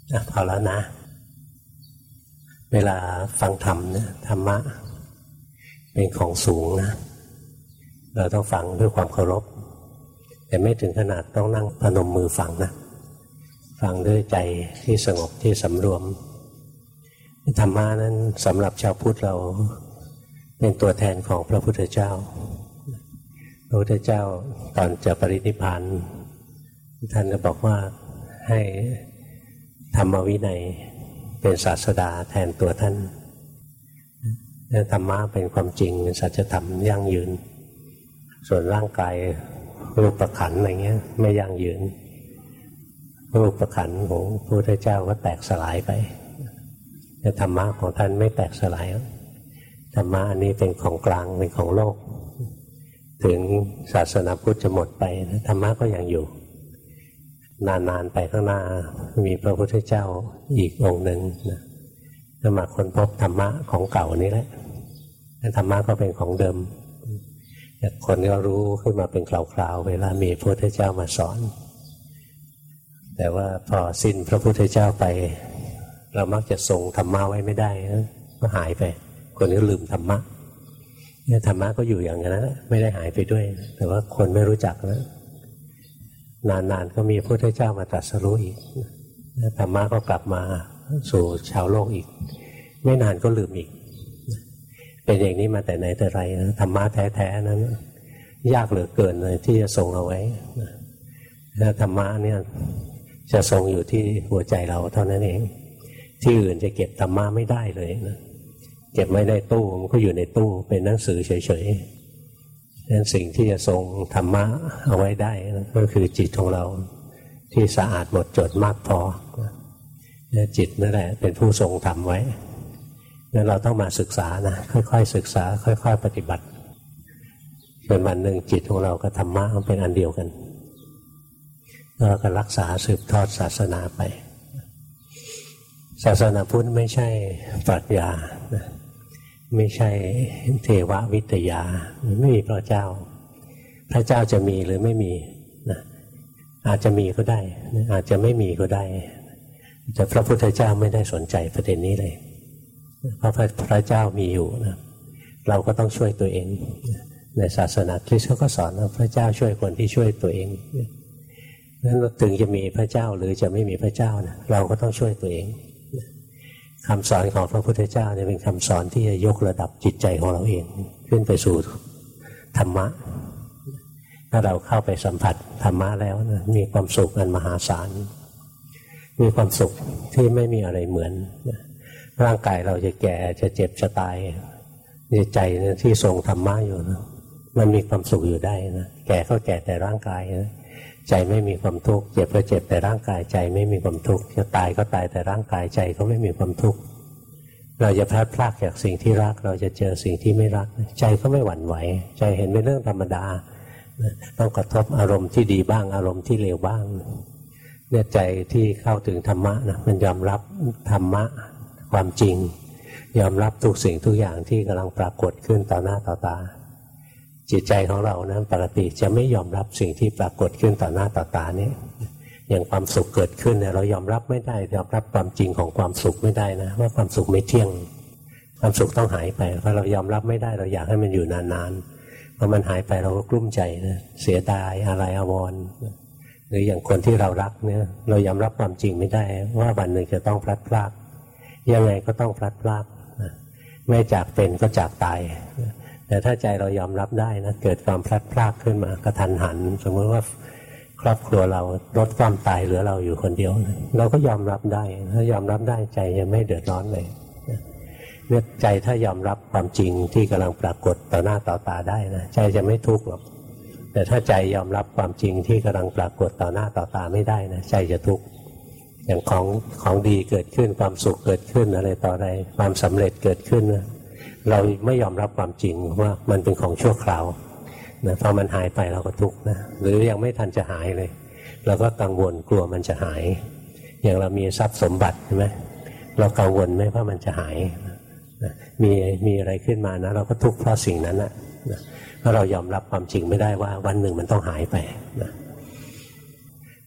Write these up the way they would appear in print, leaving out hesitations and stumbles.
พอแล้วนะเวลาฟังธรรมเนี่ยธรรมะเป็นของสูงนะเราต้องฟังด้วยความเคารพแต่ไม่ถึงขนาดต้องนั่งพนมมือฟังนะฟังด้วยใจที่สงบที่สำรวมธรรมะนั้นสำหรับชาวพุทธเราเป็นตัวแทนของพระพุทธเจ้าพระพุทธเจ้าตอนจะปรินิพพานท่านก็บอกว่าให้ธรรมวินัยเป็นศาสดาแทนตัวท่านธรรมะเป็นความจริงเป็นสัจธรรมยั่งยืนส่วนร่างกายรูปขันธ์อะไรเงี้ยไม่ยั่งยืนรูปขันธ์ของพระพุทธเจ้าก็แตกสลายไปแต่ธรรมะของท่านไม่แตกสลายธรรมะอันนี้เป็นของกลางเป็นของโลกถึงศาสนาพุทธจะหมดไปธรรมะก็ยังอยู่นานๆไปข้างหน้ามีพระพุทธเจ้าอีกองค์หนึ่งนะจะมาค้นพบธรรมะของเก่านี้แหละธรรมะก็เป็นของเดิมคนก็รู้ขึ้นมาเป็นคราวๆเวลามีพระพุทธเจ้ามาสอนแต่ว่าพอสิ้นพระพุทธเจ้าไปเรามักจะทรงธรรมะไว้ไม่ได้ก็หายไปคนก็ลืมธรรมะเนี่ยธรรมะก็อยู่อย่างนั้นไม่ได้หายไปด้วยแต่ว่าคนไม่รู้จักนะนานๆก็มีพระพุทธเจ้ามาตรัสรู้อีกธรรมะก็กลับมาสู่ชาวโลกอีกไม่นานก็ลืมอีกเป็นอย่างนี้มาแต่ไหนแต่ไรธรรมะแท้ๆนั้นยากเหลือเกินเลยที่จะทรงเอาไว้ถ้าธรรมะเนี่ยจะทรงอยู่ที่หัวใจเราเท่านั้นเองที่อื่นจะเก็บธรรมะไม่ได้เลยนะเก็บไว้ในตู้มันก็อยู่ในตู้เป็นหนังสือเฉยๆนั้นสิ่งที่จะทรงธรรมะเอาไว้ได้ก็คือจิตของเราที่สะอาดหมดจดมากพอจิตนั่นแหละเป็นผู้ทรงธรรมไว้นั้นเราต้องมาศึกษานะค่อยๆศึกษาค่อยๆปฏิบัติจนวันหนึ่งจิตของเรากับธรรมะมันเป็นอันเดียวกันแล้วเราก็รักษาสืบทอดศาสนาไปศาสนาพุทธไม่ใช่ปรัชญาไม่ใช่เทววิทยาไม่มีพระเจ้าพระเจ้าจะมีหรือไม่มีนะอาจจะมีก็ได้อาจจะไม่มีก็ได้แต่พระพุทธเจ้าไม่ได้สนใจประเด็นนี้เลยเพราะพระเจ้ามีอยู่นะเราก็ต้องช่วยตัวเองในศาสนาคริสต์เขาก็สอนว่าพระเจ้าช่วยคนที่ช่วยตัวเองนั้นถึงจะมีพระเจ้าหรือจะไม่มีพระเจ้านะเราก็ต้องช่วยตัวเองคำสอนของพระพุทธเจ้าเนี่ยเป็นคำสอนที่จะยกระดับจิตใจของเราเองขึ้นไปสู่ธรรมะถ้าเราเข้าไปสัมผัสธรรมะแล้วนะมีความสุขอันมหาศาลมีความสุขที่ไม่มีอะไรเหมือนร่างกายเราจะแก่จะเจ็บจะตายใจที่ทรงธรรมะอยู่นะมันมีความสุขอยู่ได้นะแก่ก็แก่แต่ร่างกายนะใจไม่มีความทุกข์เจ็บก็เจ็บแต่ร่างกายใจไม่มีความทุกข์จะตายก็ตายแต่ร่างกายใจก็ไม่มีความทุกข์เราจะพลัดพรากจากสิ่งที่รักเราจะเจอสิ่งที่ไม่รักใจก็ไม่หวั่นไหวใจเห็นเป็นเรื่องธรรมดาต้องกระทบอารมณ์ที่ดีบ้างอารมณ์ที่เลวบ้างเนี่ยใจที่เข้าถึงธรรมะนะมันยอมรับธรรมะความจริงยอมรับทุกสิ่งทุกอย่างที่กำลังปรากฏขึ้นต่อหน้าต่อตาจิตใจของเรานะปกติจะไม่ยอมรับสิ่งที่ปรากฏขึ้นต่อหน้าต่อตานี้อย่างความสุขเกิดขึ้นเนี่ยเรายอมรับไม่ได้ยอมรับความจริงของความสุขไม่ได้นะว่าความสุขไม่เที่ยงความสุขต้องหายไปเพราะเรายอมรับไม่ได้เราอยากให้มันอยู่นานๆพอมันหายไปเราก็กลุ้มใจนะเสียดายอะไรอาวรณ์หรืออย่างคนที่เรารักเนี่ยเรายอมรับความจริงไม่ได้ว่าวันหนึ่งจะต้องพลัดพรากยังไงก็ต้องพลัดพรากไม่จากเป็นก็จากตายแต่ถ้าใจเรายอมรับได้นะเกิดความพลัดพรากขึ้นมากระทันหันสมมติว่าครอบครัวเราลดความตายเหลือเราอยู่คนเดียวเราก็ยอมรับได้ถ้ายอมรับได้ใจจะไม่เดือดร้อนเลยเนี่ยใจถ้ายอมรับความจริงที่กำลังปรากฏต่อหน้าต่อตาได้นะใจจะไม่ทุกข์หรอกแต่ถ้าใจยอมรับความจริงที่กำลังปรากฏต่อหน้าต่อตาไม่ได้นะใจจะทุกข์อย่างของดีเกิดขึ้นความสุขเกิดขึ้นอะไรต่ออะไรความสำเร็จเกิดขึ้นนะเราไม่ยอมรับความจริงว่ามันเป็นของชั่วคราวนะพอมันหายไปเราก็ทุกข์นะหรือยังไม่ทันจะหายเลยเราก็กังวลกลัวมันจะหายอย่างเรามีทรัพย์สมบัติใช่ไหมเรากังวลไหมว่ามันจะหายนะมีอะไรขึ้นมานะเราก็ทุกข์เพราะสิ่งนั้นนะเพราะเรายอมรับความจริงไม่ได้ว่าวันหนึ่งมันต้องหายไปนะ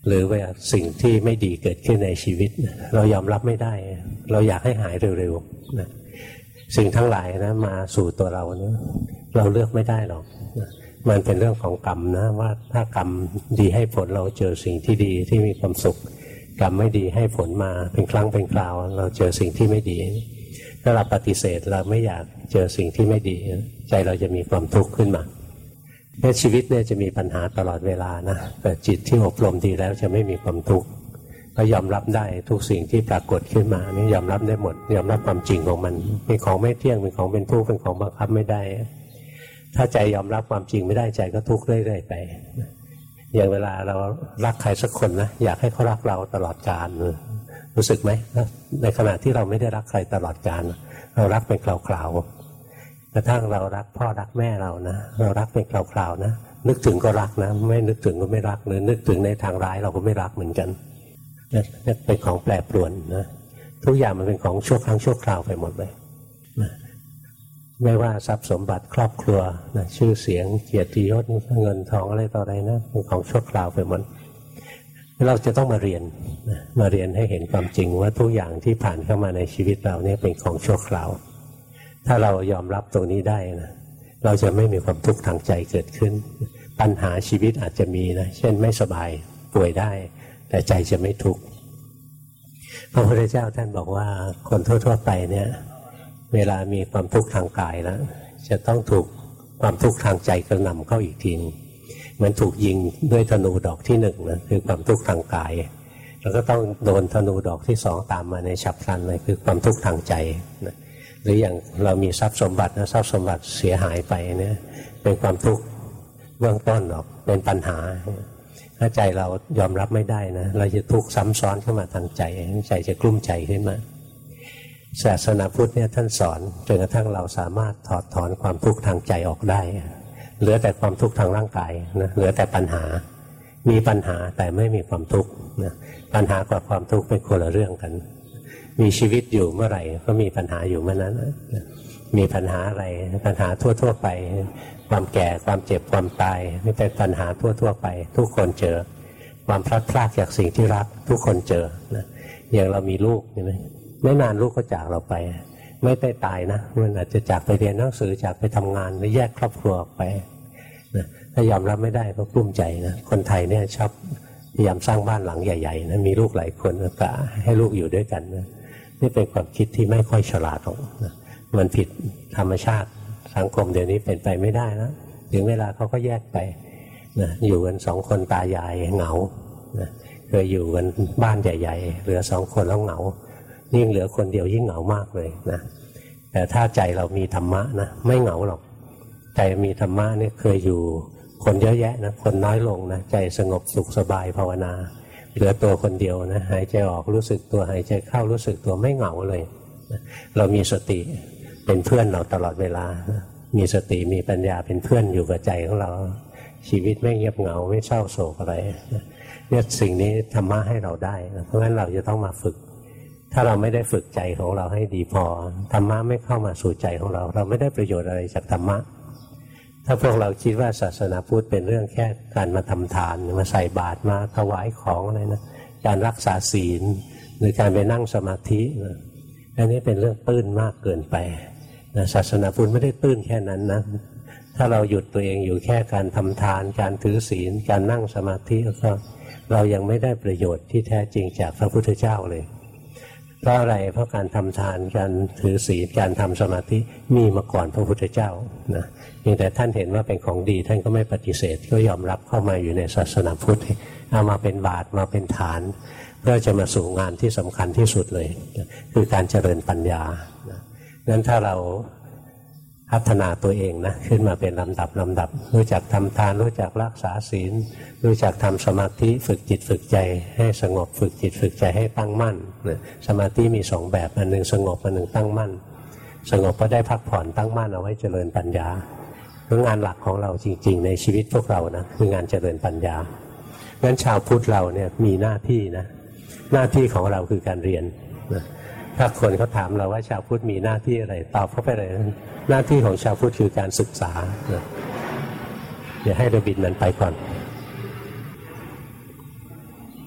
หรือว่าสิ่งที่ไม่ดีเกิดขึ้นในชีวิตเรายอมรับไม่ได้เราอยากให้หายเร็วๆนะสิ่งทั้งหลายนะมาสู่ตัวเราเนี่ยเราเลือกไม่ได้หรอกมันเป็นเรื่องของกรรมนะว่าถ้ากรรมดีให้ผลเราเจอสิ่งที่ดีที่มีความสุขกรรมไม่ดีให้ผลมาเป็นครั้งเป็นคราวเราเจอสิ่งที่ไม่ดีถ้าเราปฏิเสธเราไม่อยากเจอสิ่งที่ไม่ดีใจเราจะมีความทุกข์ขึ้นมาแค่ชีวิตเนี่ยจะมีปัญหาตลอดเวลานะแต่จิตที่อบรมดีแล้วจะไม่มีความทุกข์ก็ยอมรับได้ทุกสิ่งที่ปรากฏขึ้นมานี่ยอมรับได้หมดยอมรับความจริงของมันเป็นของไม่เที่ยงเป็นของเป็นทุกข์เป็นของบังคับไม่ได้ถ้าใจยอมรับความจริงไม่ได้ใจก็ทุกข์เรื่อยๆไปอย่างเวลาเรารักใครสักคนนะอยากให้เขารักเราตลอดกาลรู้สึกไหมในขณะที่เราไม่ได้รักใครตลอดกาลเรารักเป็นคราวๆกระทั่งเรารักพ่อรักแม่เรานะเรารักเป็นคราวๆนะนึกถึงก็รักนะไม่นึกถึงก็ไม่รักหรือนึกถึงในทางร้ายเราก็ไม่รักเหมือนกันนี่เป็นของแปรปรวนนะทุกอย่างมันเป็นของชั่วครั้งชั่วคราวไปหมดเลยนะไม่ว่าทรัพย์สมบัติครอบครัวนะชื่อเสียงเกียรติยศเงินทองอะไรต่ออะไรนะเป็นของชั่วคราวไปหมดเราจะต้องมาเรียนนะมาเรียนให้เห็นความจริงว่าทุกอย่างที่ผ่านเข้ามาในชีวิตเราเนี่ยเป็นของชั่วคราวถ้าเรายอมรับตรงนี้ได้นะเราจะไม่มีความทุกข์ทางใจเกิดขึ้นปัญหาชีวิตอาจจะมีนะเช่นไม่สบายป่วยได้แต่ใจจะไม่ทุกข์พระพุทธเจ้าท่านบอกว่าคนทั่วๆไปเนี่ยเวลามีความทุกข์ทางกายแล้วจะต้องถูกความทุกข์ทางใจกระหน่ำเข้าอีกทีเหมือนถูกยิงด้วยธนูดอกที่หนึ่งนะคือความทุกข์ทางกายแล้วก็ต้องโดนธนูดอกที่สองตามมาในฉับพลันเลยคือความทุกข์ทางใจนะหรืออย่างเรามีทรัพย์สมบัตินะทรัพย์สมบัติเสียหายไปเนี่ยเป็นความทุกข์เบื้องต้นหรอกเป็นปัญหาถ้าใจเรายอมรับไม่ได้นะเราจะทุกข์ซ้ำซ้อนเข้ามาทางใจใจจะกลุ้มใจขึ้นมาศาสนาพุทธเนี่ยท่านสอนจนกระทั่งเราสามารถถอดถอนความทุกข์ทางใจออกได้เหลือแต่ความทุกข์ทางร่างกายนะเหลือแต่ปัญหามีปัญหาแต่ไม่มีความทุกข์นะปัญหากับความทุกข์เป็นคนละเรื่องกันมีชีวิตอยู่เมื่อไหร่ก็มีปัญหาอยู่เมื่อนั้นมีปัญหาอะไรปัญหาทั่วๆไปความแก่ความเจ็บความตายนี่เป็นปัญหาทั่วๆไปทุกคนเจอความพลัดพรากจากสิ่งที่รักทุกคนเจอนะอย่างเรามีลูกใช่ไหมไม่นานลูกก็จากเราไปไม่ได้ตายนะมันอาจจะจากไปเรียนหนังสือจากไปทำงานหรือแยกครอบครัวออกไปนะถ้ายอมรับไม่ได้ก็กลุ้มใจนะคนไทยเนี่ยชอบพยายามสร้างบ้านหลังใหญ่ๆนะมีลูกหลายคนกะให้ลูกอยู่ด้วยกันนะนี่เป็นความคิดที่ไม่ค่อยฉลาดหรอกนะมันผิดธรรมชาติสังคมเดี๋ยวนี้เป็นไปไม่ได้นะถึงเวลาเขาก็แยกไปนะอยู่กันสองคนตายายเหงานะเคยอยู่กันบ้านใหญ่ๆเหลือสองคนแล้วเหงายิ่งเหลือคนเดียวยิ่งเหงามากเลยนะแต่ถ้าใจเรามีธรรมะนะไม่เหงาหรอกใจมีธรรมะเนี่ยเคยอยู่คนเยอะแยะนะคนน้อยลงนะใจสงบสุขสบายภาวนาเหลือตัวคนเดียวนะหายใจออกรู้สึกตัวหายใจเข้ารู้สึกตัวไม่เหงาเลยนะเรามีสติเป็นเพื่อนเราตลอดเวลานะมีสติมีปัญญาเป็นเพื่อนอยู่กับใจของเราชีวิตไม่เงียบเหงาไม่เศร้าโศกอะไรนะเนี่ยสิ่งนี้ธรรมะให้เราได้นะเพราะฉะนั้นเราจะต้องมาฝึกถ้าเราไม่ได้ฝึกใจของเราให้ดีพอธรรมะไม่เข้ามาสู่ใจของเราเราไม่ได้ประโยชน์อะไรจากธรรมะถ้าพวกเราคิดว่าศาสนาพุทธเป็นเรื่องแค่การมาทำทานมาใส่บาตรมาถวายของอะไรนะการรักษาศีลหรือการไปนั่งสมาธินะอันนี้เป็นเรื่องตื้นมากเกินไปนะศาสนาพุทธไม่ได้ตื้นแค่นั้นนะถ้าเราหยุดตัวเองอยู่แค่การทำทานการถือศีลการนั่งสมาธิแล้วก็เรายังไม่ได้ประโยชน์ที่แท้จริงจากพระพุทธเจ้าเลยเพราะอะไรเพราะการทำทานการถือศีลการทำสมาธิมีมาก่อนพระพุทธเจ้านะเพียงแต่ท่านเห็นว่าเป็นของดีท่านก็ไม่ปฏิเสธก็ยอมรับเข้ามาอยู่ในศาสนาพุทธเอามาเป็นบาตรมาเป็นฐานเพื่อจะมาสู่งานที่สำคัญที่สุดเลยคือการเจริญปัญญางั้นถ้าเราพัฒนาตัวเองนะขึ้นมาเป็นลำดับรู้จักทำทานรู้จักรักษาศีลรู้จักทำสมาธิฝึกจิตฝึกใจให้สงบฝึกจิตฝึกใจให้ตั้งมั่นสมาธิมีสองแบบอันหนึ่งสงบอันหนึ่งตั้งมั่นสงบก็ได้พักผ่อนตั้งมั่นเอาไว้เจริญปัญญาเพราะงานหลักของเราจริงๆในชีวิตพวกเรานะคืองานเจริญปัญญางั้นชาวพุทธเราเนี่ยมีหน้าที่นะหน้าที่ของเราคือการเรียนนะถ้าคนเขาถามเราว่าชาวพุทธมีหน้าที่อะไรตอบเขาไปเลยหน้าที่ของชาวพุทธคือการศึกษาเดี๋ยวให้ระบิดมันไปก่อน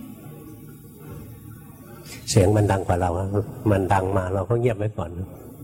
เสียงมันดังกว่าเรามันดังมาเราก็เงียบไว้ก่อน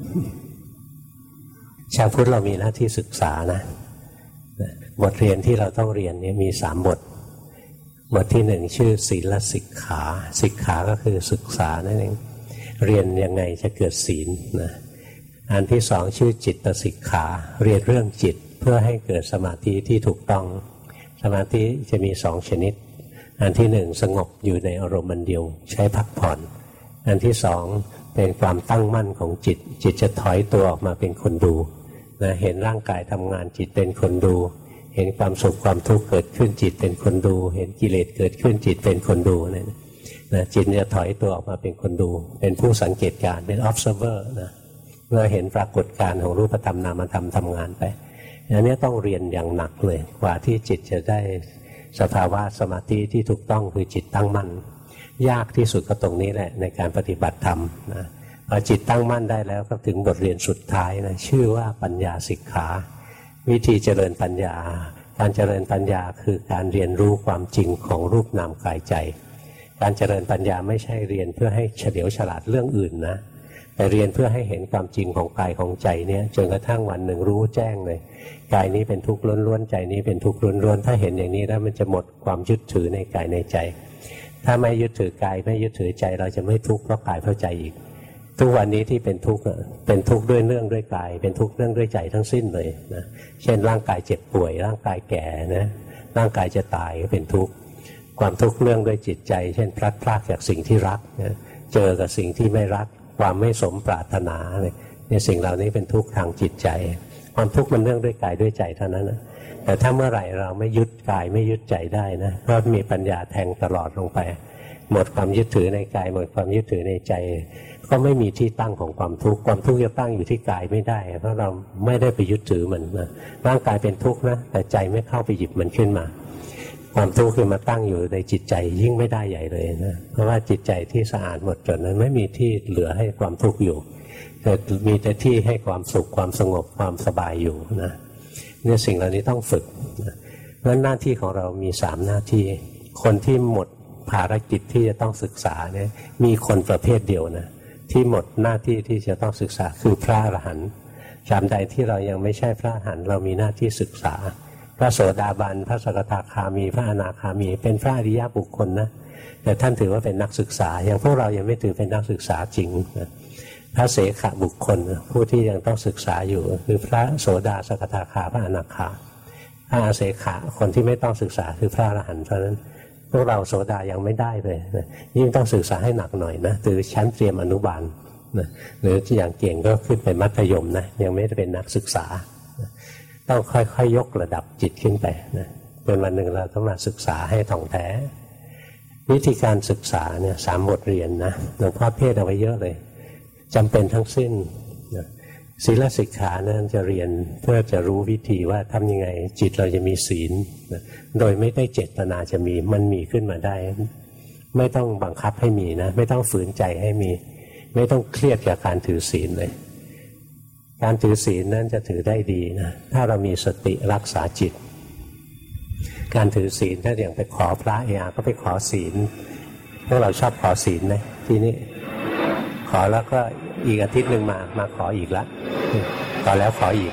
ชาวพุทธเรามีหน้าที่ศึกษานะบทเรียนที่เราต้องเรียนนี้มี3 บทที่1ชื่อศีลสิกขาสิกขาก็คือศึกษานั่นเองเรียนยังไงจะเกิดศีลนะอันที่2ชื่อจิตสิกขาเรียนเรื่องจิตเพื่อให้เกิดสมาธิที่ถูกต้องสมาธิจะมี2 ชนิดอันที่1สงบอยู่ในอารมณ์เดียวใช้พักผ่อนอันที่2เป็นความตั้งมั่นของจิตจิตจะถอยตัวออกมาเป็นคนดูนะเห็นร่างกายทำงานจิตเป็นคนดูเห็นความสุขความทุกข์เกิดขึ้นจิตเป็นคนดูเห็นกิเลสเกิดขึ้นจิตเป็นคนดูเนี่ยนะจิตจะถอยตัวออกมาเป็นคนดูเป็นผู้สังเกตการเป็น observer นะเมื่อเห็นปรากฏการณ์ของรูปธรรมนามธรรมทำงานไปอันนี้ต้องเรียนอย่างหนักเลยกว่าที่จิตจะได้สภาวะสมาธิที่ถูกต้องคือจิตตั้งมั่นยากที่สุดก็ตรงนี้แหละในการปฏิบัติธรรมนะพอจิตตั้งมั่นได้แล้วก็ถึงบทเรียนสุดท้ายนะชื่อว่าปัญญาสิกขาวิธีเจริญปัญญาการเจริญปัญญาคือการเรียนรู้ความจริงของรูปนามกายใจการเจริญปัญญาไม่ใช่เรียนเพื่อให้เฉลียวฉลาดเรื่องอื่นนะแต่เรียนเพื่อให้เห็นความจริงของกายของใจเนี่ยจนกระทั่งวันหนึ่งรู้แจ้งเลยกายนี้เป็นทุกข์ล้วนๆใจนี้เป็นทุกข์ล้วนๆถ้าเห็นอย่างนี้แล้วมันจะหมดความยึดถือในกายในใจถ้าไม่ยึดถือกายไม่ยึดถือใจเราจะไม่ทุกข์เพราะกายเพราะใจอีกทุกวันนี้ที่เป็นทุกข์เป็นทุกข์ด้วยเนื่องด้วยกายเป็นทุกข์เนื่องด้วยใจทั้งสิ้นเลยนะเช่นร่างกายเจ็บป่วยร่างกายแก่นะร่างกายจะตายก็เป็นทุกข์ความทุกข์เนื่องด้วยจิตใจเช่นพลัดพรากจากสิ่งที่รักนะเจอกับสิ่งที่ไม่รักความไม่สมปรารถนาเนี่ยสิ่งเหล่านี้เป็นทุกข์ทางจิตใจความทุกข์มันเนื่องด้วยกายด้วยใจเท่านั้นนะแต่ถ้าเมื่อไหร่เราไม่ยึดกายไม่ยึดใจได้นะก็มีปัญญาแทงตลอดลงไปหมดความยึดถือในกายหมดความยึดถือในใจก็ไม่มีที่ตั้งของความทุกข์ความทุกข์จะตั้งอยู่ที่กายไม่ได้เพราะเราไม่ได้ไปยึดถือมันนะร่างกายเป็นทุกข์นะแต่ใจไม่เข้าไปหยิบมันขึ้นมาความทุกข์คือมาตั้งอยู่ในจิตใจยิ่งไม่ได้ใหญ่เลยนะเพราะว่าจิตใจที่สะอาดหมดจดนั้นไม่มีที่เหลือให้ความทุกข์อยู่แต่มีแต่ที่ให้ความสุขความสงบความสบายอยู่นะเนี่ยสิ่งเหล่านี้ต้องฝึกนะเพราะหน้าที่ของเรามี3 หน้าที่คนที่หมดภารกิจที่จะต้องศึกษาเนี่ยมีคนประเภทเดียวนะที่หมดหน้าที่ที่จะต้องศึกษาคือพระอรหันต์ตราบใดที่เรายังไม่ใช่พระอรหันต์เรามีหน้าที่ศึกษาพระโสดาบันพระสกทาคามีพระอนาคามีเป็นพระอริยบุคคลนะแต่ท่านถือว่าเป็นนักศึกษาอย่างพวกเรายังไม่ถือเป็นนักศึกษาจริงนะพระเสขบุคคลผู้ที่ยังต้องศึกษาอยู่คือพระโสดาสกทาคาพระอนาคาพระอาเสขะคนที่ไม่ต้องศึกษาคือพระอรหันต์เพราะนั้นพวกเราโสดายังไม่ได้เลยนะยิ่งต้องศึกษาให้หนักหน่อยนะถือชั้นเตรียมอนุบาลนะหรืออย่างเก่งก็ขึ้นไปมัธยมนะยังไม่ได้เป็นนักศึกษานะต้องค่อยๆยกระดับจิตขึ้นไปนะจนวันหนึ่งเราต้องมาศึกษาให้ถ่องแท้วิธีการศึกษาเนี่ย3 บทเรียนนะหลวงพ่อเทศเอาไว้เยอะเลยจำเป็นทั้งสิ้นนะศีลสิกขานั้นจะเรียนเพื่อจะรู้วิธีว่าทำยังไงจิตเราจะมีศีลนะโดยไม่ได้เจตนาจะมีมันมีขึ้นมาได้ไม่ต้องบังคับให้มีนะไม่ต้องฝืนใจให้มีไม่ต้องเครียดกับการถือศีลเลยการถือศีลนั้นจะถือได้ดีนะถ้าเรามีสติรักษาจิตการถือศีลถ้าอย่างไปขอพระก็ไปขอศีลพวกเราชอบขอศีลนะที่นี่ขอแล้วก็อีกอาทิตย์หนึ่งมาขออีกละขอแล้วขออีก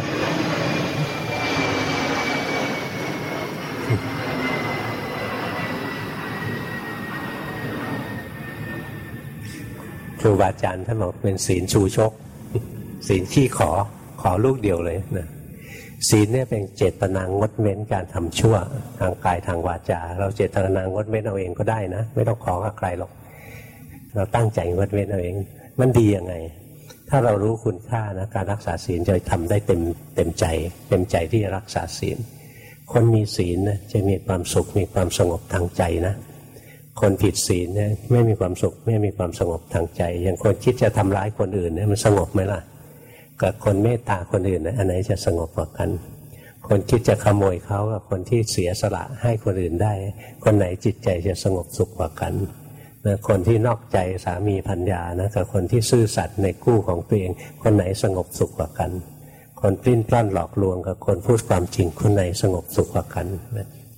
ครูบาอาจารย์ท่านบอกเป็นศีลชูชกศีลขี้ขอลูกเดียวเลยนะศีลเนี่ยเป็นเจตนางดเว้นการทำชั่วทางกายทางวาจาเราเจตนางดเว้นเอาเองก็ได้นะไม่ต้องขอกับใครหรอกเราตั้งใจงดเว้นเอาเองมันดียังไงถ้าเรารู้คุณค่านะการรักษาศีลจะทำได้เต็มใจที่จะรักษาศีลคนมีศีลนะจะมีความสุขมีความสงบทางใจนะคนผิดศีลเนี่ยไม่มีความสุขไม่มีความสงบทางใจอย่างคนคิดจะทำร้ายคนอื่นเนี่ยมันสงบไหมล่ะกับคนเมตตาคนอื่นนะอันไหนจะสงบกว่ากันคนคิดจะขโมยเขากับคนที่เสียสละให้คนอื่นได้คนไหนจิตใจจะสงบสุขกว่ากันคนที่นอกใจสามีภรรยานะกับคนที่ซื่อสัตย์ในคู่ของตัวเองคนไหนสงบสุขกว่ากันคนปลิ้นปล้อนหลอกลวงกับคนพูดความจริงคนไหนสงบสุขกว่ากันค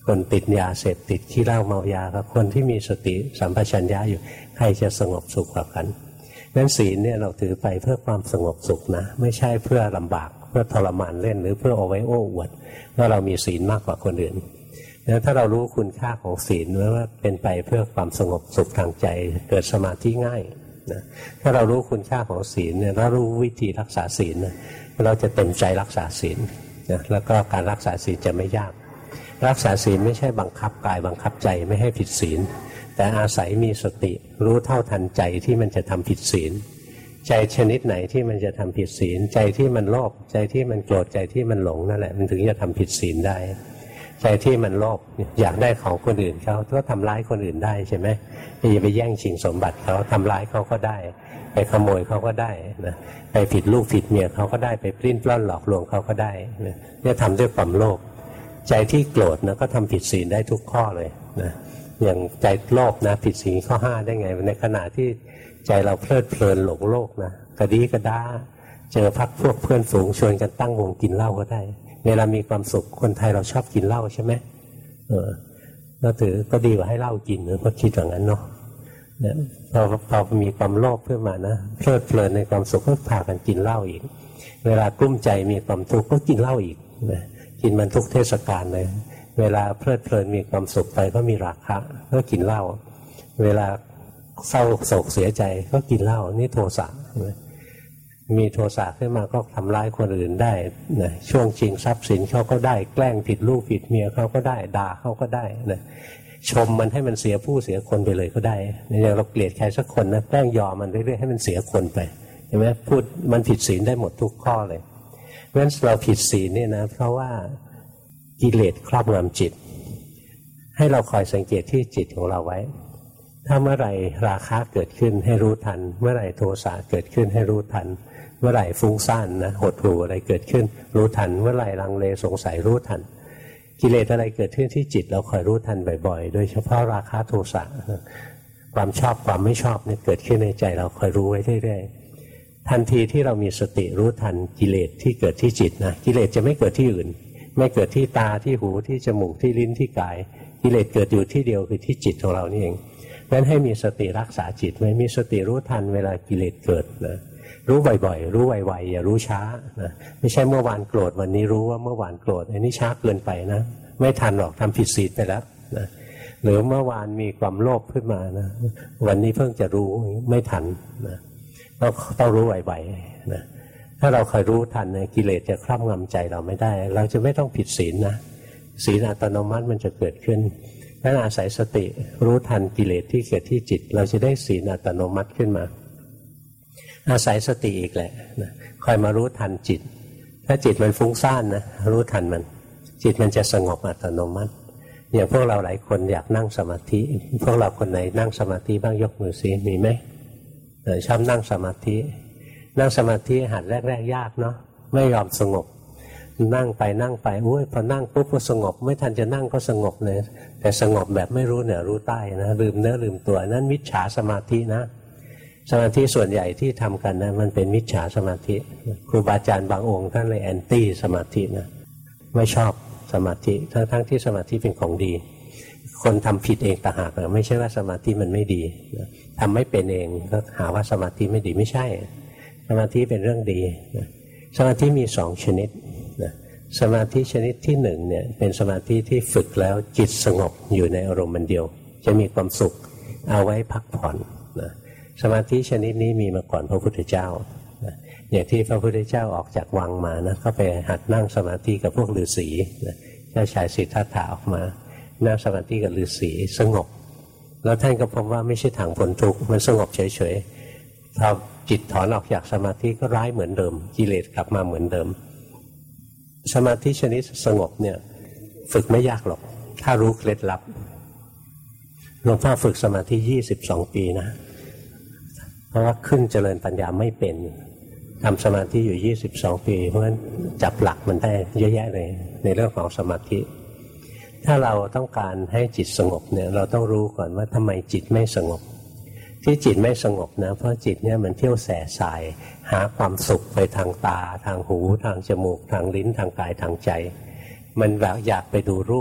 คนติดยาเสพติดขี้เหล้าเมายากับคนที่มีสติสัมปชัญญะอยู่ใครจะสงบสุขกว่ากันงั้นศีลเนี่ยเราถือไปเพื่อความสงบสุขนะไม่ใช่เพื่อลำบากเพื่อทรมานเล่นหรือเพื่อเอาไว้โอ้อวดว่าเรามีศีลมากกว่าคนอื่นแล้วถ้าเรารู้คุณค่าของศีลว่าเป็นไปเพื่อความสงบสุขทางใจเกิดสมาธิง่ายนะถ้าเรารู้คุณค่าของศีลเนี่ยแล้วรู้วิธีรักษาศีลนะเราจะเต็มใจรักษาศีลนะแล้วก็การรักษาศีลจะไม่ยากรักษาศีลไม่ใช่บังคับกายบังคับใจไม่ให้ผิดศีลแต่อาศัยมีสติรู้เท่าทันใจที่มันจะทำผิดศีลใจชนิดไหนที่มันจะทำผิดศีลใจที่มันโลภใจที่มันโกรธใจที่มันหลงนั่นแหละมันถึงจะทำผิดศีลได้ใจที่มันโลภอยากได้ของคนอื่นเขาก็ทำร้ายคนอื่นได้ใช่ไหมอย่าไปแย่งชิงสมบัติเขาทำร้ายเขาก็ได้ไปขโมยเขาก็ได้นะไปผิดลูกผิดเมียเขาก็ได้ไปปลิ้นปล้อนหลอกลวงเขาก็ได้เนี่ยทำด้วยความโลภใจที่โกรธนะก็ทำผิดศีลได้ทุกข้อเลยนะอย่างใจโลภนะผิดศีลข้อ5ได้ไงในขณะที่ใจเราเพลิดเพลินหลงโลกนะกระดีกระด้าเจอพักพวกเพื่อนฝูงชวนกันตั้งวงกินเหล้าก็ได้เวลามีความสุขคนไทยเราชอบกินเหล้าใช่ไหมก็ถือก็ดีกว่าให้เหล้ากินก็คิดอย่างนั้นเนาะเนี่ยพอมีความโลภขึ้นมานะเพลิดเพลินในความสุขก็พากันกินเหล้าอีกเวลากลุ้มใจมีความทุกข์ก็กินเหล้าอีกนะกินมันทุกเทศกาลเลยเวลาเพลิดเพลินมีความสุขไปก็มีราคะก็กินเหล้าเวลาเศร้าโศกเสียใจก็กินเหล้านี่โทสะมีโทสะขึ้นมาก็ทำร้ายคนอื่นได้นะช่วงชิงทรัพย์สินเขาก็ได้แกล้งผิดลูกผิดเมียเขาก็ได้ด่าเขาก็ได้นะชมมันให้มันเสียผู้เสียคนไปเลยก็ได้อย่างเราเกลียดใครสักคนนะแกล้งยอมมันเรื่อยๆให้มันเสียคนไปเห็นไหมพูดมันผิดศีลได้หมดทุกข้อเลยเพราะฉะนั้นเราผิดศีลเนี่ยนะเพราะว่ากิเลสครอบงำจิตให้เราคอยสังเกตที่จิตของเราไว้ถ้าเมื่อไหร่ราคะเกิดขึ้นให้รู้ทันเมื่อไหร่โทสะเกิดขึ้นให้รู้ทันเมื่อไหร่ฟุ้งซ่านนะหดหู่อะไรเกิดขึ้นรู้ทันเมื่อไหร่ลังเลสงสัยรู้ทันกิเลสอะไรเกิดขึ้นที่จิตเราคอยรู้ทันบ่อยๆโดยเฉพาะราคะโทสะความชอบความไม่ชอบเนี่ยเกิดขึ้นในใจเราคอยรู้ไว้เรื่อยๆทันทีที่เรามีสติรู้ทันกิเลสที่เกิดที่จิตนะกิเลสจะไม่เกิดที่อื่นไม่เกิดที่ตาที่หูที่จมูกที่ลิ้นที่กายกิเลสเกิดอยู่ที่เดียวคือที่จิตของเรานี่เองงั้นให้มีสติรักษาจิตไว้มีสติรู้ทันเวลากิเลสเกิดนะรู้บ่อยๆรู้ไวๆอย่ารู้ช้านะไม่ใช่เมื่อวานโกรธวันนี้รู้ว่าเมื่อวานโกรธอันนี้ช้าเกินไปนะไม่ทันหรอกทำผิดศีลไปแล้วนะหรือเมื่อวานมีความโลภขึ้นมานะวันนี้เพิ่งจะรู้ไม่ทันนะต้องรู้ไวๆนะถ้าเราคอยรู้ทันเนี่ยกิเลสจะครอบงำใจเราไม่ได้เราจะไม่ต้องผิดศีลนะศีลอัตโนมัติมันจะเกิดขึ้นถ้าอาศัยสติรู้ทันกิเลสที่เกิดที่จิตเราจะได้ศีลอัตโนมัติขึ้นมาอาศัยสติอีกแหละนะคอยมารู้ทันจิตถ้าจิตมันฟุ้งซ่านนะรู้ทันมันจิตมันจะสงบอัตโนมัติอย่างพวกเราหลายคนอยากนั่งสมาธิพวกเราคนไหนนั่งสมาธิบ้างยกมือสิมีไหมชอบนั่งสมาธินั่งสมาธิหัดแรกๆยากเนาะไม่ยอมสงบนั่งไปอุ้ยพอนั่งปุ๊บก็สงบไม่ทันจะนั่งก็สงบเลยแต่สงบแบบไม่รู้เหนือรู้ใต้นะลืมเนื้อลืมตัวนั่นมิจฉาสมาธินะสมาธิส่วนใหญ่ที่ทำกันนะมันเป็นมิจฉาสมาธิครูบาอาจารย์บางองค์ท่านเลยแอนตี้สมาธินะไม่ชอบสมาธิทั้งที่สมาธิเป็นของดีคนทำผิดเองต่างหากไม่ใช่ว่าสมาธิมันไม่ดีทำไม่เป็นเองก็หาว่าสมาธิไม่ดีไม่ใช่สมาธิเป็นเรื่องดีสมาธิมี2ชนิดสมาธิชนิดที่1เนี่ยเป็นสมาธิที่ฝึกแล้วจิตสงบอยู่ในอารมณ์เดียวจะมีความสุขเอาไว้พักผ่อนสมาธิชนิดนี้มีมาก่อนพระพุทธเจ้าอย่างที่พระพุทธเจ้าออกจากวังมานะก็ไปหัดนั่งสมาธิกับพวกฤาษีเจ้าชายสิทธัตถะออกมานั่งสมาธิกับฤาษีสงบแล้วท่านก็พบว่าไม่ใช่ทางพ้นทุกข์มันสงบเฉยๆพอจิตถอนออกจากสมาธิก็ร้ายเหมือนเดิมกิเลสกลับมาเหมือนเดิมสมาธิชนิดสงบเนี่ยฝึกไม่ยากหรอกถ้ารู้เคล็ดลับหลวงพ่อฝึกสมาธิ22 ปีนะเพราะว่าขึ้นเจริญปัญญาไม่เป็นทำสมาธิอยู่22 ปีเพราะฉะนั้นจับหลักมันได้เยอะแยะเลยในเรื่องของสมาธิถ้าเราต้องการให้จิตสงบเนี่ยเราต้องรู้ก่อนว่าทำไมจิตไม่สงบที่จิตไม่สงบนะเพราะจิตเนี่ยมันเที่ยวแส่สายหาความสุขไปทางตาทางหูทางจมูกทางลิ้นทางกายทางใจมันอยากไปดูรูป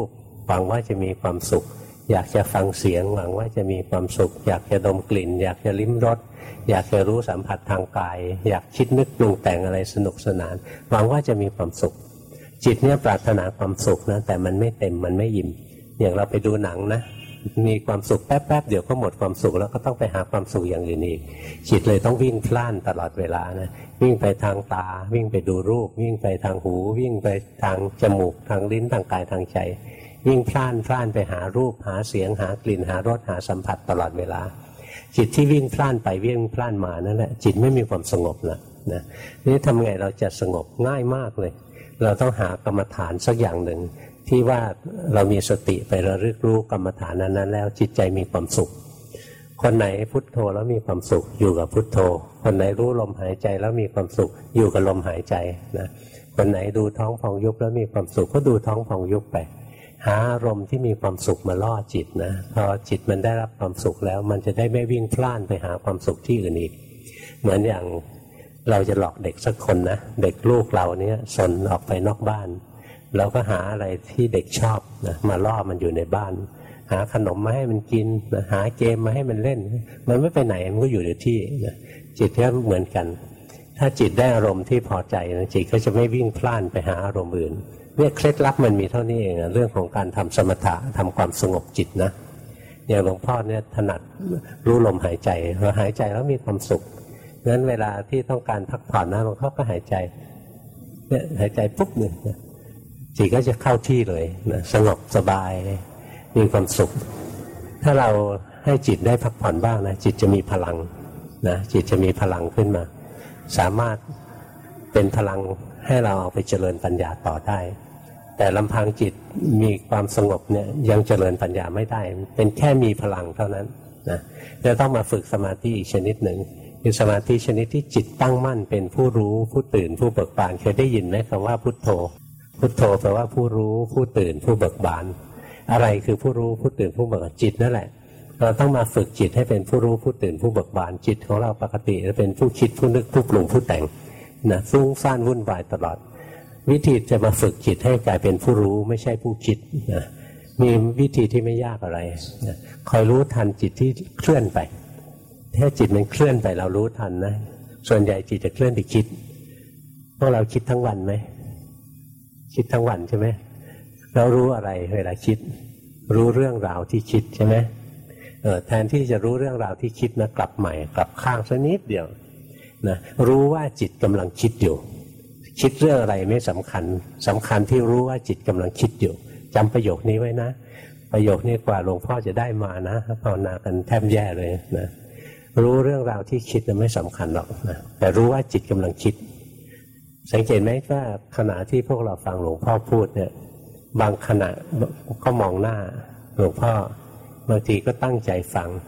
หวังว่าจะมีความสุขอยากจะฟังเสียงหวังว่าจะมีความสุขอยากจะดมกลิ่นอยากจะลิ้มรสอยากจะรู้สัมผัสทางกายอยากคิดนึกปรุงแต่งอะไรสนุกสนานหวังว่าจะมีความสุขจิตเนี่ยปรารถนาความสุขนะแต่มันไม่เต็มมันไม่อิ่มอย่างเราไปดูหนังนะมีความสุขแป๊บๆเดี๋ยวก็หมดความสุขแล้วก็ต้องไปหาความสุขอย่างอื่นอีกจิตเลยต้องวิ่งพล่านตลอดเวลานะวิ่งไปทางตาวิ่งไปดูรูปวิ่งไปทางหูวิ่งไปทางจมูกทางลิ้นทางกายทางใจวิ่งพล่านไปหารูปหาเสียงหากลิ่นหารสหาสัมผัสตลอดเวลาจิตที่วิ่งพล่านไปวิ่งพล่านมานั่นแหละจิตไม่มีความสงบนะนี่ทำไงเราจะสงบง่ายมากเลยเราต้องหากรรมฐานสักอย่างหนึ่งที่ว่าเรามีสติไประลึกรู้กรรมฐานนั้นแล้วจิตใจมีความสุขคนไหนพุทโธแล้วมีความสุขอยู่กับพุทโธคนไหนรู้ลมหายใจแล้วมีความสุขอยู่กับลมหายใจนะคนไหนดูท้องพองยุบแล้วมีความสุขก็ดูท้องพองยุบไปหาอารมณ์ที่มีความสุขมาล่อจิตนะพอจิตมันได้รับความสุขแล้วมันจะได้ไม่วิ่งพล่านไปหาความสุขที่อื่นอีกเหมือนอย่างเราจะหลอกเด็กสักคนนะเด็กลูกเราเนี่ยสนออกไปนอกบ้านเราก็หาอะไรที่เด็กชอบนะมาล่อมันอยู่ในบ้านหาขนมมาให้มันกินนะหาเกมมาให้มันเล่นมันไม่ไปไหนมันก็อยู่ในที่นะจิตก็เหมือนกันถ้าจิตได้อารมณ์ที่พอใจนะจิตก็จะไม่วิ่งพล่านไปหาอารมณ์อื่นเนี่ยเคล็ดลับมันมีเท่านี้เองนะเรื่องของการทำสมถะทำความสงบจิตนะอย่างหลวงพ่อเนี่ยถนัดรู้ลมหายใจพอหายใจแล้วมีความสุขงั้นเวลาที่ต้องการพักผ่อนนะหลวงพ่อก็หายใจเนี่ยหายใจปุ๊บหนึ่งจิตก็จะเข้าที่เลยนะสงบสบายมีความสุขถ้าเราให้จิตได้พักผ่อนบ้างนะจิตจะมีพลังนะจิตจะมีพลังขึ้นมาสามารถเป็นพลังให้เราเอาไปเจริญปัญญาต่อได้แต่ลำพังจิตมีความสงบเนี่ยยังเจริญปัญญาไม่ได้เป็นแค่มีพลังเท่านั้นนะจะต้องมาฝึกสมาธิอีกชนิดหนึ่งคือสมาธิชนิดที่จิตตั้งมั่นเป็นผู้รู้ผู้ตื่นผู้เบิกบานเคยได้ยินไหมคำว่าพุทโธพุทโธแปลว่าผู้รู้ผู้ตื่นผู้เบิกบานอะไรคือผู้รู้ผู้ตื่นผู้เบิกบานจิตนั่นแหละเราต้องมาฝึกจิตให้เป็นผู้รู้ผู้ตื่นผู้เบิกบานจิตของเราปกติจะเป็นผู้คิดผู้นึกผู้ปรุงผู้แต่งนะฟุ้งซ่านวุ่นวายตลอดวิธีจะมาฝึกจิตให้กลายเป็นผู้รู้ไม่ใช่ผู้คิดนะมีวิธีที่ไม่ยากอะไรนะคอยรู้ทันจิตที่เคลื่อนไปถ้าจิตมันเคลื่อนไปเรารู้ทันนะส่วนใหญ่จิตจะเคลื่อนไปคิดพวกเราคิดทั้งวันไหมคิดทั้งวันใช่ไหมเรารู้อะไรเวลาคิดรู้เรื่องราวที่คิดใช่ไหมแทนที่จะรู้เรื่องราวที่คิดนะกลับใหม่กลับข้างสักนิดเดียวนะรู้ว่าจิตกำลังคิดอยู่คิดเรื่องอะไรไม่สำคัญสำคัญที่รู้ว่าจิตกำลังคิดอยู่จำประโยคนี้ไว้นะประโยคนี้กว่าหลวงพ่อจะได้มานะภาวนากันแทบแย่เลยนะรู้เรื่องราวที่คิดไม่สำคัญหรอกนะแต่รู้ว่าจิตกำลังคิดสังเกตไหมว่าขณะที่พวกเราฟังหลวงพ่อพูดเนี่ยบางขณะก็มองหน้าหลวงพ่อบางทีก็ตั้งใจฟัง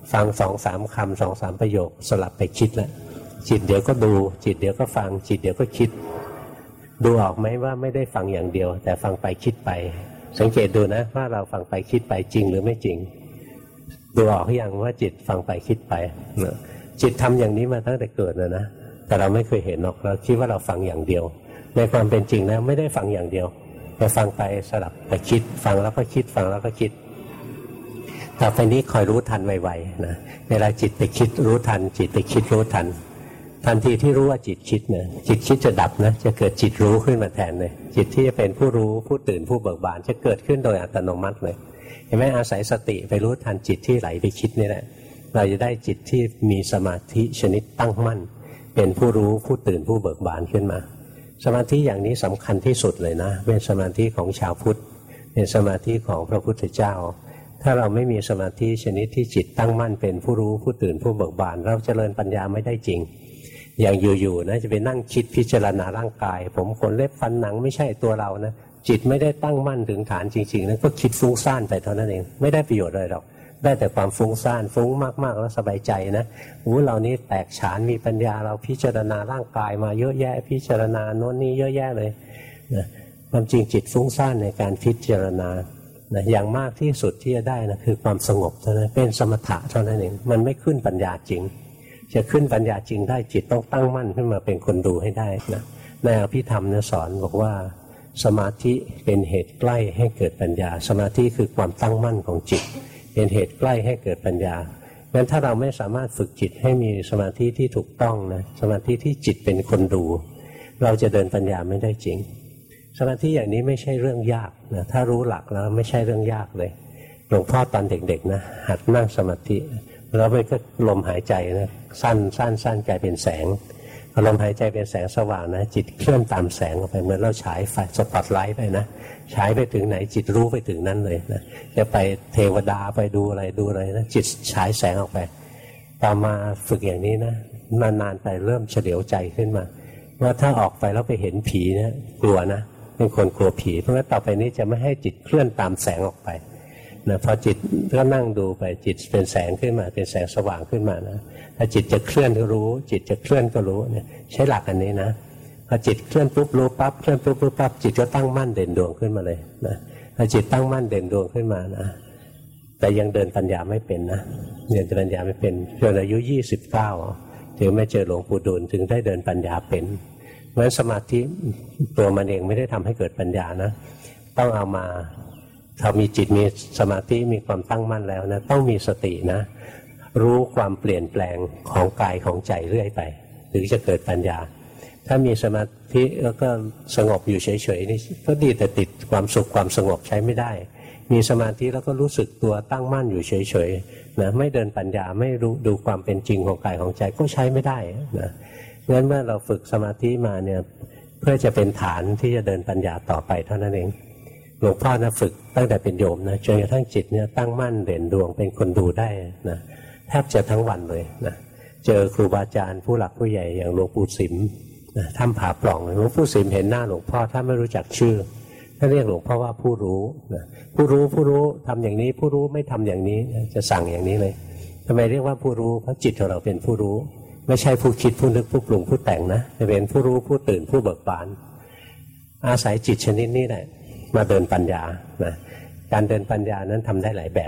2-3 คำ2-3 ประโยคสลับไปคิดแล้วจิตเดี๋ยวก็ดูจิตเดี๋ยวก็ฟังจิตเดี๋ยวก็คิดดูออกไหมว่าไม่ได้ฟังอย่างเดียวแต่ฟังไปคิดไปสังเกตดูนะว่าเราฟังไปคิดไปจริงหรือไม่จริงดูออกหรือยังว่าจิตฟังไปคิดไปจิตทำอย่างนี้มาตั้งแต่เกิดนะแต่เราไม่เคยเห็นหรอกเราคิดว่าเราฟังอย่างเดียวในความเป็นจริงนะไม่ได้ฟังอย่างเดียวแต่ฟังไปสลับไปคิดฟังแล้วก็คิดฟังแล้วก็คิดต่อไปนี้คอยรู้ทันไวๆนะเวลาจิตไปคิดรู้ทันจิตไปคิดรู้ทันทันทีที่รู้ว่าจิตคิดเนี่ยจิตคิดจะดับนะจะเกิดจิตรู้ขึ้นมาแทนเลยจิตที่จะเป็นผู้รู้ผู้ตื่นผู้เบิกบานจะเกิดขึ้นโดยอัตโนมัติเลยเห็นไหมอาศัยสติไปรู้ทันจิตที่ไหลไปคิดนี่แหละเราจะได้จิตที่มีสมาธิชนิดตั้งมั่นเป็นผู้รู้ผู้ตื่นผู้เบิกบานขึ้นมาสมาธิอย่างนี้สำคัญที่สุดเลยนะเป็นสมาธิของชาวพุทธเป็นสมาธิของพระพุทธเจ้าถ้าเราไม่มีสมาธิชนิดที่จิตตั้งมั่นเป็นผู้รู้ผู้ตื่นผู้เบิกบานเราเจริญปัญญาไม่ได้จริงอย่างอยู่ๆนะจะไปนั่งคิดพิจารณาร่างกายผมขนเล็บฟันหนังไม่ใช่ตัวเรานะจิตไม่ได้ตั้งมั่นถึงฐานจริงๆนะก็คิดฟุ้งซ่านไปเท่านั้นเองไม่ได้ประโยชน์อะไรหรอกได้แต่ความฟุ้งซ่านฟุ้งมากๆแล้วสบายใจนะเรานี้แตกฉานมีปัญญาเราพิจารณาร่างกายมาเยอะแยะพิจารณาโน่นนี่เยอะแยะเลยนะความจริงจิตฟุ้งซ่านในการพิจารณานะอย่างมากที่สุดที่จะได้นะคือความสงบเท่านั้นเป็นสมถะเท่านั้นเองมันไม่ขึ้นปัญญาจริงจะขึ้นปัญญาจริงได้จิตต้องตั้งมั่นขึ้นมาเป็นคนดูให้ได้นะในอภิธรรมเนี่ยสอนบอกว่าสมาธิเป็นเหตุใกล้ให้เกิดปัญญาสมาธิคือความตั้งมั่นของจิตเป็นเหตุใกล้ให้เกิดปัญญางั้นถ้าเราไม่สามารถฝึกจิตให้มีสมาธิที่ถูกต้องนะสมาธิที่จิตเป็นคนดูเราจะเดินปัญญาไม่ได้จริงสมาธิอย่างนี้ไม่ใช่เรื่องยากนะถ้ารู้หลักแล้วไม่ใช่เรื่องยากเลยหลวงพ่อตอนเด็กๆนะหัดนั่งสมาธิแล้วมันก็ลมหายใจนะสั้นกลายเป็นแสงพอลมหายใจเป็นแสงสว่างนะจิตเคลื่อนตามแสงออกไปเหมือนเราฉายไฟสปอตไลท์ไปนะฉายไปถึงไหนจิตรู้ไปถึงนั้นเลยนะจะไปเทวดาไปดูอะไรนะจิตฉายแสงออกไปต่อมาฝึกอย่างนี้นะนานๆไปเริ่มเฉลียวใจขึ้นมาว่าถ้าออกไปแล้วไปเห็นผีเนี่ยกลัวนะเป็นคนกลัวผีเพราะงั้นต่อไปนี้จะไม่ให้จิตเคลื่อนตามแสงออกไปนะพอจิตก็นั่งดูไปจิตเป็นแสงขึ้นมาเป็นแสงสว่างขึ้นมานะถ้าจิตจะเคลื่อนก็รู้จิตจะเคลื่อนก็รู้เนี่ยใช้หลักอันนี้นะพอจิตเคลื่อนปุ๊บรู้ปั๊บเคลื่อนปุ๊บรู้ปั๊บจิตก็ตั้งมั่นเด่นดวงขึ้นมาเลยนะพอจิตตั้งมั่นเด่นดวงขึ้นมานะแต่ยังเดินปัญญาไม่เป็นนะเดินปัญญาไม่เป็นจนอายุ29ถึงไม่เจอหลวงปู่ดูลถึงได้เดินปัญญาเป็นเพราะฉะนั้นสมาธิตัวมันเองไม่ได้ทำให้เกิดปัญญานะต้องเอามาถ้ามีจิตมีสมาธิมีความตั้งมั่นแล้วนะต้องมีสตินะรู้ความเปลี่ยนแปลงของกายของใจเรื่อยไปถึงจะเกิดปัญญาถ้ามีสมาธิแล้วก็สงบอยู่เฉยๆนี่ก็ดีแต่ติดความสุขความสงบใช้ไม่ได้มีสมาธิแล้วก็รู้สึกตัวตั้งมั่นอยู่เฉยๆนะไม่เดินปัญญาไม่รู้ดูความเป็นจริงของกายของใจก็ใช้ไม่ได้นะงั้นเมื่อเราฝึกสมาธิมาเนี่ยเพื่อจะเป็นฐานที่จะเดินปัญญาต่อไปเท่านั้นเองหลวงพ่อนะฝึกตั้งแต่เป็นโยมนะจนกระทั่งจิตเนี่ยตั้งมั่นเด่นดวงเป็นคนดูได้นะแทบจะทั้งวันเลยนะเจอครูบาอาจารย์ผู้หลักผู้ใหญ่อย่างหลวงปู่สิมนะถ้ำผาปล่องหลวงปู่สิมเห็นหน้าหลวงพ่อถ้าไม่รู้จักชื่อถ้าเรียกหลวงพ่อว่าผู้รู้นะผู้รู้ทำอย่างนี้ผู้รู้ไม่ทำอย่างนี้จะสั่งอย่างนี้เลยทำไมเรียกว่าผู้รู้เพราะจิตของเราเป็นผู้รู้ไม่ใช่ผู้คิดผู้นึกผู้ปรุงผู้แต่งนะจะเป็นผู้รู้ผู้ตื่นผู้เบิกบานอาศัยจิตชนิดนี้แหละมาเดินปัญญานะการเดินปัญญานั้นทำได้หลายแบบ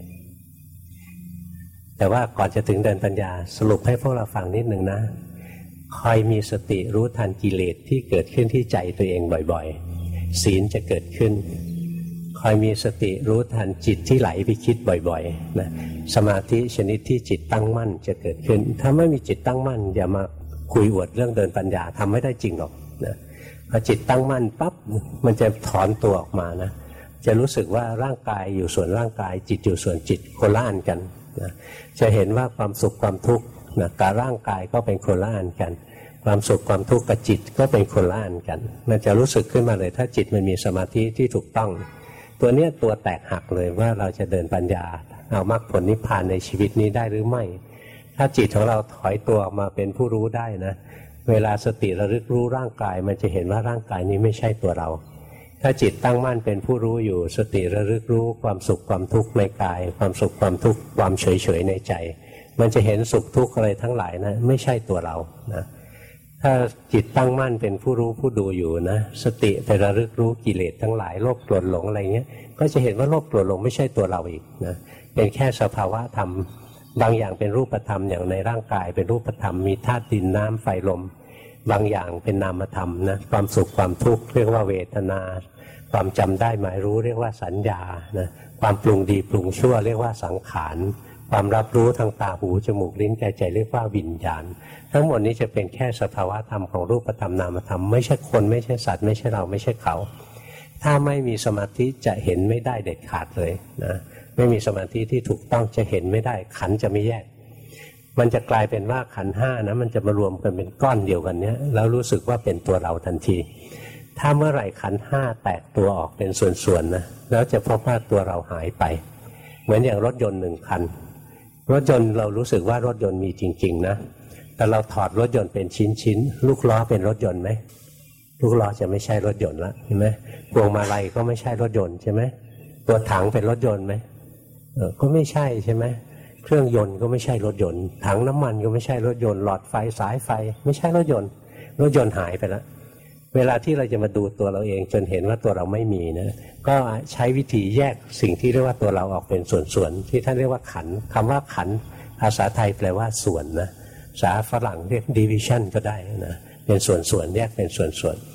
แต่ว่าก่อนจะถึงเดินปัญญาสรุปให้พวกเราฟังนิดหนึ่งนะคอยมีสติรู้ทันกิเลสที่เกิดขึ้นที่ใจตัวเองบ่อยๆศีลจะเกิดขึ้นคอยมีสติรู้ทันจิตที่ไหลไปคิดบ่อยๆนะสมาธิชนิดที่จิตตั้งมั่นจะเกิดขึ้นถ้าไม่มีจิตตั้งมั่นอย่ามาคุยอวดเรื่องเดินปัญญาทำไม่ได้จริงหรอกนะพอจิตตั้งมั่นปั๊บมันจะถอนตัวออกมานะจะรู้สึกว่าร่างกายอยู่ส่วนร่างกายจิตอยู่ส่วนจิตคนละอันกันนะจะเห็นว่าความสุขความทุกข์นะกับร่างกายก็เป็นคนละอันกันความสุขความทุกข์กับจิตก็เป็นคนละอันกันมันจะรู้สึกขึ้นมาเลยถ้าจิตมันมีสมาธิที่ถูกต้องตัวเนี้ยตัวแตกหักเลยว่าเราจะเดินปัญญาเอามรรคผลนิพพานในชีวิตนี้ได้หรือไม่ถ้าจิตของเราถอยตัวออกมาเป็นผู้รู้ได้นะเวลาสติระลึกรู้ร่างกายมันจะเห็นว่าร่างกายนี้ไม่ใช่ตัวเราถ้าจิตตั้งมั่นเป็นผู้รู้อยู่สติระลึกรู้ความสุขความทุกข์ในกายความสุขความทุกข์ความเฉยๆในใจมันจะเห็นสุขทุกข์อะไรทั้งหลายนะไม่ใช่ตัวเรานะถ้าจิตตั้งมั่นเป็นผู้รู้ผู้ดูอยู่นะสติไประลึกรู้กิเลสทั้งหลายโลภโกรธหลงอะไรเงี้ยก็จะเห็นว่าโลภโกรธหลงไม่ใช่ตัวเราอีกนะเป็นแค่สภาวะธรรมบางอย่างเป็นรูปธรรมอย่างในร่างกายเป็นรูปธรรมมีธาตุดินน้ำไฟลมบางอย่างเป็นนามธรรมนะความสุขความทุกข์เรียกว่าเวทนาความจำได้หมายรู้เรียกว่าสัญญานะความปรุงดีปรุงชั่วเรียกว่าสังขารความรับรู้ทางตาหูจมูกลิ้นกายใจเรียกว่าวิญญาณทั้งหมดนี้จะเป็นแค่สภาวะธรรมของรูปธรรมนามธรรมไม่ใช่คนไม่ใช่สัตว์ไม่ใช่เราไม่ใช่เขาถ้าไม่มีสมาธิจะเห็นไม่ได้เด็ดขาดเลยนะไม่มีสมาธิที่ถูกต้องจะเห็นไม่ได้ขันธ์จะไม่แยกมันจะกลายเป็นว่าขันธ์ห้านะมันจะมารวมกันเป็นก้อนเดียวกันเนี้ยแล้วรู้สึกว่าเป็นตัวเราทันทีถ้าเมื่อไหร่ขันธ์ห้าแตกตัวออกเป็นส่วนๆนะแล้วจะพบว่าตัวเราหายไปเหมือนอย่างรถยนต์หนึ่งคันรถยนต์เรารู้สึกว่ารถยนต์มีจริงๆนะแต่เราถอดรถยนต์เป็นชิ้นๆลูกล้อเป็นรถยนต์ไหมลูกล้อจะไม่ใช่รถยนต์ละเห็นไหมพวงมาลัยก็ไม่ใช่รถยนต์ใช่ไหมตัวถังเป็นรถยนต์ไหมก็ไม่ใช่ใช่ไหมเครื่องยนต์ก็ไม่ใช่รถยนต์ถังน้ำมันก็ไม่ใช่รถยนต์หลอดไฟสายไฟไม่ใช่รถยนต์รถยนต์หายไปแล้วเวลาที่เราจะมาดูตัวเราเองจนเห็นว่าตัวเราไม่มีนะก็ใช้วิธีแยกสิ่งที่เรียกว่าตัวเราออกเป็นส่วนๆที่ท่านเรียกว่าขันธ์คำว่าขันธ์ภาษาไทยแปลว่าส่วนนะภาษาฝรั่งเรียก division ก็ได้นะเป็นส่วนๆแยกเป็นส่วนๆ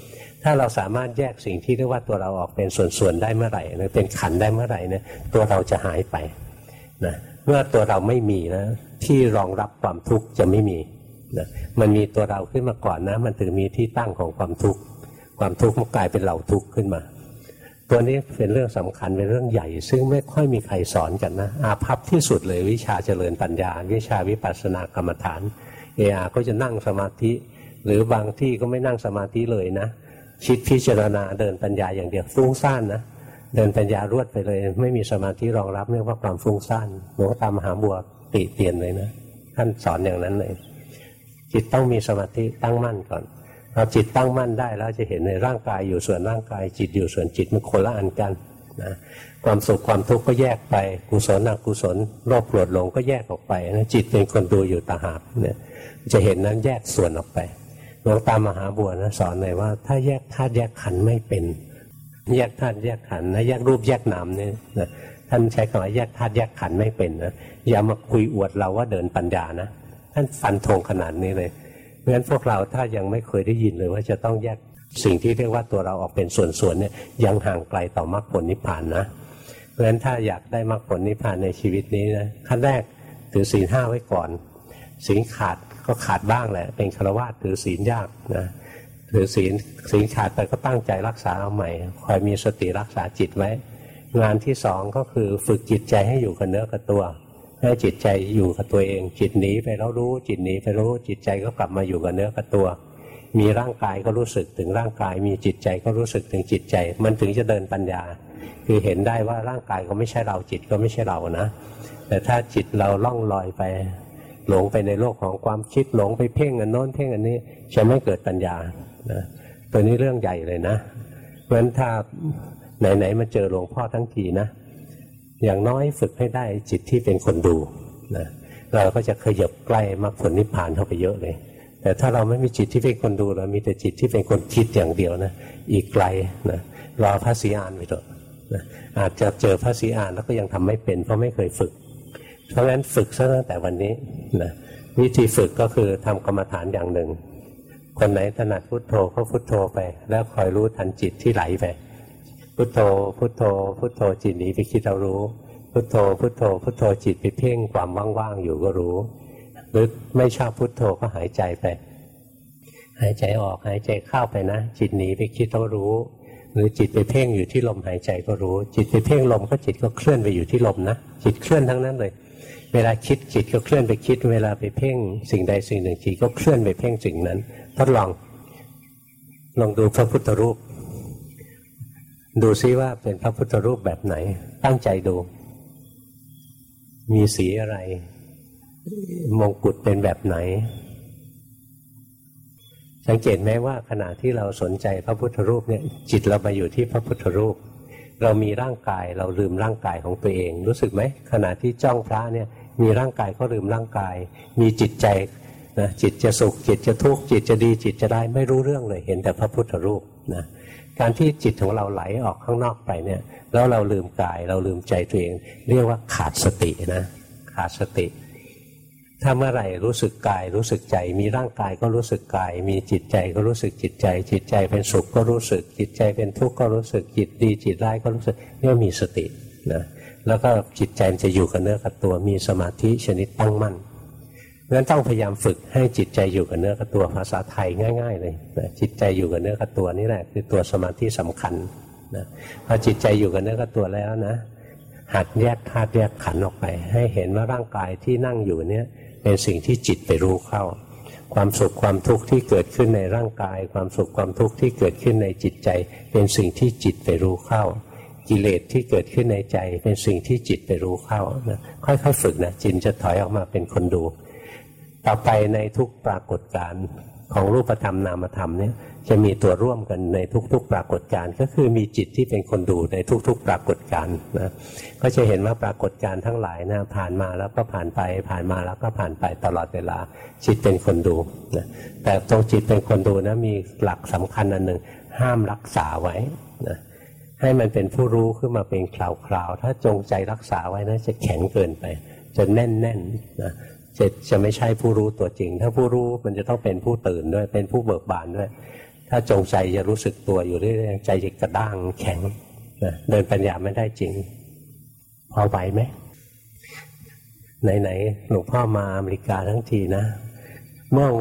ถ้าเราสามารถแยกสิ่งที่เรียกว่าตัวเราออกเป็นส่วนๆได้เมื่อไหร่หรือเป็นขันธ์ได้เมื่อไหร่เนี่ยตัวเราจะหายไปนะเมื่อตัวเราไม่มีนะที่รองรับความทุกข์จะไม่มีนะมันมีตัวเราขึ้นมาก่อนนะมันถึงมีที่ตั้งของความทุกข์ความทุกข์มันกลายเป็นเราทุกข์ขึ้นมาตัวนี้เป็นเรื่องสำคัญเป็นเรื่องใหญ่ซึ่งไม่ค่อยมีใครสอนกันนะอาภัพที่สุดเลยวิชาเจริญปัญญาวิชาวิปัสสนากรรมฐานก็จะนั่งสมาธิหรือบางที่ก็ไม่นั่งสมาธิเลยนะคิดพิจารณาเดินปัญญาอย่างเดียวฟุ้งซ่านนะเดินปัญญารวดไปเลยไม่มีสมาธิรองรับเรียกว่าความฟุ้งซ่านหลวงตามหาบัวติเตียนเลยนะท่านสอนอย่างนั้นเลยจิตต้องมีสมาธิตั้งมั่นก่อนพอจิตตั้งมั่นได้แล้วจะเห็นในร่างกายอยู่ส่วนร่างกายจิตอยู่ส่วนจิตมันคนละอันกันนะความสุขความทุกข์ก็แยกไปกุศลอกุศลโลภโกรธหลงก็แยกออกไปนะจิตเป็นคนดูอยู่ต่างหากเนี่ยจะเห็นนั้นแยกส่วนออกไปหลวงตามหาบัวนะสอนเลยว่าถ้าแยกธาตุแยกขันธ์ไม่เป็นแยกธาตุแยกขันธ์นะแยกรูปแยกนามเนี่ยนะท่านใช้คำว่าแยกธาตุแยกขันธ์ไม่เป็นนะอย่ามาคุยอวดเราว่าเดินปัญญานะท่านฟันธงขนาดนี้เลยเพราะฉะนั้นพวกเราถ้ายังไม่เคยได้ยินเลยว่าจะต้องแยกสิ่งที่เรียกว่าตัวเราออกเป็นส่วนๆเนี่ยยังห่างไกลต่อมรรคผลนิพพานนะเพราะฉะนั้นถ้าอยากได้มรรคผลนิพพานในชีวิตนี้นะขั้นแรกถือศีล 5ไว้ก่อนศีลขาดก็ขาดบ้างแหละเป็นฆราวาสถือศีลยากนะถือศีลขาดแต่ก็ตั้งใจรักษาเอาใหม่คอยมีสติรักษาจิตไว้งานที่สองก็คือฝึกจิตใจให้อยู่กับเนื้อกับตัวให้จิตใจอยู่กับตัวเองจิตหนีไปแล้วรู้จิตหนีไปรู้จิตใจก็กลับมาอยู่กับเนื้อกับตัวมีร่างกายก็รู้สึกถึงร่างกายมีจิตใจก็รู้สึกถึงจิตใจมันถึงจะเดินปัญญาคือเห็นได้ว่าร่างกายก็ไม่ใช่เราจิตก็ไม่ใช่เรานะแต่ถ้าจิตเราล่องลอยไปหลงไปในโลกของความคิดหลงไปเพ่งอันโน้นเพ่งอันนี้จะไม่เกิดปัญญานะตัวนี้เรื่องใหญ่เลยนะเพราะฉะนั้นถ้าไหนๆมาเจอหลวงพ่อทั้งทีนะอย่างน้อยฝึกให้ได้จิตที่เป็นคนดูนะเราก็จะขยับใกล้มรรคผลนิพพานเข้าไปเยอะเลยแต่ถ้าเราไม่มีจิตที่เป็นคนดูเรามีแต่จิตที่เป็นคนคิดอย่างเดียวนะอีกไกลนะรอพระศรีอานไปเถอะนะอาจจะเจอพระศรีอานแล้วก็ยังทำไม่เป็นเพราะไม่เคยฝึกเพราะงั้นฝึกซะตั้งแต่วันนี้นะวิธีฝึกก็คือทำกรรมฐานอย่างหนึ่งคนไหนถนัดพุทโธก็พุทโธไปแล้วคอยรู้ทันจิตที่ไหลไปพุทโธพุทโธพุทโธจิตหนีไปคิดเรารู้พุทโธพุทโธพุทโธจิตไปเพ่งความว่างๆอยู่ก็รู้หรือไม่ชอบพุทโธก็หายใจไปหายใจออกหายใจเข้าไปนะจิตหนีไปคิดเรารู้หรือจิตไปเพ่งอยู่ที่ลมหายใจก็รู้จิตไปเพ่งลมก็จิตก็เคลื่อนไปอยู่ที่ลมนะจิตเคลื่อนทั้งนั้นเลยเวลาคิดจิตก็เคลื่อนไปคิดเวลาไปเพ่งสิ่งใดสิ่งหนึ่งจิตก็เคลื่อนไปเพ่งสิ่งนั้นทดลองดูพระพุทธรูปดูซิว่าเป็นพระพุทธรูปแบบไหนตั้งใจดูมีสีอะไรมงกุฎเป็นแบบไหนสังเกตไหมว่าขณะที่เราสนใจพระพุทธรูปเนี่ยจิตเราไปอยู่ที่พระพุทธรูปเรามีร่างกายเราลืมร่างกายของตัวเองรู้สึกไหมขณะที่จ้องพระเนี่ยมีร่างกายก็ลืมร่างกายมีจิตใจนะจิตจะสุขจิตจะทุกข์จิตจะดีจิตจะร้ายไม่รู้เรื่องเลยเห็นแต่พระพุทธรูปนะการที่จิตของเราไหลออกข้างนอกไปเนี่ยแล้วเราลืมกายเราลืมใจตัวเองเรียกว่าขาดสตินะขาดสติถ้าเมื่อไหร่รู้สึกกายรู้สึกใจมีร่างกายก็รู้สึกกายมีจิตใจก็รู้สึกจิตใจจิตใจเป็นสุขก็รู้สึกจิตใจเป็นทุกข์ก็รู้สึกจิตดีจิตร้ายก็รู้สึกเรียกว่ามีสตินะแล้วก็จิตใจมันจะอยู่กับเนื้อกับตัวมีสมาธิชนิดตั้งมั่นงั้นต้องพยายามฝึกให้จิตใจอยู่กับเนื้อกับตัวภาษาไทยง่ายๆเลยนะจิตใจอยู่กับเนื้อกับตัวนี่แหละคือตัวสมาธิสำคัญนะพอจิตใจอยู่กับเนื้อกับตัวแล้วนะหัดแยกธาตุแยกขันธ์ออกไปให้เห็นว่าร่างกายที่นั่งอยู่เนี่ยเป็นสิ่งที่จิตไปรู้เข้าความสุขความทุกข์ที่เกิดขึ้นในร่างกายความสุขความทุกข์ที่เกิดขึ้นในจิตใจเป็นสิ่งที่จิตไปรู้เข้ากิเลสที่เกิดขึ้นในใจเป็นสิ่งที่จิตไปรู้เข้านะค่อยๆฝึกนะจิตจะถอยออกมาเป็นคนดูต่อไปในทุกปรากฏการณ์ของรูปธรรมนามธรรมเนี่ยจะมีตัวร่วมกันในทุกๆปรากฏการณ์ก็คือมีจิตที่เป็นคนดูในทุกๆปรากฏการณ์นะก็จะเห็นว่าปรากฏการณ์ทั้งหลายนะผ่านมาแล้วก็ผ่านไปผ่านมาแล้วก็ผ่านไปตลอดเวลาจิตเป็นคนดูนะแต่ตรงจิตเป็นคนดูนะมีหลักสำคัญอันหนึ่งห้ามรักษาไว้นะให้มันเป็นผู้รู้ขึ้นมาเป็นคราวๆถ้าจงใจรักษาไว้นะจะแข็งเกินไปจะแน่นๆนะจะไม่ใช่ผู้รู้ตัวจริงถ้าผู้รู้มันจะต้องเป็นผู้ตื่นด้วยเป็นผู้เบิกบานด้วยถ้าจงใจจะรู้สึกตัวอยู่เรื่อยๆใจจะกระด้างแข็งนะเดินปัญญาไม่ได้จริงพอไหวไหมไหนๆหลวงพ่อมาอเมริกาทั้งทีนะเมื่อ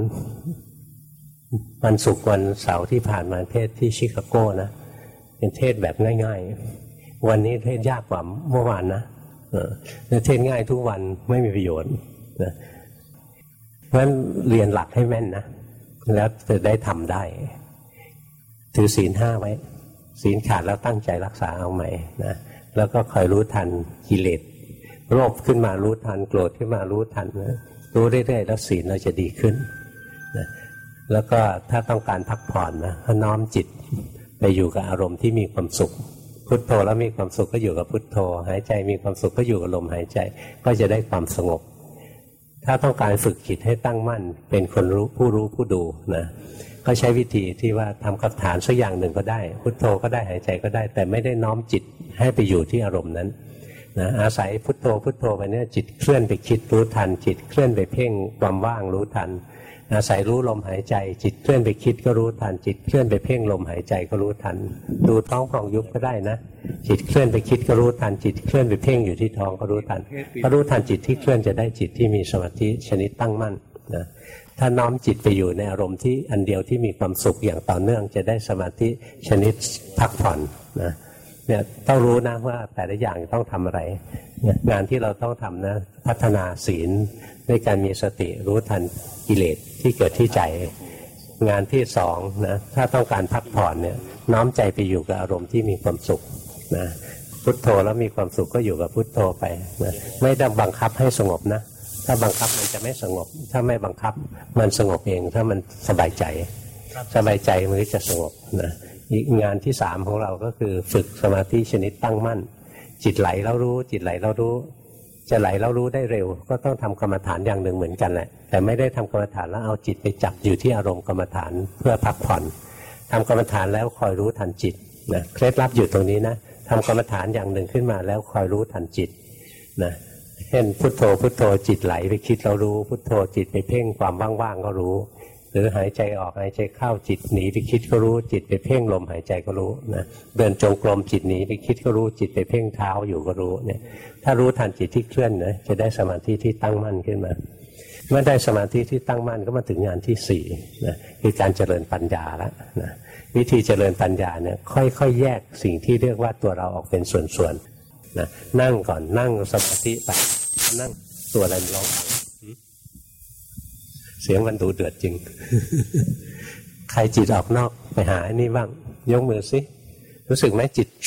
วันศุกร์วันเสาร์ที่ผ่านมาเทศที่ชิคาโกนะเป็นเทศแบบง่ายๆวันนี้เทศยากกว่าเมื่อวานนะเทศง่ายทุกวันไม่มีประโยชน์นะเพราะฉะนั้นเรียนหลักให้แม่นนะแล้วจะได้ทำได้ถือศีล 5ไว้ศีลขาดแล้วตั้งใจรักษาเอาใหม่นะแล้วก็คอยรู้ทันกิเลสโลภขึ้นมารู้ทันโกรธขึ้นมารู้ทันนะรู้เรื่อยๆแล้วศีลเราจะดีขึ้นนะแล้วก็ถ้าต้องการพักผ่อนนะก็น้อมจิตไปอยู่กับอารมณ์ที่มีความสุขพุทโธแล้วมีความสุขก็อยู่กับพุทโธหายใจมีความสุขก็อยู่กับลมหายใจก็จะได้ความสงบถ้าต้องการฝึกจิตให้ตั้งมั่นเป็นคนรู้ผู้ดูนะก็ใช้วิธีที่ว่าทำกรรมฐานสักอย่างหนึ่งก็ได้พุทโธก็ได้หายใจก็ได้แต่ไม่ได้น้อมจิตให้ไปอยู่ที่อารมณ์นั้นนะอาศัยพุทโธไปเนี่ยจิตเคลื่อนไปคิดรู้ทันจิตเคลื่อนไปเพ่งความว่างรู้ทันอาศัยรู้ลมหายใจจิตเคลื่อนไปคิดก็รู้ทันจิตเคลื่อนไปเพ่งลมหายใจก็รู้ทันดูท้องพองยุบก็ได้นะจิตเคลื่อนไปคิดก็รู้ทันจิตเคลื่อนไปเพ่งอยู่ที่ท้องก็รู้ทันก็รู้ทันจิตที่เคลื่อนจะได้จิตที่มีสมาธิชนิดตั้งมั่นนะถ้าน้อมจิตไปอยู่ในอารมณ์ที่อันเดียวที่มีความสุขอย่างต่อเนื่องจะได้สมาธิชนิดพักผ่อนนะเนี่ยต้องรู้นะว่าแต่ละอย่างต้องทำอะไรงานที่เราต้องทำนะพัฒนาศีลด้วยการมีสติรู้ทันกิเลสที่เกิดที่ใจงานที่สองนะถ้าต้องการพักผ่อนเนี่ยน้อมใจไปอยู่กับอารมณ์ที่มีความสุขนะพุทโธแล้วมีความสุขก็อยู่กับพุทโธไปนะไม่ต้องบังคับให้สงบนะถ้าบังคับมันจะไม่สงบถ้าไม่บังคับมันสงบเองถ้ามันสบายใจมันก็จะสงบนะอีกงานที่สามของเราก็คือฝึกสมาธิชนิดตั้งมั่นจิตไหลแล้วรู้จิตไหลแล้วรู้จะไหลแล้วรู้ได้เร็วก็ต้องทำกรรมฐานอย่างหนึ่งเหมือนกันแหละแต่ไม่ได้ทำกรรมฐานแล้วเอาจิตไปจับอยู่ที่อารมณ์กรรมฐานเพื่อพักผ่อนทำกรรมฐานแล้วคอยรู้ทันจิตนะเคล็ดลับอยู่ตรงนี้นะทำกรรมฐานอย่างหนึ่งขึ้นมาแล้วคอยรู้ทันจิตนะเช่นพุทโธจิตไหลไปคิดเรารู้พุทโธจิตไปเพ่งความว่างๆก็รู้หรือหายใจออกหายใจเข้าจิตหนีไปคิดก็รู้จิตไปเพ่งลมหายใจก็รู้นะเดินจงกรมจิตหนีไปคิดก็รู้จิตไปเพ่งเท้าอยู่ก็รู้เนี่ยถ้ารู้ทันจิตที่เคลื่อนนะจะได้สมาธิที่ตั้งมั่นขึ้นมาเมื่อได้สมาธิที่ตั้งมั่นก็มาถึงงานที่สี่นะคือการเจริญปัญญาแล้วนะวิธีเจริญปัญญาเนี่ยค่อยๆแยกสิ่งที่เรียกว่าตัวเราออกเป็นส่วนๆนะนั่งก่อนนั่งสมาธิไปนั่งตัวอะไรร้องเสียงมันดูเดือดจริง ใครจิตออกนอกไปหาอันนี้บ้างยกมือสิรู้สึกไหมจิต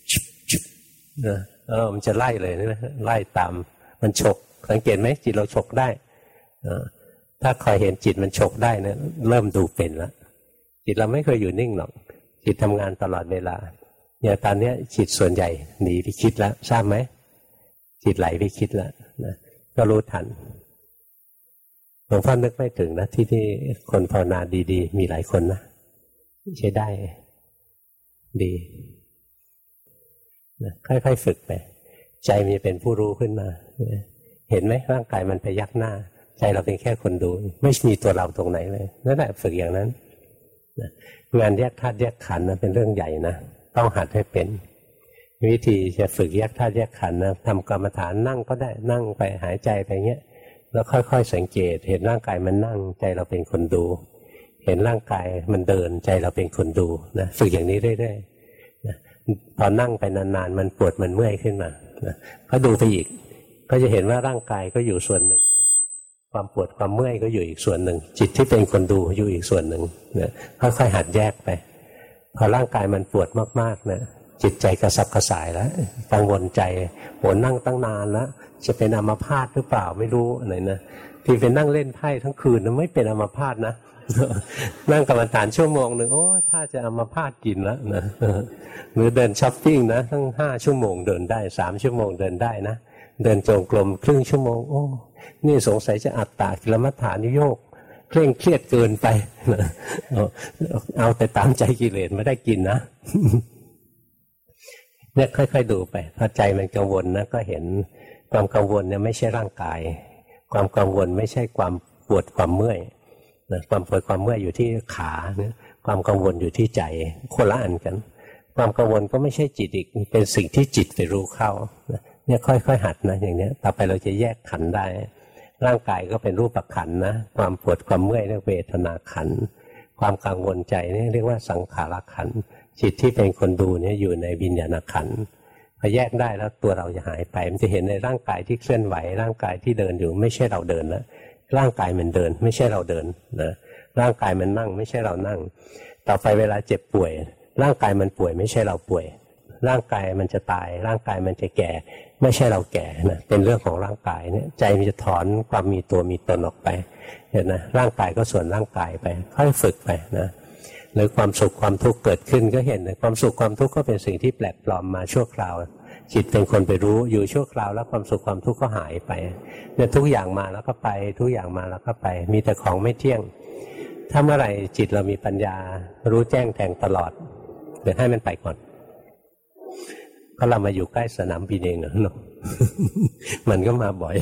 มันจะไล่เลยนะไล่ตามมันฉกสังเกตไหมจิตเราฉกได้ถ้าคอยเห็นจิตมันฉกได้นะเริ่มดูเป็นแล้วจิตเราไม่เคยอยู่นิ่งหรอกจิตทำงานตลอดเวลาอย่างตอนนี้จิตส่วนใหญ่หนีไปคิดแล้วทราบไหมจิตไหลไปคิดแล้วนะก็รู้ทันหลวงพ่อนึกไม่ถึงนะที่คนภาวนาดีๆมีหลายคนนะใช้ได้ดีนะค่อยๆฝึกไปใจมันจะเป็นผู้รู้ขึ้นมาเห็นไหมร่างกายมันไปยักหน้าใจเราเป็นแค่คนดูไม่มีตัวเราตรงไหนเลยนั่นแหละฝึกอย่างนั้นนะงานแยกธาตุแยกขันธ์นะเป็นเรื่องใหญ่นะต้องหัดให้เป็นวิธีจะฝึกแยกธาตุแยกขันธ์นะทำกรรมฐานนั่งก็ได้นั่งไปหายใจไปเงี้ยแล้วค่อยๆสังเกตเห็นร่างกายมันนั่งใจเราเป็นคนดูเห็นร่างกายมันเดินใจเราเป็นคนดูนะฝึกอย่างนี้เรื่อยๆนะพอนั่งไปนานๆมันปวดมันเมื่อยขึ้นมานะก็ดูไปอีกก็จะเห็นว่าร่างกายก็อยู่ส่วนหนึ่งนะความปวดความเมื่อยก็อยู่อีกส่วนหนึ่งจิตที่เป็นคนดูอยู่อีกส่วนหนึ่งนะค่อยๆหัดแยกไปพอร่างกายมันปวดมากๆนะจิตใจกระสับกระส่ายแล้วกังวลใจโหนั่งตั้งนานแล้วจะเป็นอัมพาตหรือเปล่าไม่รู้อะไรนะที่เป็นนั่งเล่นไพ่ทั้งคืนนะไม่เป็นอัมพาตนะ นั่งกรรมฐานชั่วโมงหนึ่งโอ้ถ้าจะอัมพาตกินแล้วนะหรือเดินช้อปปิ้งนะทั้ง5 ชั่วโมงเดินได้3 ชั่วโมงเดินได้นะเดินจงกรมครึ่งชั่วโมงโอ้นี่สงสัยจะอัตตากิลมัฏฐานิโยกเคร่งเครียดเกินไปเอาแต่ตามใจกิเลสไม่ได้กินนะเนี่ยค่อยๆดูไปพอใจมันกังวลนะก็เห็นความกังวลเนี่ยไม่ใช่ร่างกายความกังวลไม่ใช่ความปวดความเมื่อยนะความปวดความเมื่อยอยู่ที่ขาเนี่ยความกังวลอยู่ที่ใจคนละอันกันความกังวลก็ไม่ใช่จิตอีกเป็นสิ่งที่จิตไปรู้เข้าเนี่ยค่อยๆหัดนะอย่างนี้ต่อไปเราจะแยกขันธ์ได้ร่างกายก็เป็นรูปขันธ์นะความปวดความเมื่อยเรียกเวทนาขันธ์ความกังวลใจนี่เรียกว่าสังขารขันธ์จิตที่เป็นคนดูเนี่ยอยู่ในวิญญาณขันธ์พอแยกได้แล้วตัวเราจะหายไปมันจะเห็นในร่างกายที่เคลื่อนไหวร่างกายที่เดินอยู่ไม่ใช่เราเดินนะร่างกายมันเดินไม่ใช่เราเดินนะร่างกายมันนั่งไม่ใช่เรานั่งต่อไปเวลาเจ็บป่วยร่างกายมันป่วยไม่ใช่เราป่วยร่างกายมันจะตายร่างกายมันจะแก่ไม่ใช่เราแก่นะเป็นเรื่องของร่างกายเนี่ยใจมันจะถอนความมีตัวมีตนออกไปเห็นนะร่างกายก็ส่วนร่างกายไปค่อยฝึกไปนะหรือความสุขความทุกข์เกิดขึ้นก็เห็นนะความสุขความทุกข์ก็เป็นสิ่งที่แปลกปลอมมาชั่วคราวจิตเป็นคนไปรู้อยู่ชั่วคราวแล้วความสุขความทุกข์ก็หายไปเนี่ยทุกอย่างมาแล้วก็ไปทุกอย่างมาแล้วก็ไปมีแต่ของไม่เที่ยงถ้าเมื่อไหร่จิตเรามีปัญญารู้แจ้งแทงตลอดเดี๋ยวให้มันไปก่อนก็เรามาอยู่ใกล้สนามบินเองเนาะ มันก็มาบ่อย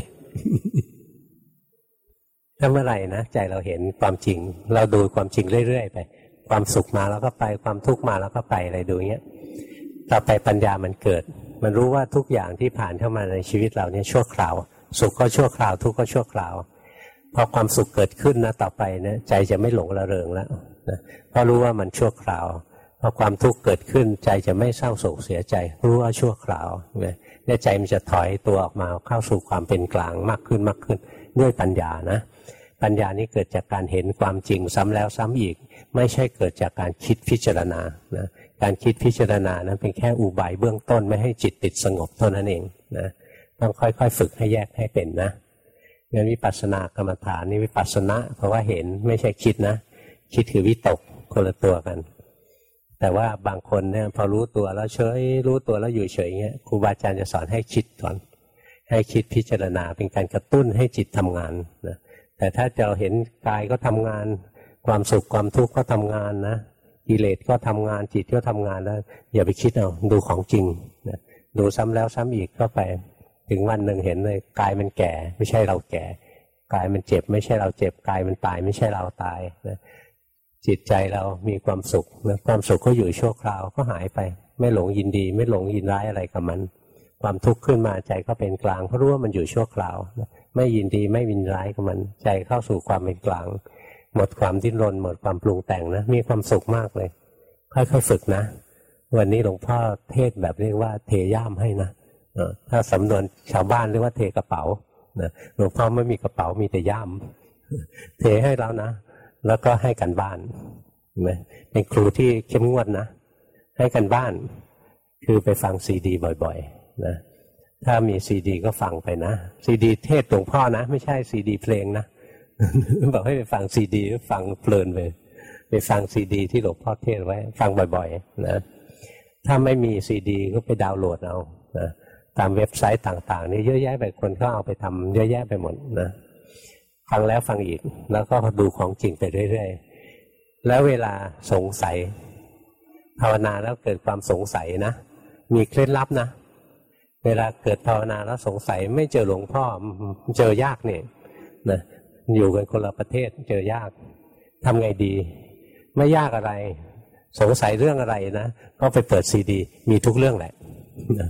ถ้าเมื่อไหร่นะใจเราเห็นความจริงเราดูความจริงเรื่อยๆไปความสุขมาแล้วก็ไปความทุกข์มาแล้วก็ไปอะไรดูเงี้ยต่อไปปัญญามันเกิดมันรู้ว่าทุกอย่างที่ผ่านเข้ามาในชีวิตเราเนี่ยชั่วคราวสุขก็ชั่วคราวทุกข์ก็ชั่วคราวพอความสุขเกิดขึ้นนะต่อไปนะใจจะไม่หลงระเริงแล้วนะเพราะรู้ว่ามันชั่วคราวพอความทุกข์เกิดขึ้นใจจะไม่เศร้าโศกเสียใจรู้ว่าชั่วคราวเนี่ยใจมันจะถอยตัวออกมาเข้าสู่ความเป็นกลางมากขึ้นมากขึ้นด้วยปัญญานะปัญญานี้เกิดจากการเห็นความจริงซ้ำแล้วซ้ำอีกไม่ใช่เกิดจากการคิดพิจารณานะการคิดพิจารณานั้นเป็นแค่อุบายเบื้องต้นไม่ให้จิตติดสงบเท่านั้นเองนะต้องค่อยๆฝึกให้แยกให้เป็นนะงั้นวิปัสสนากรรมฐานนี่วิปัสสนะเพราะว่าเห็นไม่ใช่คิดนะคิดคือวิตกคนละตัวกันแต่ว่าบางคนเนี่ยพอรู้ตัวแล้วเฉยรู้ตัวแล้วอยู่เฉยเงี้ยครูบาอาจารย์จะสอนให้คิดก่อนให้คิดพิจารณาเป็นการกระตุ้นให้จิตทำงานนะแต่ถ้าจะเห็นกายก็ทำงานความสุขความทุกข์ก็ทำงานนะกิเลสก็ทำงานจิตก็ทำงานแล้วอย่าไปคิดเอาดูของจริงนะดูซ้ำแล้วซ้ำอีกก็ไปถึงวันหนึ่งเห็นเลยกายมันแก่ไม่ใช่เราแก่กายมันเจ็บไม่ใช่เราเจ็บกายมันตายไม่ใช่เราตายนะจิตใจเรามีความสุขนะความสุขก็อยู่ชั่วคราวก็หายไปไม่หลงยินดีไม่หลงยินร้ายอะไรกับมันความทุกข์ขึ้นมาใจก็เป็นกลางเพราะรู้ว่ามันอยู่ชั่วคราวนะไม่ยินดีไม่ยินร้ายกับมันใจเข้าสู่ความเป็นกลางหมดความดิ้นรนหมดความปรุงแต่งนะมีความสุขมากเลยค่อยๆฝึกนะวันนี้หลวงพ่อเทศแบบเรียกว่าเทย่ามให้นะถ้าสำนวนชาวบ้านเรียกว่าเทกระเป๋าหลวงพ่อไม่มีกระเป๋ามีแต่ย่ามเทให้แล้วนะแล้วก็ให้กันบ้านเห็นไหมเป็นครูที่เข้มงวดนะให้กันบ้านคือไปฟังซีดีบ่อยๆนะถ้ามีซีดีก็ฟังไปนะซีดีเทศหลวงพ่อนะไม่ใช่ซีดีเพลงนะ บอกให้ไปฟังซีดีฟังเพลินไปฟังซีดีที่หลวงพ่อเทศไว้ฟังบ่อยๆนะถ้าไม่มีซีดีก็ไปดาวน์โหลดเอานะตามเว็บไซต์ต่างๆนี่เยอะแยะไปคนก็เอาไปทำเยอะแยะไปหมดนะฟังแล้วฟังอีกแล้วก็ดูของจริงไปเรื่อยๆแล้วเวลาสงสัยภาวนาแล้วเกิดความสงสัยนะมีเคล็ดลับนะเวลาเกิดภาวนาแล้วสงสัยไม่เจอหลวงพ่อเจอยากเนี่ยนะอยู่กันคนละประเทศเจอยากทำไงดีไม่ยากอะไรสงสัยเรื่องอะไรนะก็ไปเปิดซีดีมีทุกเรื่องแหละนะ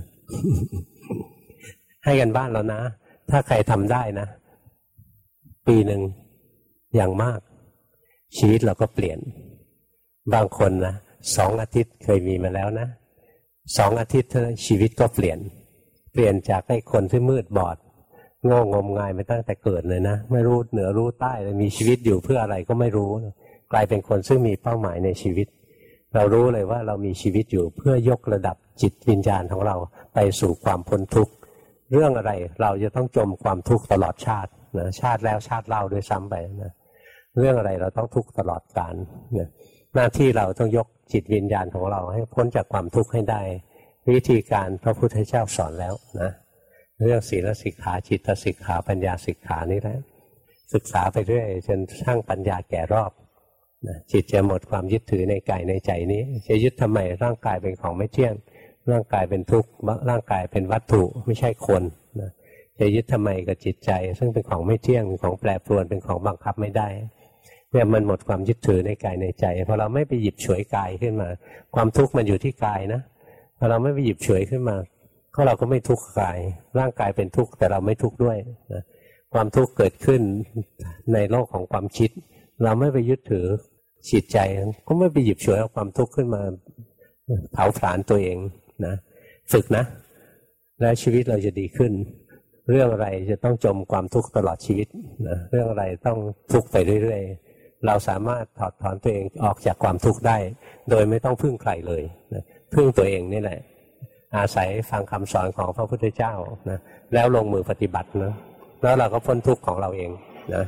ให้กันบ้านแล้วนะถ้าใครทำได้นะปีหนึ่งอย่างมากชีวิตเราก็เปลี่ยนบางคนนะ2 อาทิตย์เคยมีมาแล้วนะ2 อาทิตย์เท่านั้นชีวิตก็เปลี่ยนจากไอ้คนที่มืดบอดโง่งมงายมาตั้งแต่เกิดเลยนะไม่รู้เหนือรู้ใต้เลยมีชีวิตอยู่เพื่ออะไรก็ไม่รู้กลายเป็นคนซึ่งมีเป้าหมายในชีวิตเรารู้เลยว่าเรามีชีวิตอยู่เพื่อยกระดับจิตวิญญาณของเราไปสู่ความพ้นทุกข์เรื่องอะไรเราจะต้องจมความทุกข์ตลอดชาตินะชาติแล้วชาติเล่าด้วยซ้ำไปนะเรื่องอะไรเราต้องทุกข์ตลอดกาลนะหน้าที่เราต้องยกจิตวิญญาณของเราให้พ้นจากความทุกข์ให้ได้วิธีการพระพุทธเจ้าสอนแล้วนะเรื่องศีลสิกขาจิตสิกขาปัญญาสิกขานี่แหละศึกษาไปเรื่อยจนทั้งปัญญาแก่รอบนะจิตจะหมดความยึดถือในกายในใจนี้จะยึดทำไมร่างกายเป็นของไม่เที่ยงร่างกายเป็นทุกข์ร่างกายเป็นวัตถุไม่ใช่คนนะจะยึดทำไมกับจิตใจซึ่งเป็นของไม่เที่ยงเป็นของแปรปรวนเป็นของบังคับไม่ได้เนี่ยมันหมดความยึดถือในกายในใจพอเราไม่ไปหยิบฉวยกายขึ้นมาความทุกข์มันอยู่ที่กายนะพอเราไม่ไปหยิบฉวยขึ้นมาก็เราก็ไม่ทุกข์กายร่างกายเป็นทุกข์แต่เราไม่ทุกข์ด้วยนะความทุกข์เกิดขึ้นในโลกของความคิดเราไม่ไปยึดถือจิตใจก็ไม่ไปหยิบฉวยเอาความทุกข์ขึ้นมาเผาผลาญตัวเองนะฝึกนะแล้วชีวิตเราจะดีขึ้นเรื่องอะไรจะต้องจมความทุกข์ตลอดชีวิตนะเรื่องอะไรต้องทุกข์ไปเรื่อยๆเราสามารถถอดถอนตัวเองออกจากความทุกข์ได้โดยไม่ต้องพึ่งใครเลยนะพึ่งตัวเองนี่แหละอาศัยฟังคำสอนของพระพุทธเจ้านะแล้วลงมือปฏิบัตินะแล้วเราก็พ้นทุกข์ของเราเองนะ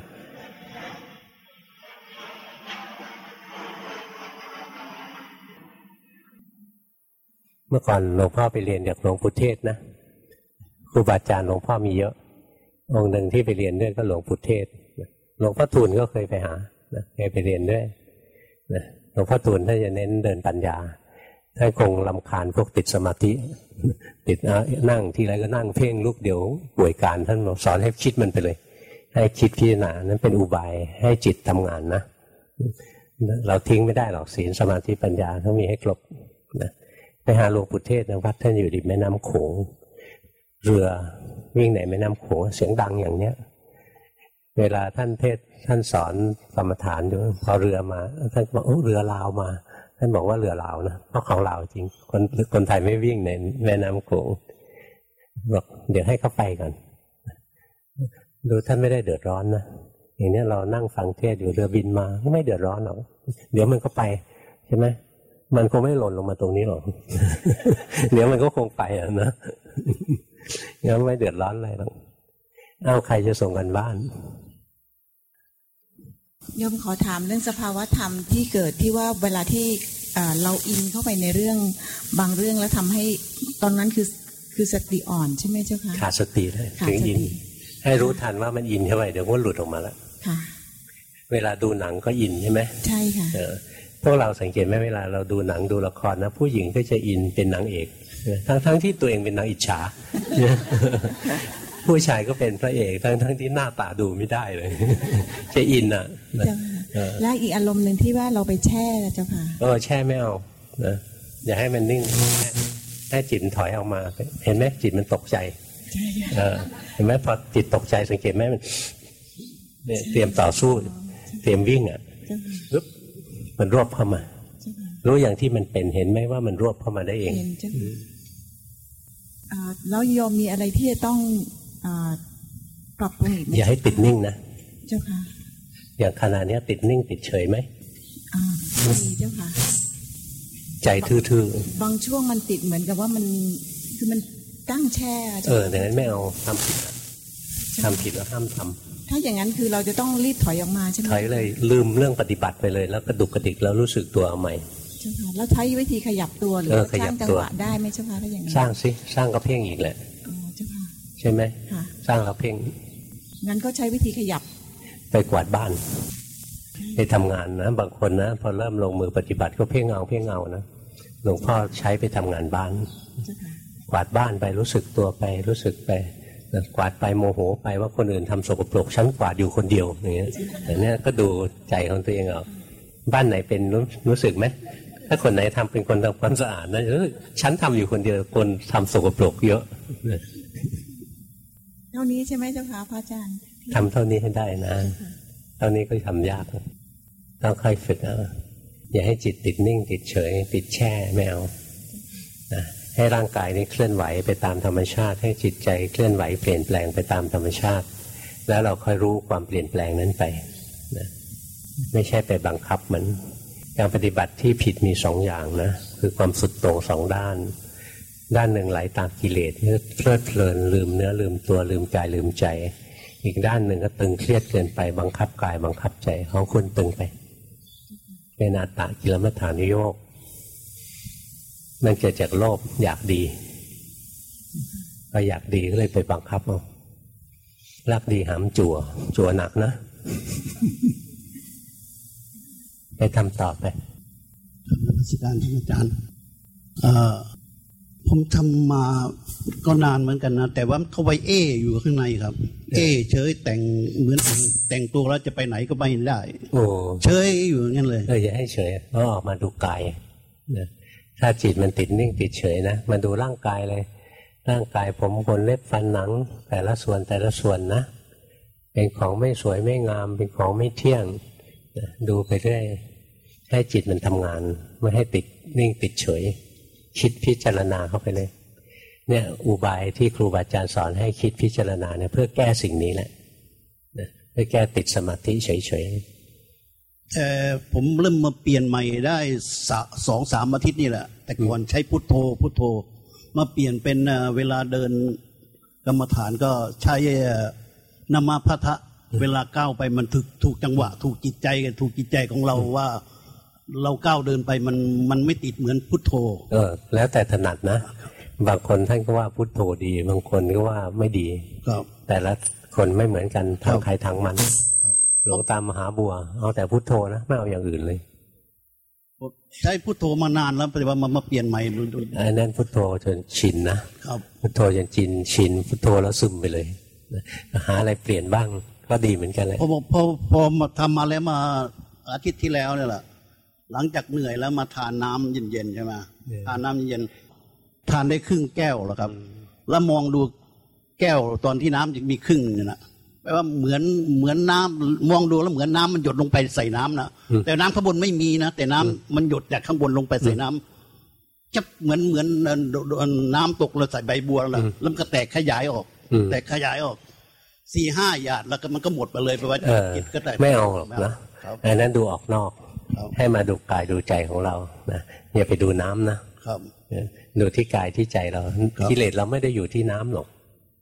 เมื่อก่อนหลวงพ่อไปเรียนจากหลวงปู่เทศนะครูบาอาจารย์หลวงพ่อมีเยอะองค์หนึ่งที่ไปเรียนด้วยก็หลวงปู่เทศหลวงพ่อทูลก็เคยไปหาเคยไปเรียนด้วยหลวงพ่อทูลท่านจะเน้นเดินปัญญาท่านคงรำคาญพวกติดสมาธิติดนั่งทีไรก็นั่งเพ่งลูกเดียวป่วยการท่านสอนให้คิดมันไปเลยให้คิดพิจารณานั้นเป็นอุบายให้จิตทำงานนะเราทิ้งไม่ได้หรอกศีลสมาธิปัญญาต้องมีให้ครบนะไปหาหลวงปู่เทศนะวัดท่านอยู่ริมแม่น้ำโขงเรือวิ่งในแม่น้ำโขงเสียงดังอย่างเนี้ยเวลาท่านเทศท่านสอนกรรมฐานอยู่พอเรือมาท่านบอกเรือลาวมาท่านบอกว่าเรือลาวนะเพราะของลาวจริงคนไทยไม่วิ่งในแม่น้ำโขงบอกเดี๋ยวให้เขาไปก่อนดูท่านไม่ได้เดือดร้อนนะอย่างนี้เรานั่งฟังเทศอยู่เรือบินมาไม่เดือดร้อนหรอกเดี๋ยวมันก็ไปใช่ไหมมันคงไม่หล่นลงมาตรงนี้หรอกเดี๋ยวมันก็คงไปอ่ะนะงั้นไม่เดือดร้อนอะไรหรอกเอาใครจะส่งกันบ้านโยมขอถามเรื่องสภาวะธรรมที่เกิดที่ว่าเวลาที่เราอินเข้าไปในเรื่องบางเรื่องแล้วทำให้ตอนนั้นคือสติอ่อนใช่ไหมเจ้าคะขาดสติเลยถึงอินให้รู้ทันว่ามันอินเข้าไปเดี๋ยวก็หลุดออกมาแล้วเวลาดูหนังก็อินใช่ไหมใช่ค่ะพวกเราสังเกตไหมเวลาเราดูหนังดูละครนะผู้หญิงก็จะอินเป็นนางเอกทั้งที่ตัวเองเป็นนางอิจฉาผู้ชายก็เป็นพระเอกทั้งที่หน้าตาดูไม่ได้เลยจะอินอ่ะและอีกอารมณ์หนึ่งที่ว่าเราไปแช่เจ้าค่ะแช่ไม่เอานะอย่าให้มันนิ่งให้จิตถอยออกมาเห็นไหมจิตมันตกใจเห็นไหมพอจิตตกใจสังเกตไหมมันเตรียมต่อสู้เตรียมวิ่งอ่ะปุ๊บมันรวบเข้ามารู้อย่างที่มันเป็นเห็นไหมว่ามันรวบเข้ามาได้เองแล้วโยมมีอะไรที่จะต้องปรับปรุงอีกไหมอย่าให้ติดนิ่งนะเจ้าค่ะอย่างขณะนี้ติดนิ่งติดเฉยไหมดีเจ้าค่ะใจทื่อๆบางช่วงมันติดเหมือนกับว่ามันคือมันตั้งแช่อย่างนั้นไม่เอาทำผิดแล้วห้ามทำถ้าอย่างนั้นคือเราจะต้องรีบถอยออกมาใช่ไหมถอยเลยลืมเรื่องปฏิบัติไปเลยแล้วกระดุกกระดิกแล้วรู้สึกตัวเอาใหม่เจ้าค่ะแล้วใช้วิธีขยับตัวหรือสร้างจังหวะได้ไหมเจ้าค่ะถ้าอย่างนั้นสร้างสิสร้างก็เพ่งอีกแหละเจ้าค่ะใช่ไหมสร้างแล้วเพ่งงั้นก็ใช้วิธีขยับไปกวาดบ้านไปทำงานนะบางคนนะพอเริ่มลงมือปฏิบัติก็เพ่งเอานะหลวงพ่อใช้ไปทำงานบ้านกวาดบ้านไปรู้สึกตัวไปรู้สึกไปกวาดไปโมโหไปว่าคนอื่นทำสกปรกฉันกวาดอยู่คนเดียวอย่างเงี้ยแต่เนี้ยก็ดูใจของตัวเองเอาบ้านไหนเป็นรู้สึกไหมถ้าคนไหนทำเป็นคนทำความสะอาดนะฉันทำอยู่คนเดียวคนทำสกปรกเยอะเท่านี้ใช่ไหมเจ้าค่ะพระอาจารย์ทำเท่านี้ให้ได้นะเท่านี้ก็ทำยากต้องค่อยฝึกเอาอย่าให้จิตติดนิ่งติดเฉยติดแช่ไม่เอานะให้ร่างกายนี้เคลื่อนไหวไปตามธรรมชาติให้จิตใจเคลื่อนไหวเปลี่ยนแปลงไปตามธรรมชาติแล้วเราค่อยรู้ความเปลี่ยนแปลงนั้นไปนะไม่ใช่ไปบังคับมันการปฏิบัติที่ผิดมี2 อย่างนะคือความสุดโต่ง2 ด้านหนึ่งไหลตามกิเลสเพลิดเพลินลืมเนื้อลืมตัวลืมกายลืมใจอีกด้านหนึ่งก็ตึงเครียดเกินไปบังคับกายบังคับใจของคุณตึงไปเป็นอัตตกิลมัฏฐานุโยคมันเกิดจากโลภอยากดีก็อยากดีก็เลยไปบังคับเอารักดีหามจั่วหนักนะไปทำต่อไปนมัสการท่านอาจารย์ผมทำมาก็นานเหมือนกันนะแต่ว่าเขาไว้อยู่ข้างในครับเฉยแต่งเหมือนแต่งตัวแล้วจะไปไหนก็ไปได้โอ้เฉยอยู่งั้นเลยอย่าให้เฉยก็ออกมาดูกายนะถ้าจิตมันติดนิ่งติดเฉยนะมาดูร่างกายเลยร่างกายผมขนเล็บฟันหนังแต่ละส่วนนะเป็นของไม่สวยไม่งามเป็นของไม่เที่ยงดูไปเรื่อยให้จิตมันทำงานไม่ให้ติดนิ่งติดเฉยคิดพิจารณาเข้าไปเลยเนี่ยอุบายที่ครูบาอาจารย์สอนให้คิดพิจารณาเนี่ยเพื่อแก้สิ่งนี้แหละเพื่อแก้ติดสมาธิเฉยๆผมเริ่มมาเปลี่ยนใหม่ได้2-3 อาทิตย์นี่แหละแต่ก่อนใช้พุทโธมาเปลี่ยนเป็นเวลาเดินกรรมฐานก็ใช้นามาพะทะเวลาก้าวไปมันถูกจังหวะถูกจิตใจของเราว่าเราก้าวเดินไปมันไม่ติดเหมือนพุทโธแล้วแต่ถนัดนะบางคนท่านก็ว่าพุทโธดีบางคนก็ว่าไม่ดีแต่ละคนไม่เหมือนกันทางใครทางมันหลวงตามหาบัวเอาแต่พุทโธนะไม่เอาอย่างอื่นเลยใช้พุทโธมานานแล้วแต่ว่ามาเปลี่ยนใหม่อันนั้นพุทโธจนชินนะพุทโธจนชินพุทโธแล้วซึมไปเลยหาอะไรเปลี่ยนบ้างก็ดีเหมือนกันเลยพอมาทำมาแล้วมาอาทิตย์ที่แล้วเนี่ยแหละหลังจากเหนื่อยแล้วมาทานน้ำเย็นๆใช่ไหมทานน้ำเย็นทานได้ครึ่งแก้วแล้วครับแล้วมองดูแก้วตอนที่น้ำจะมีครึ่งเนี่ยนะแปลว่าเหมือนน้ำมองดูแล้วเหมือนน้ำมันหยดลงไปใส่น้ำนะแต่น้ำข้างบนไม่มีนะแต่น้ำมันหยดจากข้างบนลงไปใส่น้ำจะเหมือนน้ำตกเราใส่ใบบัวแล้วมันก็แตกขยายออก4-5 หยาดแล้วก็มันก็หมดไปเลยแปลว่าจิตก็แตกไม่เอาหรอกนะอันนั้นดูออกนอกให้มาดูกายดูใจของเรานะอย่าไปดูน้ำนะดูที่กายที่ใจเรากิเลสเราไม่ได้อยู่ที่น้ำหรอก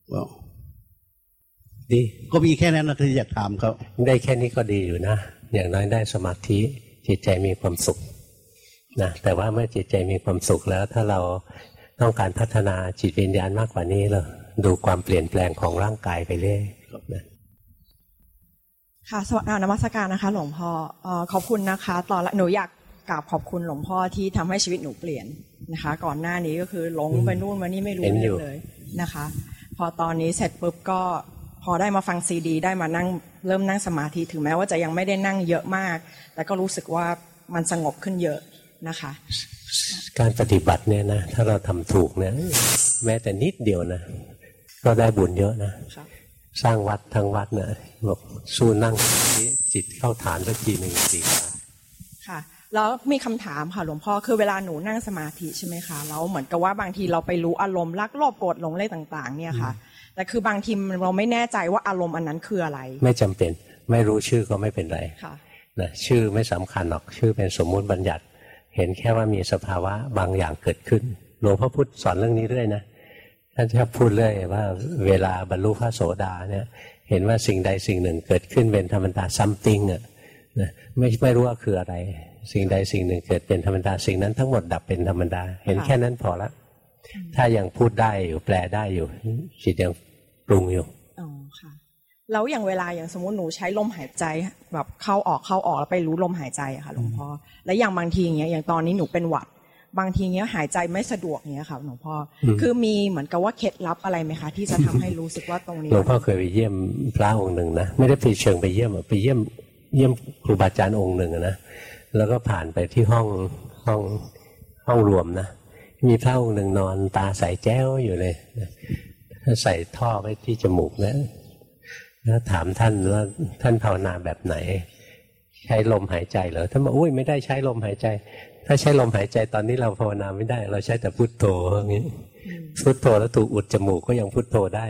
ดีก็มีแค่นั้นนะคืออยากถามเขาได้แค่นี้ก็ดีอยู่นะอย่างน้อยได้สมาธิจิตใจมีความสุขนะแต่ว่าเมื่อจิตใจมีความสุขแล้วถ้าเราต้องการพัฒนาจิตวิญญาณมากกว่านี้เราดูความเปลี่ยนแปลงของร่างกายไปเรื่อยนะค่ะสวัสดีนมัสการนะคะหลวงพ่อขอบคุณนะคะตอนหนูอยากกราบขอบคุณหลวงพ่อที่ทำให้ชีวิตหนูเปลี่ยนนะคะก่อนหน้านี้ก็คือหลงไปนู่นมานี่ไม่รู้เลยนะคะพอตอนนี้เสร็จปุ๊บก็พอได้มาฟังซีดีได้มานั่งเริ่มนั่งสมาธิถึงแม้ว่าจะยังไม่ได้นั่งเยอะมากแต่ก็รู้สึกว่ามันสงบขึ้นเยอะนะคะการปฏิบัติเนี่ยนะถ้าเราทำถูกเนี่ยแม้แต่นิดเดียวนะก็ได้บุญเยอะนะสร้างวัดทั้งวัดเนี่ยบอกสู้นั่งจิตเข้าฐานสักทีหนึ่งดีกว่าค่ะแล้วมีคำถามค่ะหลวงพ่อคือเวลาหนูนั่งสมาธิใช่ไหมคะแล้วเหมือนกับว่าบางทีเราไปรู้อารมณ์รักโลภโกรธหลงอะไรต่างๆเนี่ยค่ะแต่คือบางทีเราไม่แน่ใจว่าอารมณ์อันนั้นคืออะไรไม่จำเป็นไม่รู้ชื่อก็ไม่เป็นไรนะชื่อไม่สำคัญหรอกชื่อเป็นสมมุติบัญญัติเห็นแค่ว่ามีสภาวะบางอย่างเกิดขึ้นหลวงพ่อพุธสอนเรื่องนี้เรื่อยนะท่านชอบพูดเรื่อยว่าเวลาบรรลุพระโสดาเนี่ยเห็นว่าสิ่งใดสิ่งหนึ่งเกิดขึ้นเป็นธรรมดาซัมติงอ่ะไม่รู้ว่าคืออะไรสิ่งใดสิ่งหนึ่งเกิดเป็นธรรมดาสิ่งนั้นทั้งหมดดับเป็นธรรมดาเห็นแค่นั้นพอละถ้ายังพูดได้อยู่แปลได้อยู่จิตยังปรุงอยู่อ๋อค่ะแล้วอย่างเวลาอย่างสมมติหนูใช้ลมหายใจแบบเข้าออกแล้วไปรู้ลมหายใจอะค่ะหลวงพ่อและอย่างบางทีอย่างเงี้ยอย่างตอนนี้หนูเป็นหวัดบางทีเงี้ยหายใจไม่สะดวกเงี้ยค่ะหลวงพ่อคือมีเหมือนกับว่าเคล็ดลับอะไรไหมคะที่จะทำให้รู้สึกว่าตรงนี้หลวงพ่อเคยไปเยี่ยมพระองค์หนึ่งนะไม่ได้ไปเชิงไปเยี่ยมครูบาอาจารย์องค์หนึ่งนะแล้วก็ผ่านไปที่ห้องรวมนะมีพระองค์หนึ่งนอนตาใสแจ้วอยู่เลยใส่ท่อไว้ที่จมูกนะแล้วถามท่านว่าท่านภาวนาแบบไหนใช้ลมหายใจเหรอท่านบอกอุ้ยไม่ได้ใช้ลมหายใจถ้าใช้ลมหายใจตอนนี้เราภาวนาไม่ได้เราใช้แต่พุทโธอย่างนี้พุทโธแล้วถูกอุดจมูกก็ยังพุทโธได้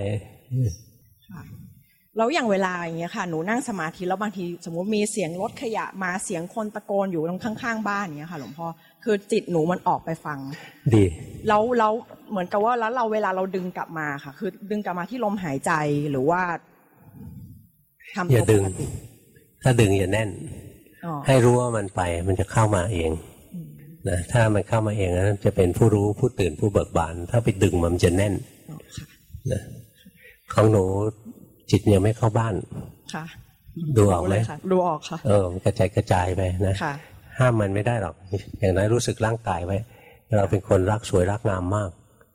แล้วอย่างเวลาอย่างเงี้ยค่ะหนูนั่งสมาธิแล้วบางทีสมมติมีเสียงรถขยะมาเสียงคนตะโกนอยู่ตรงข้างๆบ้านอย่างเงี้ยค่ะหลวงพ่อคือจิตหนูมันออกไปฟังดีแล้วเหมือนกับว่าแล้วเราเวลาเราดึงกลับมาค่ะคือดึงกลับมาที่ลมหายใจหรือว่าทำอย่าดึงถ้าดึงอย่าแน่นให้รู้ว่ามันไปมันจะเข้ามาเองนะถ้ามันเข้ามาเองนะจะเป็นผู้รู้ผู้ตื่นผู้เบิกบานถ้าไปดึงมันจะแน่นนะของหนูจิตยังไม่เข้าบ้านค่ะดูออกไหมดูออกค่ะกระจายไปนะห้ามมันไม่ได้หรอกอย่างน้อยรู้สึกร่างกายไว้เราเป็นคนรักสวยรักงามมาก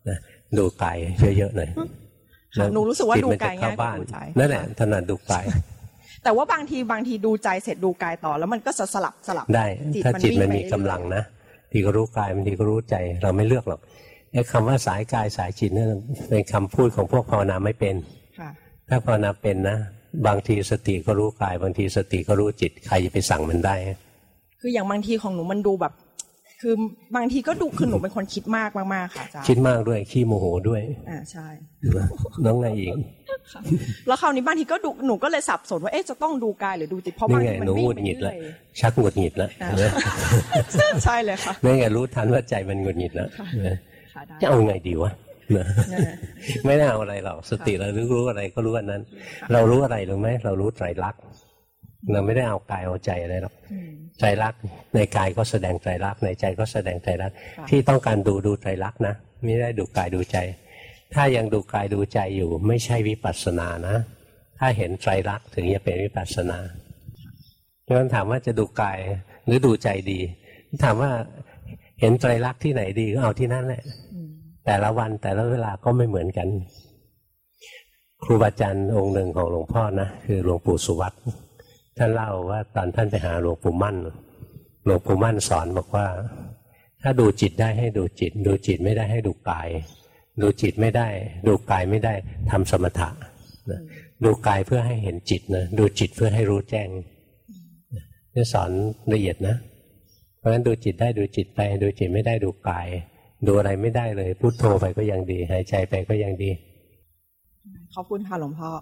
นะดูกายเยอะๆหน่อยหนูรู้สึกว่าดูกายง่ายกว่าดูใจนั่นแหละถนัดดูกายแต่ว่าบางทีดูใจเสร็จดูกายต่อแล้วมันก็จะสลับได้ถ้าจิตมันมีกำลังนะทีก็รู้กายบางทีก็รู้ใจเราไม่เลือกหรอกไอ้คำว่าสายกายสายจิตนั่นเป็นคำพูดของพวกภาวนาไม่เป็นถ้าภาวนาเป็นนะบางทีสติก็รู้กายบางทีสติก็รู้จิตใครจะไปสั่งมันได้คืออย่างบางทีของหนูมันดูแบบคือบางทีก็ดูคือหนูเป็นคนคิดมากมากๆค่ะอาจารย์คิดมากด้วยขี้โมโหด้วยใช่น้องไงอีกแล้วคราวนี้บางทีก็ดูหนูก็เลยสับสนว่าจะต้องดูกายหรือดูจิตเพราะบางทีมันวิ่งไปเรื่อยชักหงุดหงิดแล้วใช่เลยค่ะไม่ไงรู้ทันว่าใจมันหงุดหงิดแล้วจะเอาไงดีวะไม่ได้เอาอะไรหรอกสติเรารู้อะไรก็รู้อันนั้นเรารู้อะไรรู้ไหมเรารู้ไตรลักษณ์เราไม่ได้เอากายเอาใจอะไรหรอกไตรลักษณ์ในกายก็แสดงไตรลักษณ์ในใจก็แสดงไตรลักษณ์ที่ต้องการดูไตรลักษณ์นะไม่ได้ดูกายดูใจถ้ายังดูกายดูใจอยู่ไม่ใช่วิปัสสนานะถ้าเห็นไตรลักษณ์ถึงจะเป็นวิปัสสนาเพราะฉะนั้นถามว่าจะดูกายหรือดูใจดีถามว่าเห็นไตรลักษณ์ที่ไหนดีก็เอาที่นั่นแหละแต่ละวันแต่ละเวลาก็ไม่เหมือนกันครูบาอาจารย์องค์หนึ่งของหลวงพ่อนะคือหลวงปู่สุวัตท่านเล่าว่าตอนท่านไปหาหลวงปู่มั่นหลวงปู่มั่นสอนบอกว่าถ้าดูจิตได้ให้ดูจิตดูจิตไม่ได้ให้ดูกายดูจิตไม่ได้ดูกายไม่ได้ทำสมถะนะดูกายเพื่อให้เห็นจิตนะดูจิตเพื่อให้รู้แจ้งนี่สอนละเอียดนะเพราะฉะนั้นดูจิตได้ดูจิตไปดูจิตไม่ได้ดูกายดูอะไรไม่ได้เลยพุทโธไปก็ยังดีหายใจไปก็ยังดีขอบคุณค่ะหลวงพ่อ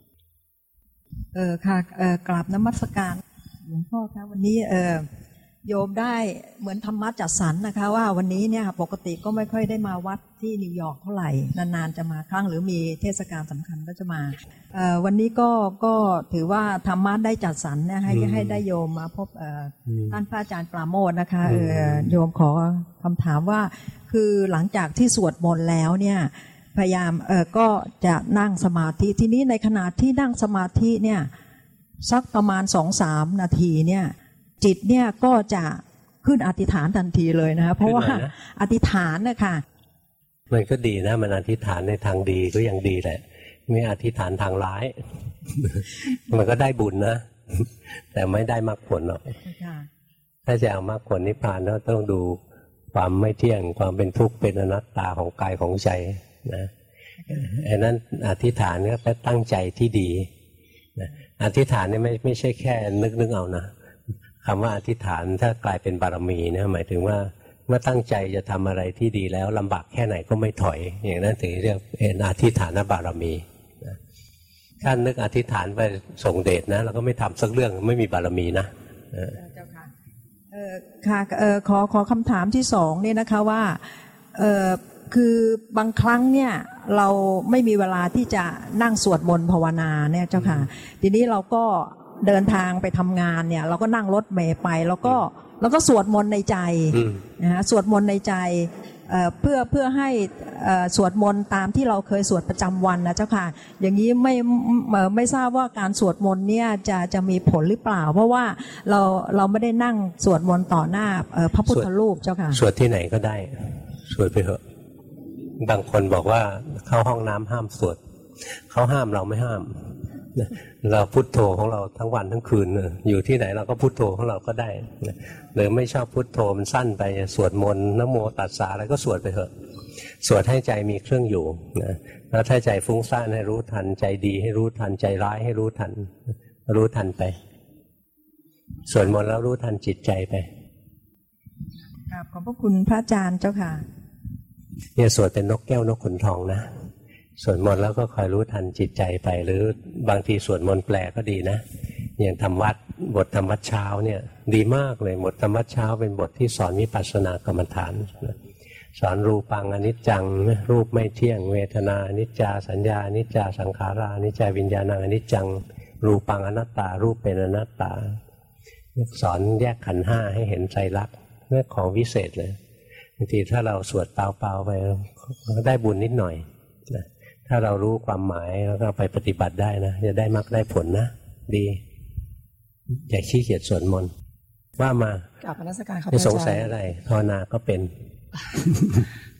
ค่ะกราบนมัสการหลวงพ่อคะวันนี้โยมได้เหมือนธรรมะจัดสรรนะคะว่าวันนี้เนี่ยปกติก็ไม่ค่อยได้มาวัดที่นิวยอร์กเท่าไหร่นานๆจะมาครั้งหรือมีเทศกาลสำคัญก็จะมาวันนี้ก็ถือว่าธรรมะได้จัดสรรเนี่ยให้ได้โยมมาพบท่านพระอาจารย์ปราโมทนะคะโยมขอคำถามว่าคือหลังจากที่สวดมนต์แล้วเนี่ยพยายามก็จะนั่งสมาธิทีนี้ในขณะที่นั่งสมาธิเนี่ยสักประมาณ 2-3 นาทีเนี่ยจิตเนี่ยก็จะขึ้นอธิษฐานทันทีเลยนะคะเพราะว่าอธิษฐานนะคะมันก็ดีนะมันอธิษฐานในทางดีก็ยังดีแหละไม่อธิษฐานทางร้ายมันก็ได้บุญนะแต่ไม่ได้มรรคผลหรอกถ้าจะเอามรรคผลนิพพานก็ต้องดูความไม่เที่ยงความเป็นทุกข์เป็นอนัตตาของกายของใจนะอันนั้นอธิษฐานก็แปลตั้งใจที่ดีอธิษฐานนี่ไม่ใช่แค่นึกเอานะคำว่าอธิษฐานถ้ากลายเป็นบารมีนะหมายถึงว่าเมื่อตั้งใจจะทำอะไรที่ดีแล้วลำบากแค่ไหนก็ไม่ถอยอย่างนั้นถึงเรียกเป็นอธิษฐานบารมีถ้านึกอธิษฐานไปส่งเดชนะเราก็ไม่ทำสักเรื่องไม่มีบารมีนะเจ้าค่ะค่ะขอคำถามที่2เนี่ยนะคะว่าคือบางครั้งเนี่ยเราไม่มีเวลาที่จะนั่งสวดมนต์ภาวนาเนี่ยเจ้าค่ะทีนี้เราก็เดินทางไปทำงานเนี่ยเราก็นั่งรถเมล์ไปแล้วก็สวดมนต์ในใจนะฮะสวดมนต์ในใจเพื่อให้สวดมนต์ตามที่เราเคยสวดประจำวันนะเจ้าค่ะอย่างนี้ไม่ทราบว่าการสวดมนต์เนี่ยจะมีผลหรือเปล่าเพราะว่าเราไม่ได้นั่งสวดมนต์ต่อหน้าพระพุทธรูปเจ้าค่ะสวดที่ไหนก็ได้สวดไปเถอะบางคนบอกว่าเข้าห้องน้ำห้ามสวดเขาห้ามเราไม่ห้ามเราพุทโธของเราทั้งวันทั้งคืนอยู่ที่ไหนเราก็พุทโธของเราก็ได้หรือไม่ชอบพุทโธมันสั้นไปสวดมนต์นะโมตัสสะอะไรก็สวดไปเถอะสวดให้ใจมีเครื่องอยู่นะแล้วถ้าใจฟุ้งซ่านให้รู้ทันใจดีให้รู้ทันใจร้ายให้รู้ทันไปสวดมนต์แล้วรู้ทันจิตใจไปขอบพระคุณพระอาจารย์เจ้าค่ะเนี่ยสวดเป็นนกแก้วนกขุนทองนะสวดมนต์แล้วก็คอยรู้ทันจิตใจไปหรือบางทีสวดมนต์แปลก็ดีนะอย่างธรรมวัดบทธรรมวัดเช้าเนี่ยดีมากเลยบทธรรมวัดเช้าเป็นบทที่สอนวิปัสสนากรรมฐานสอนรูปังอนิจจังรูปไม่เที่ยงเวทนาอนิจจาสัญญาอนิจจาสังขาราอนิจจาวิญญาณังอนิจจังรูปังอนัตตารูปเป็นอนัตตาสอนแยกขันธ์ห้าให้เห็นไตรลักษณ์เรื่องของวิเศษเลยบางทีถ้าเราสวดเปล่าๆไปก็ได้บุญนิดหน่อยนะถ้าเรารู้ความหมายแล้วก็ไปปฏิบัติได้นะจะได้มรรคได้ผลนะดีอย่าขี้เกียจสวดมนต์ว่ามากราบนมัสการครับไม่สงสัยอะไรภาวนาก็เป็น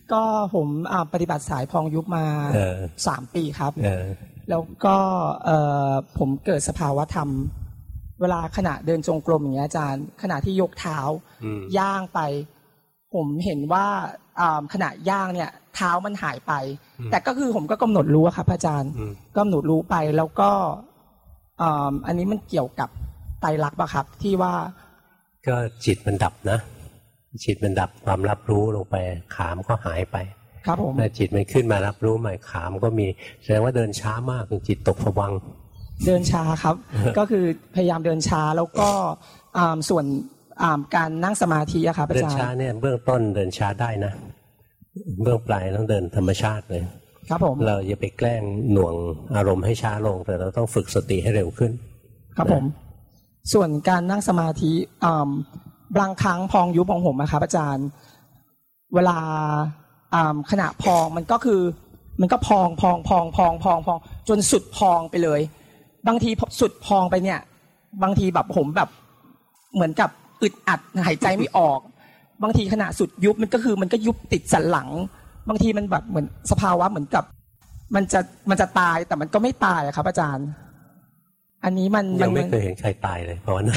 ก็ผมปฏิบัติสายพองยุบมา3 ปีครับแล้วก็ผมเกิดสภาวะธรรมเวลาขณะเดินจงกรมอย่างเงี้ยอาจารย์ขณะที่ยกเท้าย่างไปผมเห็นว่าขณะย่างเนี่ยเท้ามันหายไปแต่ก็คือผมก็กำหนดรู้ครับอาจารย์กำหนดรู้ไปแล้วก็อันนี้มันเกี่ยวกับไตรลักษณ์ป่ะครับที่ว่าก็จิตมันดับนะจิตมันดับความรับรู้ลงไปขามก็หายไปครับผมแต่จิตมันขึ้นมารับรู้ใหม่ขามก็มีแสดงว่าเดินช้ามากจนจิตตกผวังค์เดินช้าครับ ก็คือพยายามเดินช้าแล้วก็ส่วนการนั่งสมาธิอะครับอาจารย์เดินช้าเนี่ยเบื้องต้นเดินช้าได้นะเบื้องปลายต้องเดินธรรมชาติเลยครับผมเราอย่าไปแกล้งหน่วงอารมณ์ให้ช้าลงแต่เราต้องฝึกสติให้เร็วขึ้นครับผมส่วนการนั่งสมาธิบางครั้งพองยุบของผมนะครับอาจารย์เวลาขณะพองมันก็คือมันก็พองจนสุดพองไปเลยบางทีสุดพองไปเนี่ยบางทีแบบผมแบบเหมือนกับอึดอัดหายใจไม่ออกบางทีขณะสุดยุบมันก็ยุบติดสันหลังบางทีมันแบบเหมือนสภาวะเหมือนกับมันจะตายแต่มันก็ไม่ตายครับอาจารย์อันนี้มันยังไม่เคยเห็นใครตายเลยเพราะว่า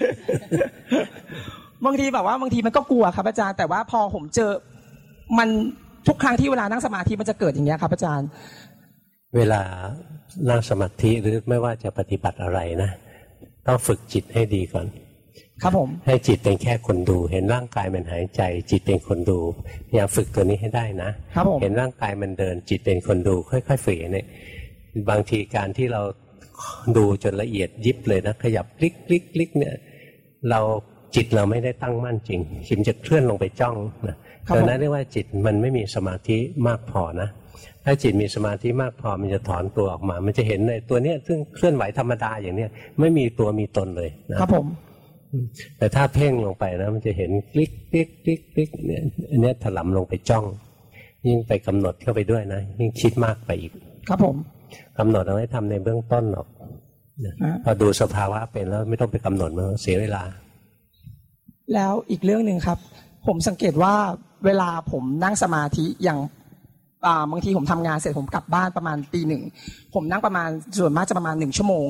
บางทีแบบว่าบางทีมันก็กลัวครับอาจารย์แต่ว่าพอผมเจอมันทุกครั้งที่เวลานั่งสมาธิมันจะเกิดอย่างเงี้ยครับอาจารย์เวลานั่งสมาธิหรือไม่ว่าจะปฏิบัติอะไรนะต้องฝึกจิตให้ดีก่อนครับผมให้จิตเป็นแค่คนดูเห็นร่างกายมันหายใจจิตเป็นคนดูพยายามฝึกตัวนี้ให้ได้นะครับผมเห็นร่างกายมันเดินจิตเป็นคนดูค่อยๆฝึกเนี่ยบางทีการที่เราดูจนละเอียดยิบเลยนะขยับคลิกเนี่ยเราจิตเราไม่ได้ตั้งมั่นจริงจิตจะเคลื่อนลงไปจ้องนะดังนั้นเรียกว่าจิตมันไม่มีสมาธิมากพอนะถ้าจิตมีสมาธิมากพอมันจะถอนตัวออกมามันจะเห็นในตัวเนี้ยซึ่งเคลื่อนไหวธรรมดาอย่างเนี้ยไม่มีตัวมีตนเลยนะครับผมแต่ถ้าเพ่งลงไปนะมันจะเห็นคลิกเนี่ยอันนี้ถลำลงไปจ้องยิ่งไปกำหนดเข้าไปด้วยนะยิ่งคิดมากไปอีกครับผมกำหนดเอาไว้ทำในเบื้องต้นหรอกพอดูสภาวะเป็นแล้วไม่ต้องไปกำหนดมันเสียเวลาแล้วอีกเรื่องนึงครับผมสังเกตว่าเวลาผมนั่งสมาธิอย่างบางทีผมทำงานเสร็จผมกลับบ้านประมาณตี 1ผมนั่งประมาณส่วนมากจะประมาณ1 ชั่วโมง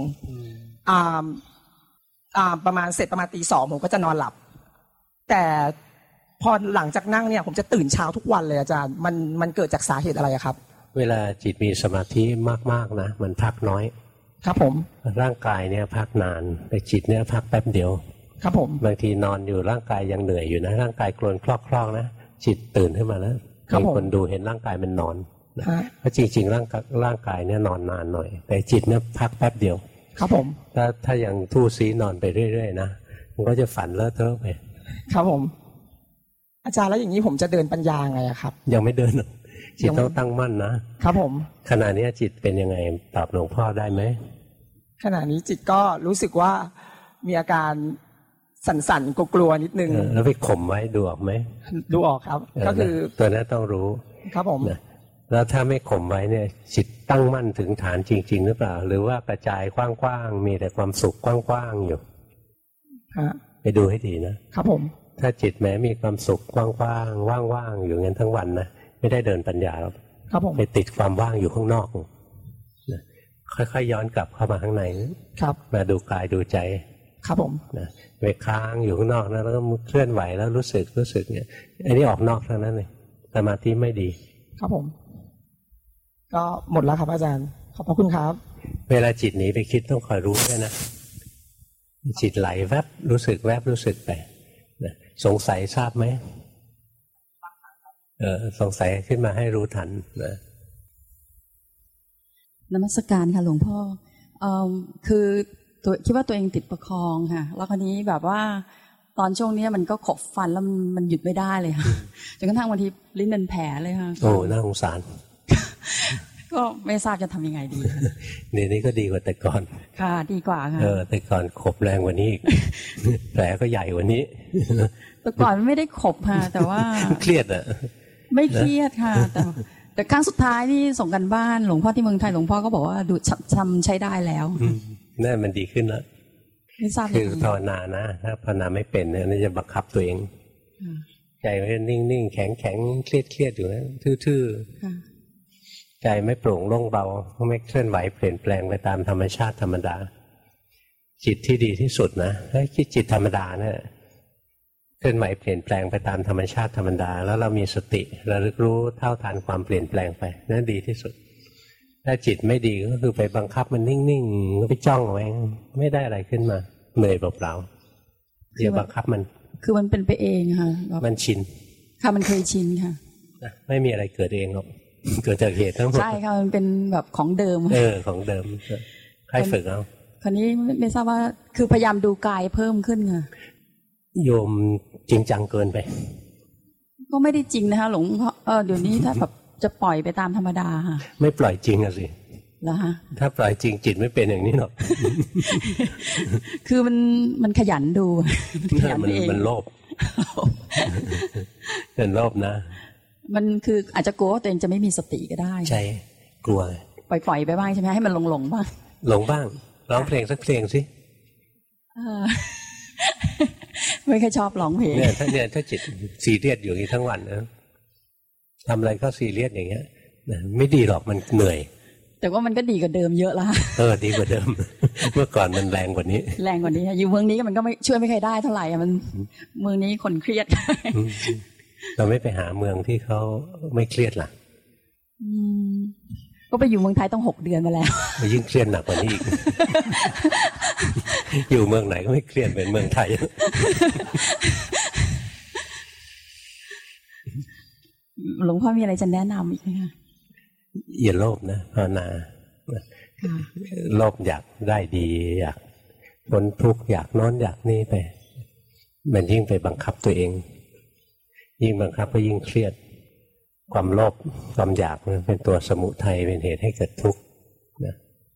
ประมาณเสร็จประมาณตี 2ผมก็จะนอนหลับแต่พอหลังจากนั่งเนี่ยผมจะตื่นเช้าทุกวันเลยอาจารย์มันเกิดจากสาเหตุอะไรครับเวลาจิตมีสมาธิมากๆนะมันพักน้อยครับผมร่างกายเนี่ยพักนานแต่จิตเนี่ยพักแป๊บเดียวครับผมบางทีนอนอยู่ร่างกายยังเหนื่อยอยู่นะร่างกายกรวนคลอกๆนะจิตตื่นขึ้นมาแล้วมีคนดูเห็นร่างกายมันนอนเพราะจริงๆร่างกายเนี่ยนอนนานหน่อยแต่จิตเนี่ยพักแป๊บเดียวครับผมถ้ายังทู่ซีนอนไปเรื่อยๆนะมันก็จะฝันเลอะเทอะไปครับผมอาจารย์แล้วอย่างนี้ผมจะเดินปัญญาไงครับยังไม่เดินจิตต้องตั้งมั่นนะครับผมขณะนี้จิตเป็นยังไงตอบหลวงพ่อได้ไหมขณะนี้จิตก็รู้สึกว่ามีอาการสั่นๆกลัวๆนิดนึงแล้วไปข่มไว้ดูออกไหมดูออกครับก็คือตัวนั้นต้องรู้ครับผมแล้วถ้าไม่ข่มไว้เนี่ยจิตตั้งมั่นถึงฐานจริงๆหรือเปล่าหรือว่ากระจายกว้างๆมีแต่ความสุขกว้างๆอยู่ไปดูให้ดีนะครับผมถ้าจิตแม้มีความสุขกว้างๆว่างๆอยู่งั้นทั้งวันนะไม่ได้เดินปัญญาหรอกไปติดความว่างอยู่ข้างนอกนะค่อยๆย้อนกลับเข้ามาข้างในครับมาดูกายดูใจครับผมนะไปค้างอยู่ข้างนอกนะแล้วก็เคลื่อนไหวแล้วรู้สึกเนี่ยอันนี้ออกนอกเท่านั้นเลยสมาธิไม่ดีครับผมก็หมดแล้วครับอาจารย์ขอบพระคุณครับเวลาจิตหนีไปคิดต้องคอยรู้ด้วยนะจิตไหลแวบรู้สึกแวบรู้สึกไปนะสงสัยทราบไหมสงสัยขึ้นมาให้รู้ทันนะนมัสการค่ะหลวงพ่อคือตัวคิดว่าตัวเองติดประคองค่ะแล้วคราวนี้แบบว่าตอนช่วงนี้มันก็ขบฟันแล้วมันหยุดไม่ได้เลยค่ะจนกระทั่งบางทีลิ้นเป็นแผลเลยค่ะโอ้น่าสงสารก็ไม่ทราบจะทำยังไงดีนี่ก็ดีกว่าแต่ก่อนค่ะดีกว่าค่ะแต่ก่อนขบแรงกว่านี้อีกแผลก็ใหญ่กว่านี้แต่ก่อนไม่ได้ขบค่ะแต่ว่าเครียดอ่ะไม่เครียดค่ะแต่ครั้งสุดท้ายที่ส่งกันบ้านหลวงพ่อที่เมืองไทยหลวงพ่อก็บอกว่าดูทำใช้ได้แล้วนั่นมันดีขึ้นแล้วคือภาวนานะถ้าภาวนาไม่เป็นเนี่ยจะบังคับตัวเองใจมันนิ่งๆแข็งๆเครียดๆอยู่นะทื่อๆใจไม่โปร่งโล่งเบาไม่เคลื่อนไหวเปลี่ยนแปลงไปตามธรรมชาติธรรมดาจิตที่ดีที่สุดนะคิดจิตธรรมดาเนี่ยเคลื่อนไหวเปลี่ยนแปลงไปตามธรรมชาติธรรมดาแล้วเรามีสติระลึกรู้เท่าทันความเปลี่ยนแปลงไปนั่นดีที่สุดถ้าจิตไม่ดีก็คือไปบังคับมันนิ่งๆก็ไปจ้องไว้ไม่ได้อะไรขึ้นมาเหนื่อยเปล่าๆอย่าบังคับมันคือมันเป็นไปเองค่ะมันชินค่ะมันเคยชินค่ะไม่มีอะไรเกิดเองหรอกเกิดจากเหตุทั้งหมดใช่ค่ะมันเป็นแบบของเดิมของเดิมใครฝึกเอาคราวนี้ไม่ทราบว่าคือพยายามดูกายเพิ่มขึ้นค่ะโยมจริงจังเกินไปก็ไม่ได้จริงนะคะหลวงพ่อเดี๋ยวนี้ถ้าแบบจะปล่อยไปตามธรรมดาค่ะไม่ปล่อยจริงอะสิแล้วฮะถ้าปล่อยจริงจิตไม่เป็นอย่างนี้หรอกคือมันขยันดูขยันเองมันโลภเป็นโลภนะมันคืออาจจะกลัวว่าตัวเองจะไม่มีสติก็ได้ใช่กลัวปล่อยไปบ้างใช่ไหมให้มันหลงบ้างหลงบ้างร้องเพลงสักเพลงสิไม่เคยชอบร้องเพลงถ้าจิตซีเรียสอยู่อย่างนี้ทั้งวันนะทำอะไรก็ซีเรียสอย่างเงี้ยไม่ดีหรอกมันเหนื่อยแต่ว่ามันก็ดีกว่าเดิมเยอะละดีกว่าเดิม เมื่อก่อนมันแรงกว่านี้แรงกว่านี้อยู่เมืองนี้มันก็ไม่ช่วยไม่เคยได้เท่าไหร่มันเมืองนี้คนเครียดเราไม่ไปหาเมืองที่เขาไม่เครียดล่ะก็ไปอยู่เมืองไทยต้อง6 เดือนมาแล้วยิ่งเครียดหนักกว่านี้อีกอยู่เมืองไหนก็ไม่เครียดเหมือนเมืองไทยหลวงพ่อมีอะไรจะแนะนำอีกไหมคะอย่าโลภนะภาวนาโลภอยากได้ดีอยากพ้นทุกข์อยากโน้นอยากนี่ไปมันยิ่งไปบังคับตัวเองยิ่งบังคับก็ยิ่งเครียดความโลภความอยากมันเป็นตัวสมุทัยเป็นเหตุให้เกิดทุกข์นะ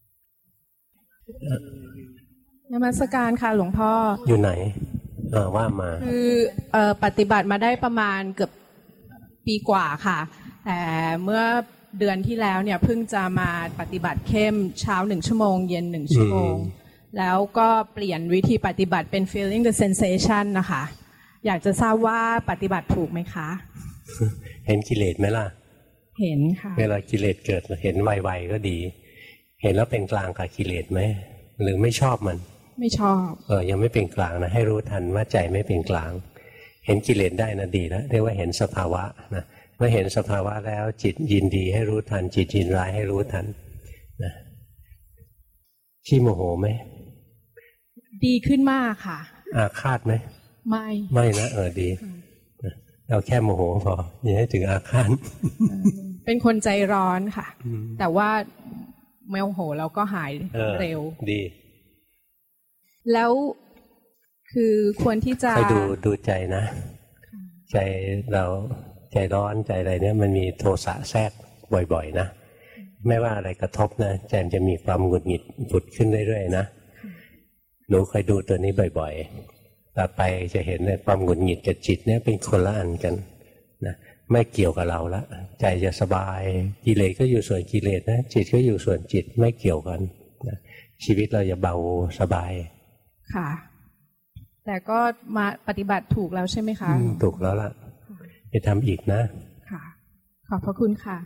นมัสการค่ะหลวงพ่ออยู่ไหนว่ามาคือปฏิบัติมาได้ประมาณเกือบปีกว่าค่ะแต่เมื่อเดือนที่แล้วเนี่ยเพิ่งจะมาปฏิบัติเข้มเช้า1 ชั่วโมงเย็น1 ชั่วโมงแล้วก็เปลี่ยนวิธีปฏิบัติเป็น feeling the sensation นะคะอยากจะทราบว่าปฏิบัติถูกไหมคะเห็นกิเลสไหมล่ะเห็นค่ะเวลากิเลสเกิดเห็นไวๆก็ดีเห็นแล้วเป็นกลางกับกิเลสไหมหรือไม่ชอบมันไม่ชอบยังไม่เป็นกลางนะให้รู้ทันว่าใจไม่เป็นกลางเห็นกิเลสได้นะดีแล้วเรียกว่าเห็นสภาวะนะเมื่อเห็นสภาวะแล้วจิตยินดีให้รู้ทันจิตยินร้ายให้รู้ทันนะขี้โมโหไหมดีขึ้นมากค่ะอาฆาตไหมไม่นะดีเราแค่โมโหพออย่าให้ถึงอาฆาตเป็นคนใจร้อนค่ะแต่ว่าโมโหเราก็หายเร็วดีแล้วคือควรที่จะไปดูใจนะใจเราใจร้อนใจอะไรเนี่ยมันมีโทสะแทรกบ่อยๆนะไม่ว่าอะไรกระทบนะใจมันจะมีความหงุดหงิดผุดขึ้นเรื่อยๆนะหนูเคยดูตัวนี้บ่อยๆต่อไปจะเห็นเลยความหงุดหงิดกับจิตเนี่ยเป็นคนละอันกันนะไม่เกี่ยวกับเราละใจจะสบายกิเลสก็อยู่ส่วนกิเลสนะจิตก็อยู่ส่วนจิตไม่เกี่ยวกันนะชีวิตเราจะเบาสบายค่ะแต่ก็มาปฏิบัติถูกแล้วใช่ไหมคะถูกแล้วล่ะไปทำอีกนะค่ะขอบพระคุณค่ะ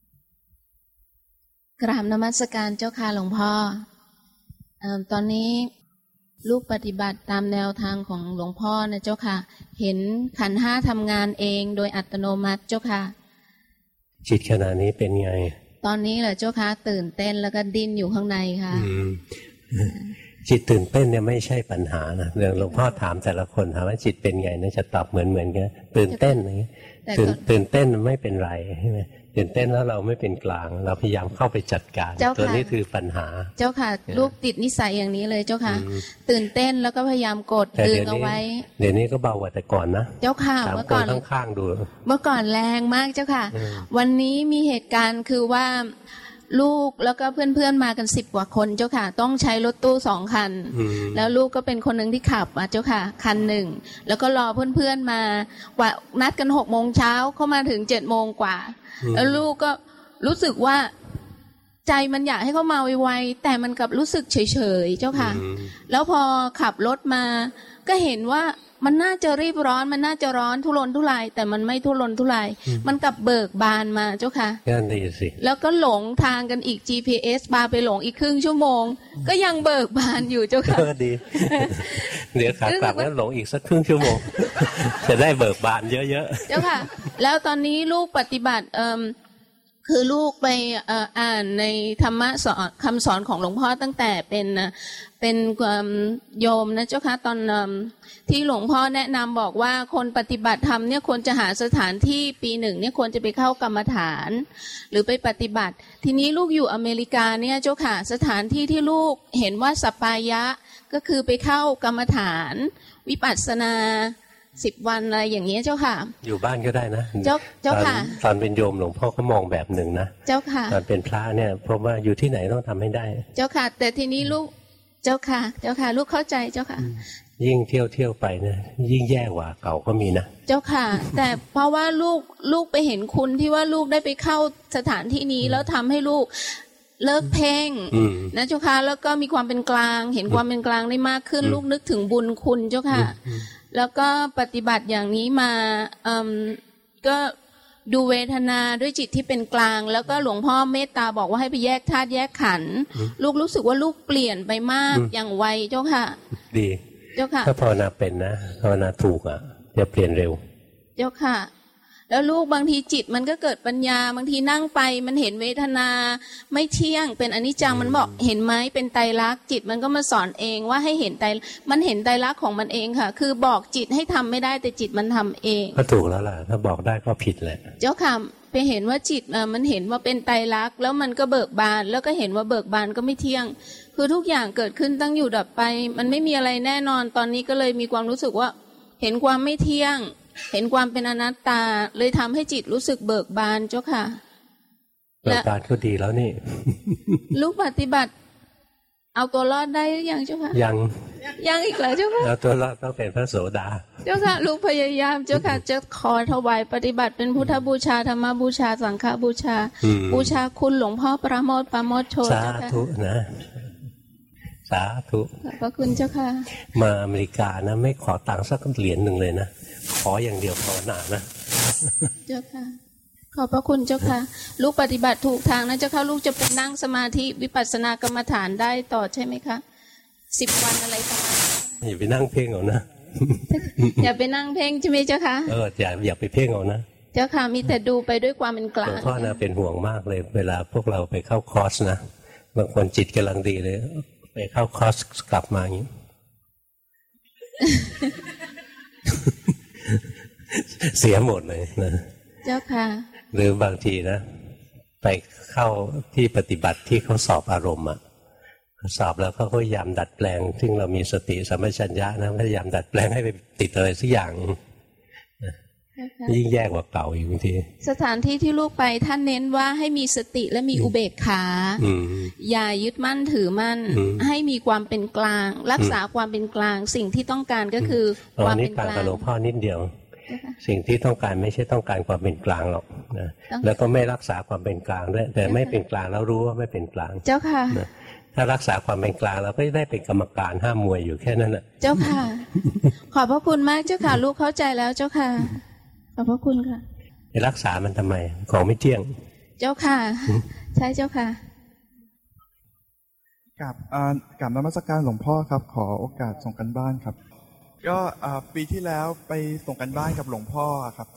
กราบนมัสการเจ้าค่ะหลวงพ่อตอนนี้ลูกปฏิบัติตามแนวทางของหลวงพ่อนะเจ้าค่ะเห็นขันธ์ 5ทำงานเองโดยอัตโนมัติเจ้าค่ะจิตขณะนี้เป็นไงตอนนี้เหรอเจ้าค่ะตื่นเต้นแล้วก็ดิ้นอยู่ข้างในค่ะจิตตื่นเต้นเนี่ยไม่ใช่ปัญหานะเรื่องหลวงพ่อถามแต่ละคนถามว่าจิตเป็นไงนะจะตอบเหมือนกันตื่นเต้นอย่างนี้ตื่นเต้นไม่เป็นไรใช่ไหมตื่นเต้นแล้วเราไม่เป็นกลางเราพยายามเข้าไปจัดการตัวนี้คือปัญหาเจ้าค่ะลูกติดนิสัยอย่างนี้เลยเจ้าค่ะตื่นเต้นแล้วก็พยายามกดดึงเอาไว้เดี๋ยวนี้ก็เบากว่าแต่ก่อนนะเจ้าค่ะเมื่อก่อนข้างๆดูเมื่อก่อนแรงมากเจ้าค่ะวันนี้มีเหตุการณ์คือว่าลูกแล้วก็เพื่อนๆมากัน10 กว่าคนเจ้าค่ะต้องใช้รถตู้2 คันแล้วลูกก็เป็นคนหนึ่งที่ขับเจ้าค่ะคันหนึ่งแล้วก็รอเพื่อนๆมากว่านัดกัน6 โมงเช้าเข้ามาถึง7 โมงกว่าแล้วลูกก็รู้สึกว่าใจมันอยากให้เขามาไวๆแต่มันกลับรู้สึกเฉยๆเจ้าค่ะแล้วพอขับรถมาก็เห็นว่ามันน่าจะรีบร้อนมันน่าจะร้อนทุรนทุรายแต่มันไม่ทุรนทุรายมันกลับเบิกบานมาเจ้าค่ะนั่นดีสิแล้วก็หลงทางกันอีก GPS พาไปหลงอีกครึ่งชั่วโมงก็ยังเบิกบานอยู่เจ้าค่ะดีเดี๋ยวขากลับแล้วหลงอีกสักครึ่งชั่วโมงจะได้เบิกบานเยอะๆเจ้าค่ะแล้วตอนนี้ลูกปฏิบัติคือลูกไปอ่านในธรรมะสอนคำสอนของหลวงพ่อตั้งแต่เป็นโยมนะเจ้าค่ะตอนที่หลวงพ่อแนะนำบอกว่าคนปฏิบัติธรรมเนี่ยควรจะหาสถานที่ปีหนึ่งเนี่ยควรจะไปเข้ากรรมฐานหรือไปปฏิบัติทีนี้ลูกอยู่อเมริกาเนี่ยเจ้าค่ะสถานที่ที่ลูกเห็นว่าสัปปายะก็คือไปเข้ากรรมฐานวิปัสสนา10 วันอะไรอย่างเงี้ยเจ้าค่ะอยู่บ้านก็ได้นะเจ้าค่ะตอนเป็นโยมหลวงพ่อก็มองแบบหนึ่งนะเจ้าค่ะตอนเป็นพระเนี่ยเพราะว่าอยู่ที่ไหนต้องทำให้ได้เจ้าค่ะแต่ทีนี้ลูกเจ้าค่ะลูกเข้าใจเจ้าค่ะยิ่งเที่ยวไปนะยิ่งแย่กว่าเก่าก็มีนะเจ้าค่ะแต่เพราะว่าลูกไปเห็นคุณที่ว่าลูกได้ไปเข้าสถานที่นี้แล้วทำให้ลูกเลิกเพ่งนะเจ้าค่ะแล้วก็มีความเป็นกลางเห็นความเป็นกลางได้มากขึ้นลูกนึกถึงบุญคุณเจ้าค่ะแล้วก็ปฏิบัติอย่างนี้มาก็ดูเวทนาด้วยจิตที่เป็นกลางแล้วก็หลวงพ่อเมตตาบอกว่าให้ไปแยกธาตุแยกขันธ์ลูกรู้สึกว่าลูกเปลี่ยนไปมากอย่างไวเจ้าค่ะดีเจ้าค่ะถ้าภาวนาเป็นนะภาวนาถูกอ่ะจะเปลี่ยนเร็วเจ้าค่ะแล้วลูกบางทีจิตมันก็เกิดปัญญาบางทีนั่งไปมันเห็นเวทนาไม่เที่ยงเป็นอนิจจังมันบอกเห็นไหมเป็นไตรลักษณ์จิตมันก็มาสอนเองว่าให้เห็นมันเห็นไตรลักษณ์ของมันเองค่ะคือบอกจิตให้ทำไม่ได้แต่จิตมันทำเองก็ถูกแล้วล่ะถ้าบอกได้ก็ผิดแหละเจ้าค่ะไปเห็นว่าจิตมันเห็นว่าเป็นไตรลักษณ์แล้วมันก็เบิกบานแล้วก็เห็นว่าเบิกบานก็ไม่เที่ยงคือทุกอย่างเกิดขึ้นตั้งอยู่ดับไปมันไม่มีอะไรแน่นอนตอนนี้ก็เลยมีความรู้สึกว่าเห็นความไม่เที่ยงเห็นความเป็นอนัตตาเลยทำให้จิตรู้สึกเบิกบานเจ้าค่ะเบิกบานก็ดีแล้วนี่ลูกปฏิบัติเอาตัวรอดได้หรือยังเจ้าค่ะยังอีกเหรอเจ้าค่ะเอาตัวรอดต้องเป็นพระโสดาเจ้าค่ะลูกพยายามเจ้าค่ะจะขอถวายปฏิบัติเป็นพุทธบูชาธรรมบูชาสังฆบูชาบูชาคุณหลวงพ่อประโมทปราโมทโชติสาธุนะสาธุขอบพระคุณเจ้าค่ะมาอเมริกานะไม่ขอตังค์สักเหรียญหนึ่งเลยนะขออย่างเดียวภาวนานะเจ้าค่ะขอบพระคุณเจ้าค่ะลูกปฏิบัติถูกทางนะเจ้าค่ะลูกจะไปนั่งสมาธิวิปัสสนากรรมฐานได้ต่อใช่ไหมคะ10 วันอะไรประมาณอย่าไปนั่งเพ่งเอานะอย่าไปนั่งเพ่งใช่ไหมเจ้าค่ะอย่าไปเพ่งเอานะเจ้าค่ะมีแต่ดูไปด้วยความเป็นกลางหลวงพ่อนะเป็นห่วงมากเลยเวลาพวกเราไปเข้าคอร์สนะบางคนจิตกำลังดีเลยไปเข้าคอร์สกลับมาอย่างนี้เสียหมดเลยนะเจ้าค่ะหรือบางทีนะไปเข้าที่ปฏิบัติที่เขาสอบอารมณ์อ่ะสอบแล้วเขาพยายามดัดแปลงซึ่งเรามีสติสัมปชัญญะนะพยายามดัดแปลงให้ไปติดอะไรสักอย่างยิ่งแย่กว่าเก่าอีกบางทีสถานที่ที่ลูกไปท่านเน้นว่าให้มีสติและมีอุเบกขาอย่ายึดมั่นถือมั่นให้มีความเป็นกลางรักษาความเป็นกลางสิ่งที่ต้องการก็คือความเป็นกลางหลวงพ่อนิดเดียวสิ่งที่ต้องการไม่ใช่ต้องการความเป็นกลางหรอกนะแล้วก็ไม่รักษาความเป็นกลางด้วยแต่ไม่เป็นกลางแล้วรู้ว่าไม่เป็นกลางเจ้าค่ะถ้ารักษาความเป็นกลางเราก็ได้เป็นกรรมการห้ามมวยอยู่แค่นั้นแหละเจ้าค่ะขอบพระคุณมากเจ้าค่ะลูกเข้าใจแล้วเจ้าค่ะขอบพระคุณค่ะไปรักษามันทำไมของไม่เที่ยงเจ้าค่ะใช่เจ้าค่ะกับนมัสการหลวงพ่อครับขอโอกาสส่งกันบ้านครับก็ปีที่แล้วไปส่งกันบ้านกับหลวงพ่อครับ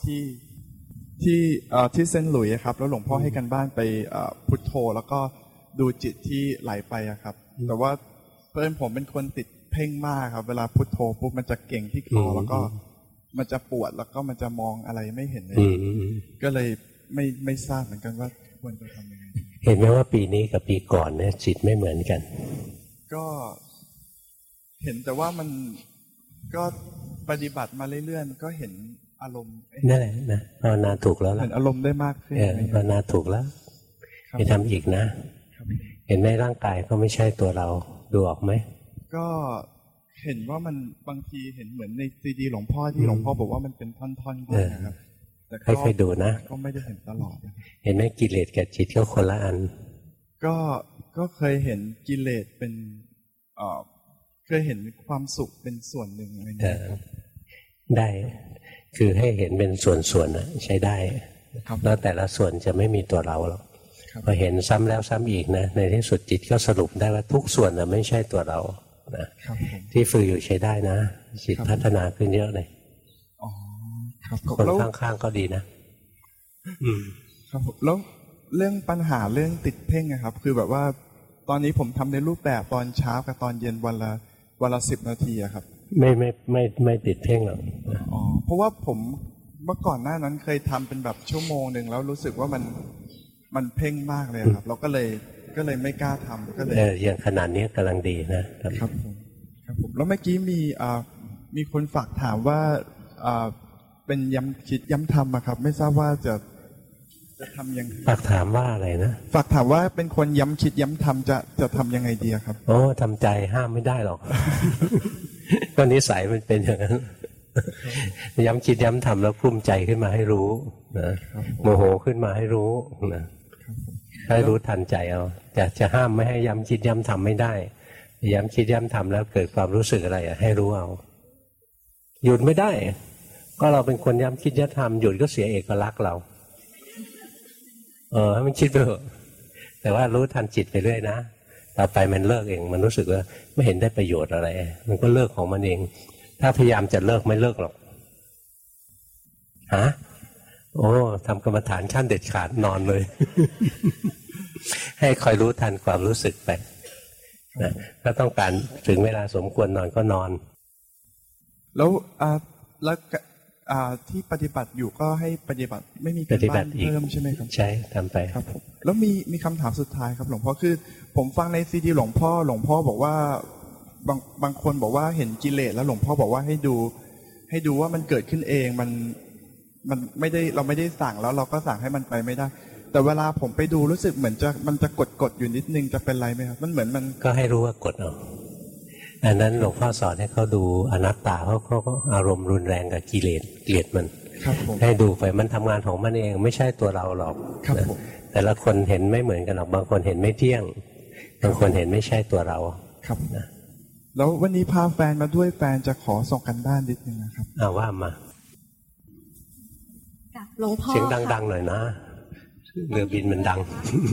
ที่เซนต์หลุยส์ครับแล้วหลวงพ่อให้กันบ้านไปพุทโธแล้วก็ดูจิตที่ไหลไปครับแต่ว่าเพื่อนผมเป็นคนติดเพ่งมากครับเวลาพุทโธปุ๊บมันจะเก่งที่คอแล้วก็มันจะปวดแล้วก็มันจะมองอะไรไม่เห็นเลยก็เลยไม่ทราบเหมือนกันว่าควรจะทำยังไงเห็นไหมว่าปีนี้กับปีก่อนเนี่ยจิตไม่เหมือนกันก็เห็นแต่ว่ามันก็ปฏิบัติมาเรื่อยๆก็เห็นอารมณ์นั่นแหละนะภาวนาถูกแล้วล่ะเห็นอารมณ์ได้มากขึ้นภาวนาถูกแล้วไปทำอีกนะเห็นในร่างกายก็ไม่ใช่ตัวเราดูออกไหมก็เห็นว่ามันบางทีเห็นเหมือนในซีดีหลวงพ่อที่หลวงพ่อบอกว่ามันเป็นท่อนๆด้วยนะครับแต่ค่อยๆดูนะก็ไม่ได้เห็นตลอดเห็นไหมกิเลสกับจิตก็คนละอันก็เคยเห็นกิเลสเป็นเคยเห็นความสุขเป็นส่วนหนึ่งอะไรนี้ได้คือให้เห็นเป็นส่วนๆใช้ได้แล้วแต่ละส่วนจะไม่มีตัวเราหรอกพอเห็นซ้ำแล้วซ้ำอีกนะในที่สุดจิตก็สรุปได้ว่าทุกส่วนไม่ใช่ตัวเรานะที่ฝึกอยู่ใช้ได้นะจิตพัฒนาขึ้นเยอะเลยคนข้างๆก็ดีนะครับแล้วเรื่องปัญหาเรื่องติดเพ่งนะครับคือแบบว่าตอนนี้ผมทำในรูปแบบตอนเช้ากับตอนเย็นวันละ10 นาทีครับไม่ติดเพ่งหรอกเพราะว่าผมเมื่อก่อนหน้านั้นเคยทำเป็นแบบชั่วโมงนึงแล้วรู้สึกว่ามันเพ่งมากเลยครับเราก็เลยไม่กล้าทำก็เลยอย่างขนาดนี้กำลังดีนะครับผมแล้วเมื่อกี้มีคนฝากถามว่าเป็นย้ำคิดย้ำทำครับไม่ทราบว่าจะทำยังฝากถามว่าอะไรนะฝากถามว่าเป็นคนย้ำคิดย้ำทำจะทำยังไงดีครับโอ้ทำใจห้ามไม่ได้หรอกก็นิสัยมันเป็นอย่างนั้นย้ำคิดย้ำทำแล้วกลุ้มใจขึ้นมาให้รู้นะโมโหขึ้นมาให้รู้นะให้รู้ทันใจเอาจะห้ามไม่ให้ย้ำคิดย้ำทำไม่ได้ย้ำคิดย้ำทำแล้วเกิดความรู้สึกอะไรให้รู้เอาหยุดไม่ได้ก็เราเป็นคนย้ำคิดย้ำทำหยุดก็เสียเอกลักษณ์เราให้มันคิดไปเถอะแต่ว่ารู้ทันจิตไปเรื่อยนะต่อไปมันเลิกเองมันรู้สึกว่าไม่เห็นได้ประโยชน์อะไรมันก็เลิกของมันเองถ้าพยายามจะเลิกไม่เลิกหรอกโอ้ทำกรรมฐานขั้นเด็ดขาดนอนเลย ให้คอยรู้ทันความรู้สึกไปนะถ้าต้องการถึงเวลาสมควรนอนก็นอนแล้วที่ปฏิบัติอยู่ก็ให้ปฏิบัติไม่มีการบ้านเพิ่มใช่ไหมครับใช่ทำไปครับผมแล้วมีคำถามสุดท้ายครับหลวงพ่อคือผมฟังในซีดีหลวงพ่อบอกว่าบางคนบอกว่าเห็นกิเลสแล้วหลวงพ่อบอกว่าให้ดูว่ามันเกิดขึ้นเองมันไม่ได้เราไม่ได้สั่งแล้วเราก็สั่งให้มันไปไม่ได้แต่เวลาผมไปดูรู้สึกเหมือนมันจะกดอยู่นิดนึงจะเป็นไรไหมครับมันเหมือนมันก็ให้รู้ว่ากดเอาอันนั้นหลวงพ่อสอนให้เขาดูอนัตตาเขาก็อารมณ์รุนแรงกับกิเลสเกลียดมันให้ดูไปมันทำงานของมันเองไม่ใช่ตัวเราหรอกแต่ละคนเห็นไม่เหมือนกันหรอกบางคนเห็นไม่เที่ยงบางคนเห็นไม่ใช่ตัวเราครับนะแล้ววันนี้พาแฟนมาด้วยแฟนจะขอส่งกันบ้านนิดนึงนะครับว่ามาหลวงพ่อเสียงดังๆหน่อยนะเรือบินมันดัง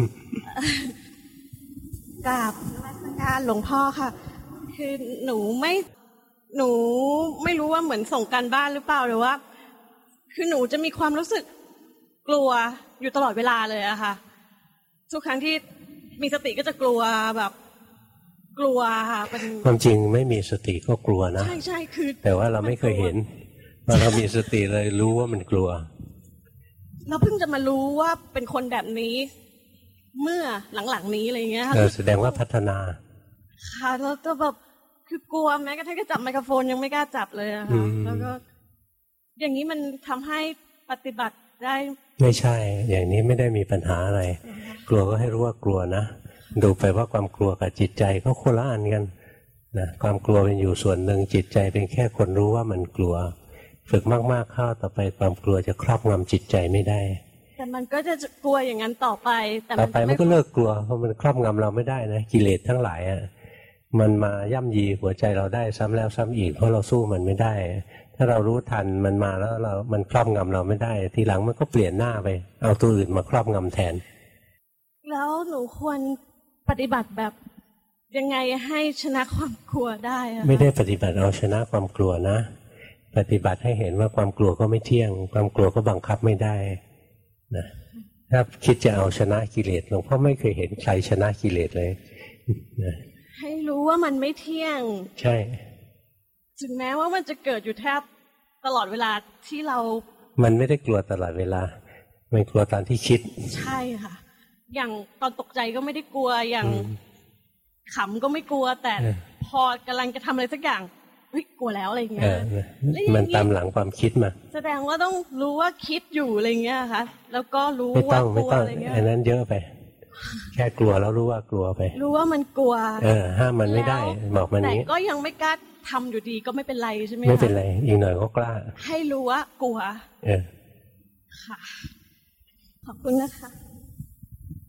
กราบนมัสการหลวงพ่อค่ะคือหนูไม่รู้ว่าเหมือนส่งกันบ้านหรือเปล่าหรือว่าคือหนูจะมีความรู้สึกกลัวอยู่ตลอดเวลาเลยอะค่ะทุกครั้งที่มีสติก็จะกลัวแบบกลัวค่ะเป็นความจริงไม่มีสติก็กลัวนะใช่คือแต่ว่าเราไม่เคยเห็นพอเรามีสติเลยรู้ว่ามันกลัวเราเพิ่งจะมารู้ว่าเป็นคนแบบนี้เมื่อหลังๆนี้อะไรเงี้ยค่ะแสดงว่าพัฒนาค่ะแล้วก็แบบคือกลัวแม้กระทั่งจะจับไมโครโฟนยังไม่กล้าจับเลยอะค่ะแล้วก็อย่างนี้มันทำให้ปฏิบัติได้ไม่ใช่อย่างนี้ไม่ได้มีปัญหาอะไรกลัวก็ให้รู้ว่ากลัวนะดูไปว่าความกลัวกับจิตใจก็คนละอันกันนะความกลัวเป็นอยู่ส่วนหนึ่งจิตใจเป็นแค่คนรู้ว่ามันกลัวฝึกมากๆเข้าต่อไปความกลัวจะครอบงำจิตใจไม่ได้แต่มันก็จะกลัวอย่างนั้นต่อไปต่อไปมันก็เลิกกลัวเพราะมันครอบงำเราไม่ได้นะกิเลสทั้งหลายอ่ะมันมาย่ำยีหัวใจเราได้ซ้ำแล้วซ้ำอีกเพราะเราสู้มันไม่ได้ถ้าเรารู้ทันมันมาแล้วมันครอบงำเราไม่ได้ทีหลังมันก็เปลี่ยนหน้าไปเอาตัวอื่นมาครอบงำแทนแล้วหนูควรปฏิบัติแบบยังไงให้ชนะความกลัวได้ไม่ได้ปฏิบัติเอาชนะความกลัวนะปฏิบัติให้เห็นว่าความกลัวก็ไม่เที่ยงความกลัวก็บังคับไม่ได้นะถ้าคิดจะเอาชนะกิเลสหลวงพ่อไม่เคยเห็นใครชนะกิเลสเลยนะให้รู้ว่ามันไม่เที่ยงใช่ถึงแม้ว่ามันจะเกิดอยู่แทบตลอดเวลาที่เรามันไม่ได้กลัวตลอดเวลามันกลัวตอนที่คิดใช่ค่ะอย่างตอนตกใจก็ไม่ได้กลัวอย่างขำก็ไม่กลัวแต่พอกำลังจะทำอะไรสักอย่างเฮ้ยกลัวแล้วอะไรเงี้ยมันตามหลังความคิดมาแสดงว่าต้องรู้ว่าคิดอยู่อะไรเงี้ยค่ะแล้วก็รู้ว่ากลัวอะไรเงี้ยอันนั้นเยอะไปแค่กลัวแล้วรู้ว่ากลัวไปรู้ว่ามันกลัวห้ามมันไม่ได้บอกมันนี้แต่ก็ยังไม่กล้าทำอยู่ดีก็ไม่เป็นไรใช่ไหมไม่เป็นไรอีกหน่อยก็กล้าให้รู้ว่ากลัวค่ะขอบคุณนะคะ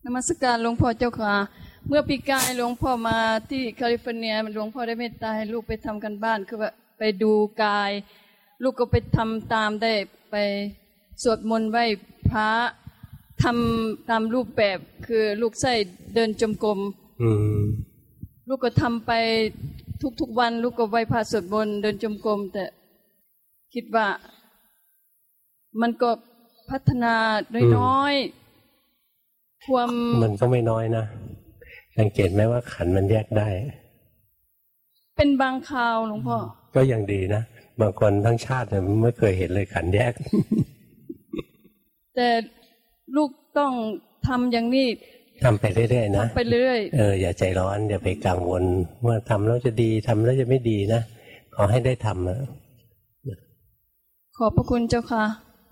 นมัสการหลวงพ่อเจ้าค่ะเมื่อปีกายหลวงพ่อมาที่แคลิฟอร์เนียหลวงพ่อได้เมตตาให้ลูกไปทำกันบ้านคือว่าไปดูกายลูกก็ไปทำตามได้ไปสวดมนต์ไหว้พระทำตามรูปแบบคือลูกใส่เดินจมกรมลูกก็ทำไปทุกวันลูกก็ไหว้พระสวดมนต์เดินจมกรมแต่คิดว่ามันก็พัฒนาน้อยๆความมันก็ไม่น้อยนะสังเกตไหมว่าขันมันแยกได้เป็นบางคราวหลวงพ่อก็ยังดีนะบางคนทั้งชาติไม่เคยเห็นเลยขันแยกแต่ลูกต้องทำอย่างนี้ทำไปเรื่อยๆนะไปเรื่อยอย่าใจร้อนอย่าไปกังวลว่าทำแล้วจะดีทำแล้วจะไม่ดีนะขอให้ได้ทำนะขอบพระคุณเจ้าค่ะ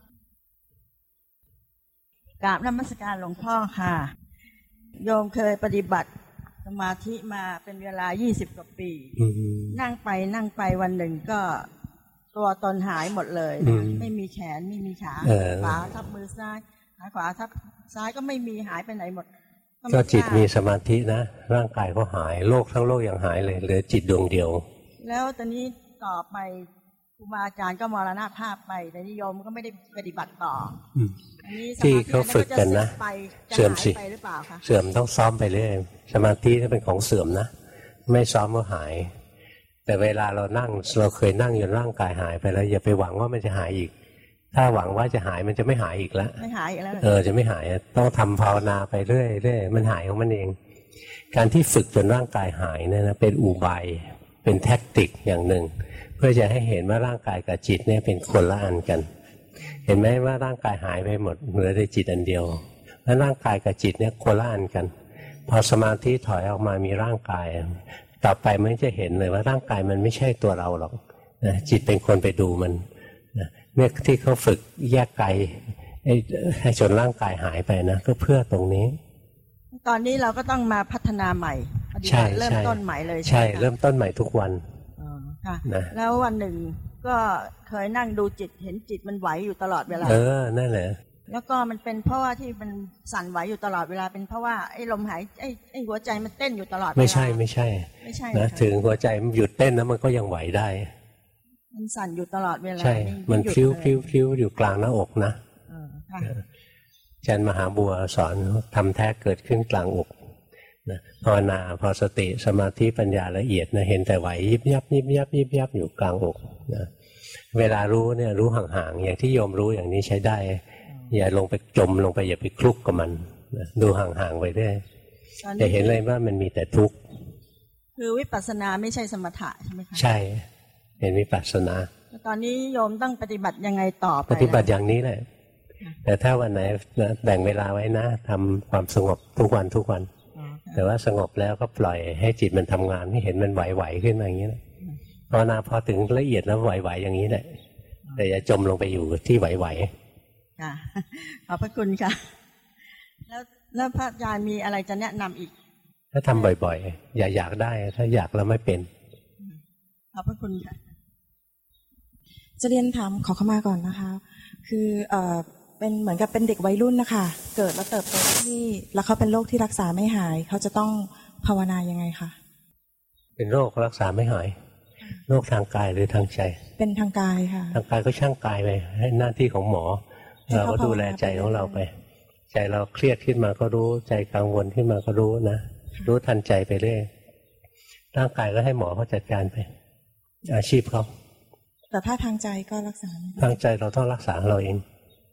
กราบนมัสการหลวงพ่อค่ะโยมเคยปฏิบัติสมาธิมาเป็นเวลา20 กว่าปีนั่งไปวันหนึ่งก็ตัวตนหายหมดเลยไม่มีแขนไม่มีขาขวาทับมือซ้ายขาขวาทับซ้ายก็ไม่มีหายไปไหนหมดก็จิตมีสมาธินะร่างกายก็หายโลกทั้งโลกยังหายเลยเหลือจิตดวงเดียวแล้วตอนนี้ต่อไปครูบาอาจารย์ก็มรณภาพไปแต่นิยมก็ไม่ได้ปฏิบัติต่อที่เขาฝึกกันนะเสื่อมสิเสื่อมต้องซ้อมไปเรื่อยสมาธิถ้าเป็นของเสื่อมนะไม่ซ้อมก็หายแต่เวลาเรานั่งเราเคยนั่งจนร่างกายหายไปแล้วอย่าไปหวังว่ามันจะหายอีกถ้าหวังว่าจะหายมันจะไม่หายอีกแล้วไม่หายอีกแล้วจะไม่หายต้องทำภาวนาไปเรื่อยๆมันหายของมันเองการที่ฝึกจนร่างกายหายเนี่ยนะเป็นอุบายเป็นแทคติกอย่างหนึ่งเพื่อจะให้เห็นว่าร่างกายกับจิตเนี่ยเป็นคนละอันกันเห็นไหมว่าร่างกายหายไปหมดเหลือแต่จิตอันเดียวแล้วร่างกายกับจิตเนี่ยคนละอันกันพอสมาธิถอยออกมามีร่างกายต่อไปมันจะเห็นเลยว่าร่างกายมันไม่ใช่ตัวเราหรอกจิตเป็นคนไปดูมันเนี่ยที่เขาฝึกแยกกายให้จนร่างกายหายไปนะก็เพื่อตรงนี้ตอนนี้เราก็ต้องมาพัฒนาใหม่เริ่มต้นใหม่เลยใช่เริ่มต้นใหม่ทุกวันนะแล้ววันหนึ่งก็เคยนั่งดูจิตเห็นจิตมันไหวอยู่ตลอดเวลานั่นแหละแล้วก็มันเป็นเพราะว่าที่มันสั่นไหวอยู่ตลอดเวลาเป็นเพราะว่าไอ้ลมหายไอ้หัวใจมันเต้นอยู่ตลอดเวลาไม่ใช่นะถึงหัวใจมันหยุดเต้นแล้วมันก็ยังไหวได้มันสั่นอยู่ตลอดเวลาใช่มันพลิ้วอยู่กลางหน้าอกนะอาจารย์มหาบัวสอนทำแท้เกิดขึ้นกลางอกนะภาวนาพอสติสมาธิปัญญาละเอียดนะเห็นแต่ไหวยิบยับอยู่กลางอกนะเวลารู้เนี่ยรู้ห่างๆอย่างที่โยมรู้อย่างนี้ใช้ได้อย่าลงไปจมลงไปอย่าไปคลุกกับมันนะดูห่างๆไปได้จะเห็นเลยว่ามันมีแต่ทุกข์คือวิปัสสนาไม่ใช่สมถะใช่ไหมคะใช่เห็นวิปัสสนาตอนนี้โยมต้องปฏิบัติยังไงต่อไปปฏิบัติอย่างนี้แหละแต่ถ้าวันไหนแบ่งเวลาไว้นะทำความสงบทุกวันแต่ว่าสงบแล้วก็ปล่อยให้จิตมันทำงานให้เห็นมันไหวๆขึ้นมาอย่างนี้แหละภาวนาพอถึงละเอียดแล้วไหวๆอย่างนี้แหละแต่อย่าจมลงไปอยู่ที่ไหวๆค่ะขอบพระคุณค่ะแล้วพระอาจารย์มีอะไรจะแนะนำอีกถ้าทำบ่อยๆอย่าอยากได้ถ้าอยากแล้วไม่เป็นขอบพระคุณค่ะจะเรียนถามขอเข้ามาก่อนนะคะคือเป็นเหมือนกับเป็นเด็กวัยรุ่นนะคะเกิดแล้วเติบโตที่นี่แล้วเขาเป็นโรคที่รักษาไม่หายเขาจะต้องภาวนายังไงคะเป็นโรครักษาไม่หายโรคทางกายหรือทางใจเป็นทางกายค่ะทางกายก็ช่างกายไปให้หน้าที่ของหมอเราก็ดูแลใจของเราไปใจเราเครียดขึ้นมาก็รู้ใจกังวลขึ้นมาก็รู้นะรู้ทันใจไปเรื่อยร่างกายก็ให้หมอเขาจัดการไปอาชีพเขาแต่ถ้าทางใจก็รักษาทางใจเราต้องรักษาเราเอง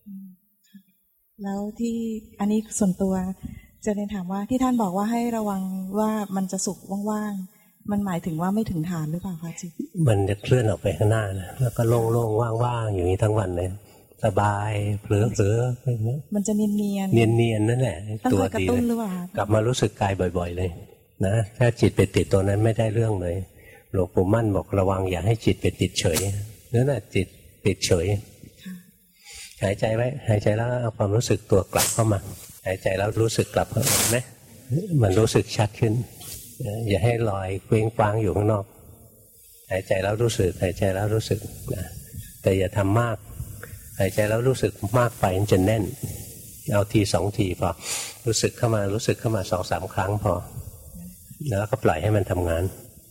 แล้วที่อันนี้ส่วนตัวจะเรียนถามว่าที่ท่านบอกว่าให้ระวังว่ามันจะสุขว่างๆมันหมายถึงว่าไม่ถึงฐานหรือเปล่าคะจิตมันจะเคลื่อนออกไปข้างหน้านะแล้วก็โล่งๆว่างๆอย่างนี้ทั้งวันเลยสบายเผลออะไรเงี้ยมันจะเนียนนั่นแหละตัวดีเลยกลับมารู้สึกกายบ่อยๆเลยนะถ้าจิตไปติดตัวนั้นไม่ได้เรื่องเลยหลวงปู่มั่นบอกระวังอย่าให้จิตไปติดเฉยนั่นแหละจิตติดเฉยหายใจไว้หายใจแล้วเอาความรู้สึกตัวกลับเข้ามาหายใจแล้วรู้สึกกลับเข้ามาไหมมันรู้สึกชัดขึ้นอย่าให้ลอยเคว้งคว้างอยู่ข้างนอกหายใจแล้วรู้สึกหายใจแล้วรู้สึกนะแต่อย่าทำมากหายใจแล้วรู้สึกมากไปมันจะแน่นเอาที2 ทีพอรู้สึกเข้ามา2-3 ครั้งพอแล้วก็ปล่อยให้มันทำงาน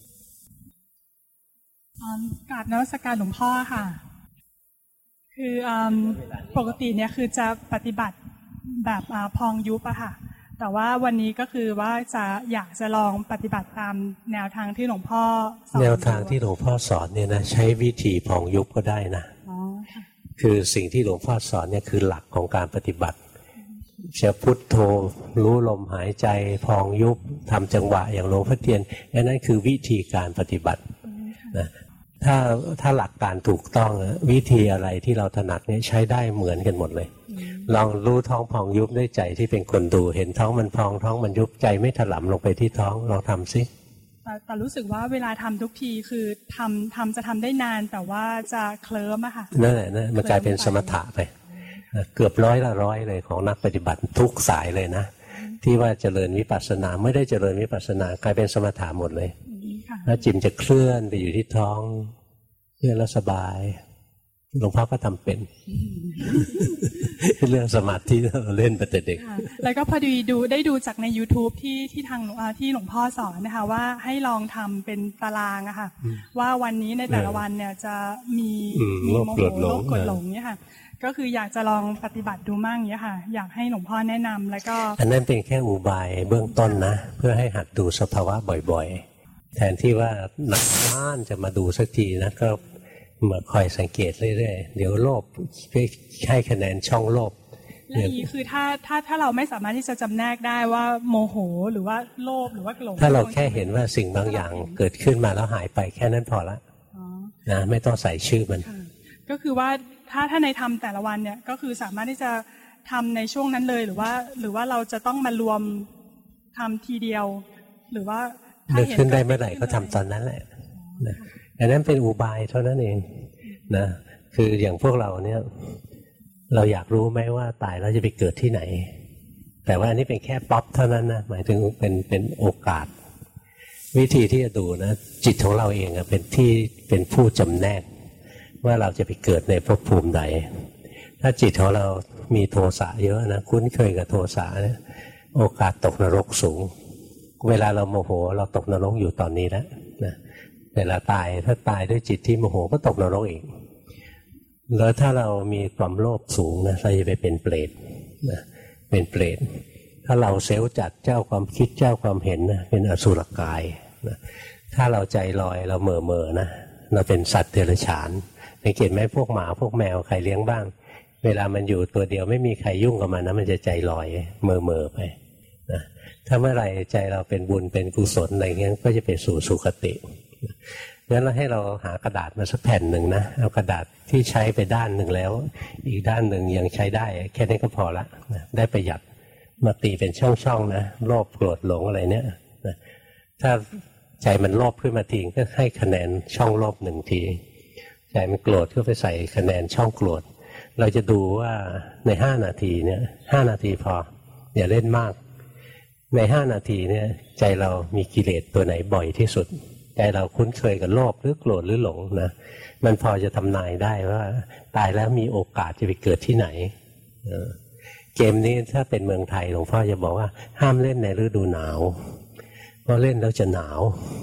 กราบนมัสการหลวงพ่อค่ะคือปกติเนี่ยคือจะปฏิบัติแบบพองยุบอะค่ะแต่ว่าวันนี้ก็คือว่าอยากจะลองปฏิบัติตามแนวทางที่หลวงพ่อสอนแนวทางที่หลวงพ่อสอนเนี่ยนะใช้วิธีพองยุบก็ได้นะคือสิ่งที่หลวงพ่อสอนเนี่ยคือหลักของการปฏิบัติจะพุทโธรู้ลมหายใจพองยุบทำจังหวะอย่างหลวงพ่อเทียนนั่นคือวิธีการปฏิบัตินะถ้าหลักการถูกต้องวิธีอะไรที่เราถนัดเนี่ยใช้ได้เหมือนกันหมดเลยลองรู้ท้องพองยุบด้วยใจที่เป็นคนดูเห็นท้องมันพองท้องมันยุบใจไม่ถลำลงไปที่ท้องลองทำซิแต่รู้สึกว่าเวลาทำทุกทีคือจะทำได้นานแต่ว่าจะเคลิ้มอะค่ะนั่นแหละนะมันกลายเป็นสมถะไปเกือบ100เลยของนักปฏิบัติทุกสายเลยนะที่ว่าเจริญวิปัสสนาไม่ได้เจริญวิปัสสนากลายเป็นสมถะหมดเลยแล้วจิตจะเคลื่อนไปอยู่ที่ท้องเคลื่อนแล้วสบายหลวงพ่อก็ทำเป็นเรื่องสมาธิเราเล่นไปแต่เด็กแล้วก็พอดีได้ดูจากใน YouTube ที่ทางที่หลวงพ่อสอนนะคะว่าให้ลองทำเป็นตารางอะค่ะว่าวันนี้ในแต่ละวันเนี่ยจะมีโมโหโลภโกรธหลงเนี่ยค่ะก็คืออยากจะลองปฏิบัติดูมั่งเนี่ยค่ะอยากให้หลวงพ่อแนะนำแล้วก็อันนั้นเป็นแค่อุบายเบื้องต้นนะเพื่อให้หัดดูสภาวะบ่อยๆแทนที่ว่าหนักบ้านจะมาดูสักทีนะก็มาคอยสังเกตเรื่อยๆเดี๋ยวโลภให้คะแนนช่องโลภและอีกคือถ้าเราไม่สามารถที่จะจำแนกได้ว่าโมโหหรือว่าโลภหรือว่าโกรธถ้าเราแค่เห็นว่าสิ่งบางอย่างเกิดขึ้นมาแล้วหายไปแค่นั้นพอละนะไม่ต้องใส่ชื่อมันก็คือว่าถ้าในทำแต่ละวันเนี่ยก็คือสามารถที่จะทำในช่วงนั้นเลยหรือว่าเราจะต้องมารวมทำทีเดียวหรือว่าเกิดขึ้นได้เมื่อไหร่ก็ทำตอนนั้นแหละนะอันนั้นเป็นอุบายเท่านั้นเองนะคืออย่างพวกเราเนี่ยเราอยากรู้ไหมว่าตายแล้วจะไปเกิดที่ไหนแต่ว่าอันนี้เป็นแค่ป๊อปเท่านั้นนะหมายถึงเป็นโอกาสวิธีที่จะดูนะจิตของเราเองเป็นผู้จำแนกว่าเราจะไปเกิดในภพภูมิใดถ้าจิตของเรามีโทสะเยอะนะคุ้นเคยกับโทสะเนี่ยโอกาสตกนรกสูงเวลาเราโมโหเราตกนรกอยู่ตอนนี้แล้วนะเวลาตายถ้าตายด้วยจิตที่โมโหก็ตกนรกอีกแล้วถ้าเรามีความโลภสูงนะเราจะไปเป็นเปรตนะเป็นเปรตถ้าเราเซลล์จัดเจ้าความคิดเจ้าความเห็นนะเป็นอสุรกายนะถ้าเราใจลอยเราเม่อๆนะเราเป็นสัตว์เดรัจฉานสังเกตไหมพวกหมาพวกแมวใครเลี้ยงบ้างเวลามันอยู่ตัวเดียวไม่มีใครยุ่งกับมันนะมันจะใจลอยเม่อๆไปนะถ้าเมื่อไหร่ใจเราเป็นบุญเป็นกุศลอะไรเงี้ยก็จะไปสู่สุคติงั้นเราให้เราหากระดาษมาสักแผ่นหนึ่งนะเอากระดาษที่ใช้ไปด้านหนึ่งแล้วอีกด้านหนึ่งยังใช้ได้แค่นี้ก็พอละนะได้ประหยัดมาตีเป็นช่องๆนะโลภโกรธหลงอะไรเนี่ยนะถ้าใจมันโลภขึ้นมาทีก็ให้คะแนนช่องโลภ1 ทีใจมันโกรธก็ไปใส่คะแนนช่องโกรธเราจะดูว่าใน5 นาทีเนี่ย5 นาทีพออย่าเล่นมากใน5 นาทีเนี่ยใจเรามีกิเลสตัวไหนบ่อยที่สุดใจเราคุ้นเคยกับโลภหรือโกรธหรือหลงนะมันพอจะทำนายได้ว่าตายแล้วมีโอกาสจะไปเกิดที่ไหนเกมนี้ถ้าเป็นเมืองไทยหลวงพ่อจะบอกว่าห้ามเล่นในฤดูหนาวเพราะเล่นแล้วจะหนาว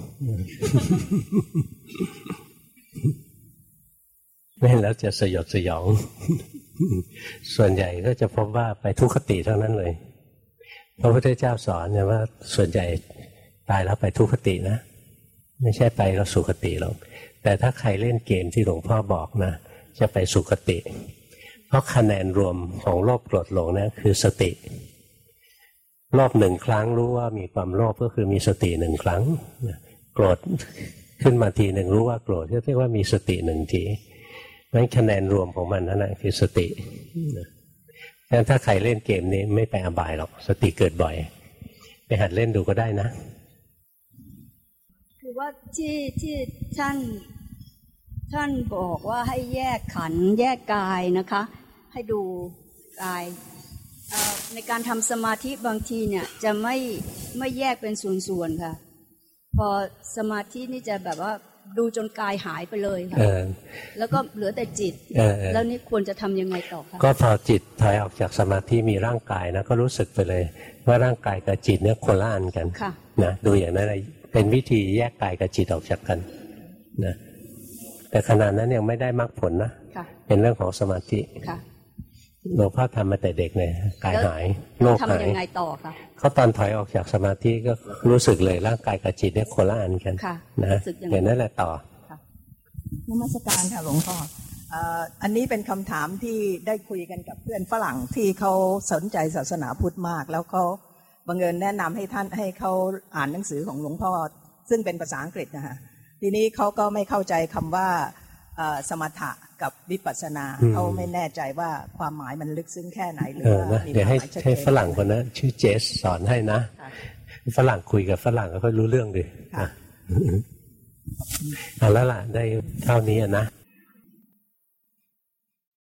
เล่นแล้วจะสยดสยองส่วนใหญ่ก็จะพบว่าไปทุกขติทั้งนั้นเลยพระพุทธเจ้าสอนเนี่ยว่าส่วนใหญ่ตายแล้วไปทุกขตินะไม่ใช่ไปแล้วสุคติหรอกแต่ถ้าใครเล่นเกมที่หลวงพ่อบอกนะจะไปสุคติเพราะคะแนนรวมของโลภโกรธหลงนะคือสติโลภ1 ครั้งรู้ว่ามีความโลภก็คือมีสติ1 ครั้งโกรธขึ้นมาทีหนึ่งรู้ว่าโกรธก็เรียกว่ามีสติ1 ทีนั้นคะแนนรวมของมันนั่นแหละคือสติงั้นถ้าใครเล่นเกมนี้ไม่ไปอบายหรอกสติเกิดบ่อยไปหัดเล่นดูก็ได้นะคือว่าที่ท่านบอกว่าให้แยกขันธ์แยกกายนะคะให้ดูกายในการทำสมาธิบางทีเนี่ยจะไม่แยกเป็นส่วนๆค่ะพอสมาธินี่จะแบบว่าดูจนกายหายไปเลยค่ะแล้วก็เหลือแต่จิตแล้วนี่ควรจะทำยังไงต่อคะก็พอจิตถอยออกจากสมาธิมีร่างกายนะก็รู้สึกไปเลยว่าร่างกายกับจิตเนี่ยคนละอันกันนะดูอย่างนั้นเลยเป็นวิธีแยกกายกับจิตออกจากกันนะแต่ขณะนั้นยังไม่ได้มรรคผลนะเป็นเรื่องของสมาธิหลวงพ่อทำมาแต่เด็กเลยกายหายโลกหายทำยังไงต่อคะเขาตอนถอยออกจากสมาธิก็รู้สึกเลยร่างกายกับจิตเนี่ยคนละอันกันนะอย่างนั้นแหละต่อนมัสการค่ะหลวงพ่ออันนี้เป็นคำถามที่ได้คุยกันกับเพื่อนฝรั่งที่เขาสนใจศาสนาพุทธมากแล้วเขาบังเอิญแนะนำให้ท่านให้เขาอ่านหนังสือของหลวงพ่อซึ่งเป็นภาษาอังกฤษนะคะทีนี้เขาก็ไม่เข้าใจคำว่าสมถะกับวิปัสสนาเขาไม่แน่ใจว่าความหมายมันลึกซึ้งแค่ไหนหรือว่าเดี๋ยวให้ฝรั่งคนนั้นชื่อเจสสอนให้นะฝรั่งคุยกับฝรั่งก็ค่อยรู้เรื่องดิเอาแล้วล่ะได้เท่านี้นะ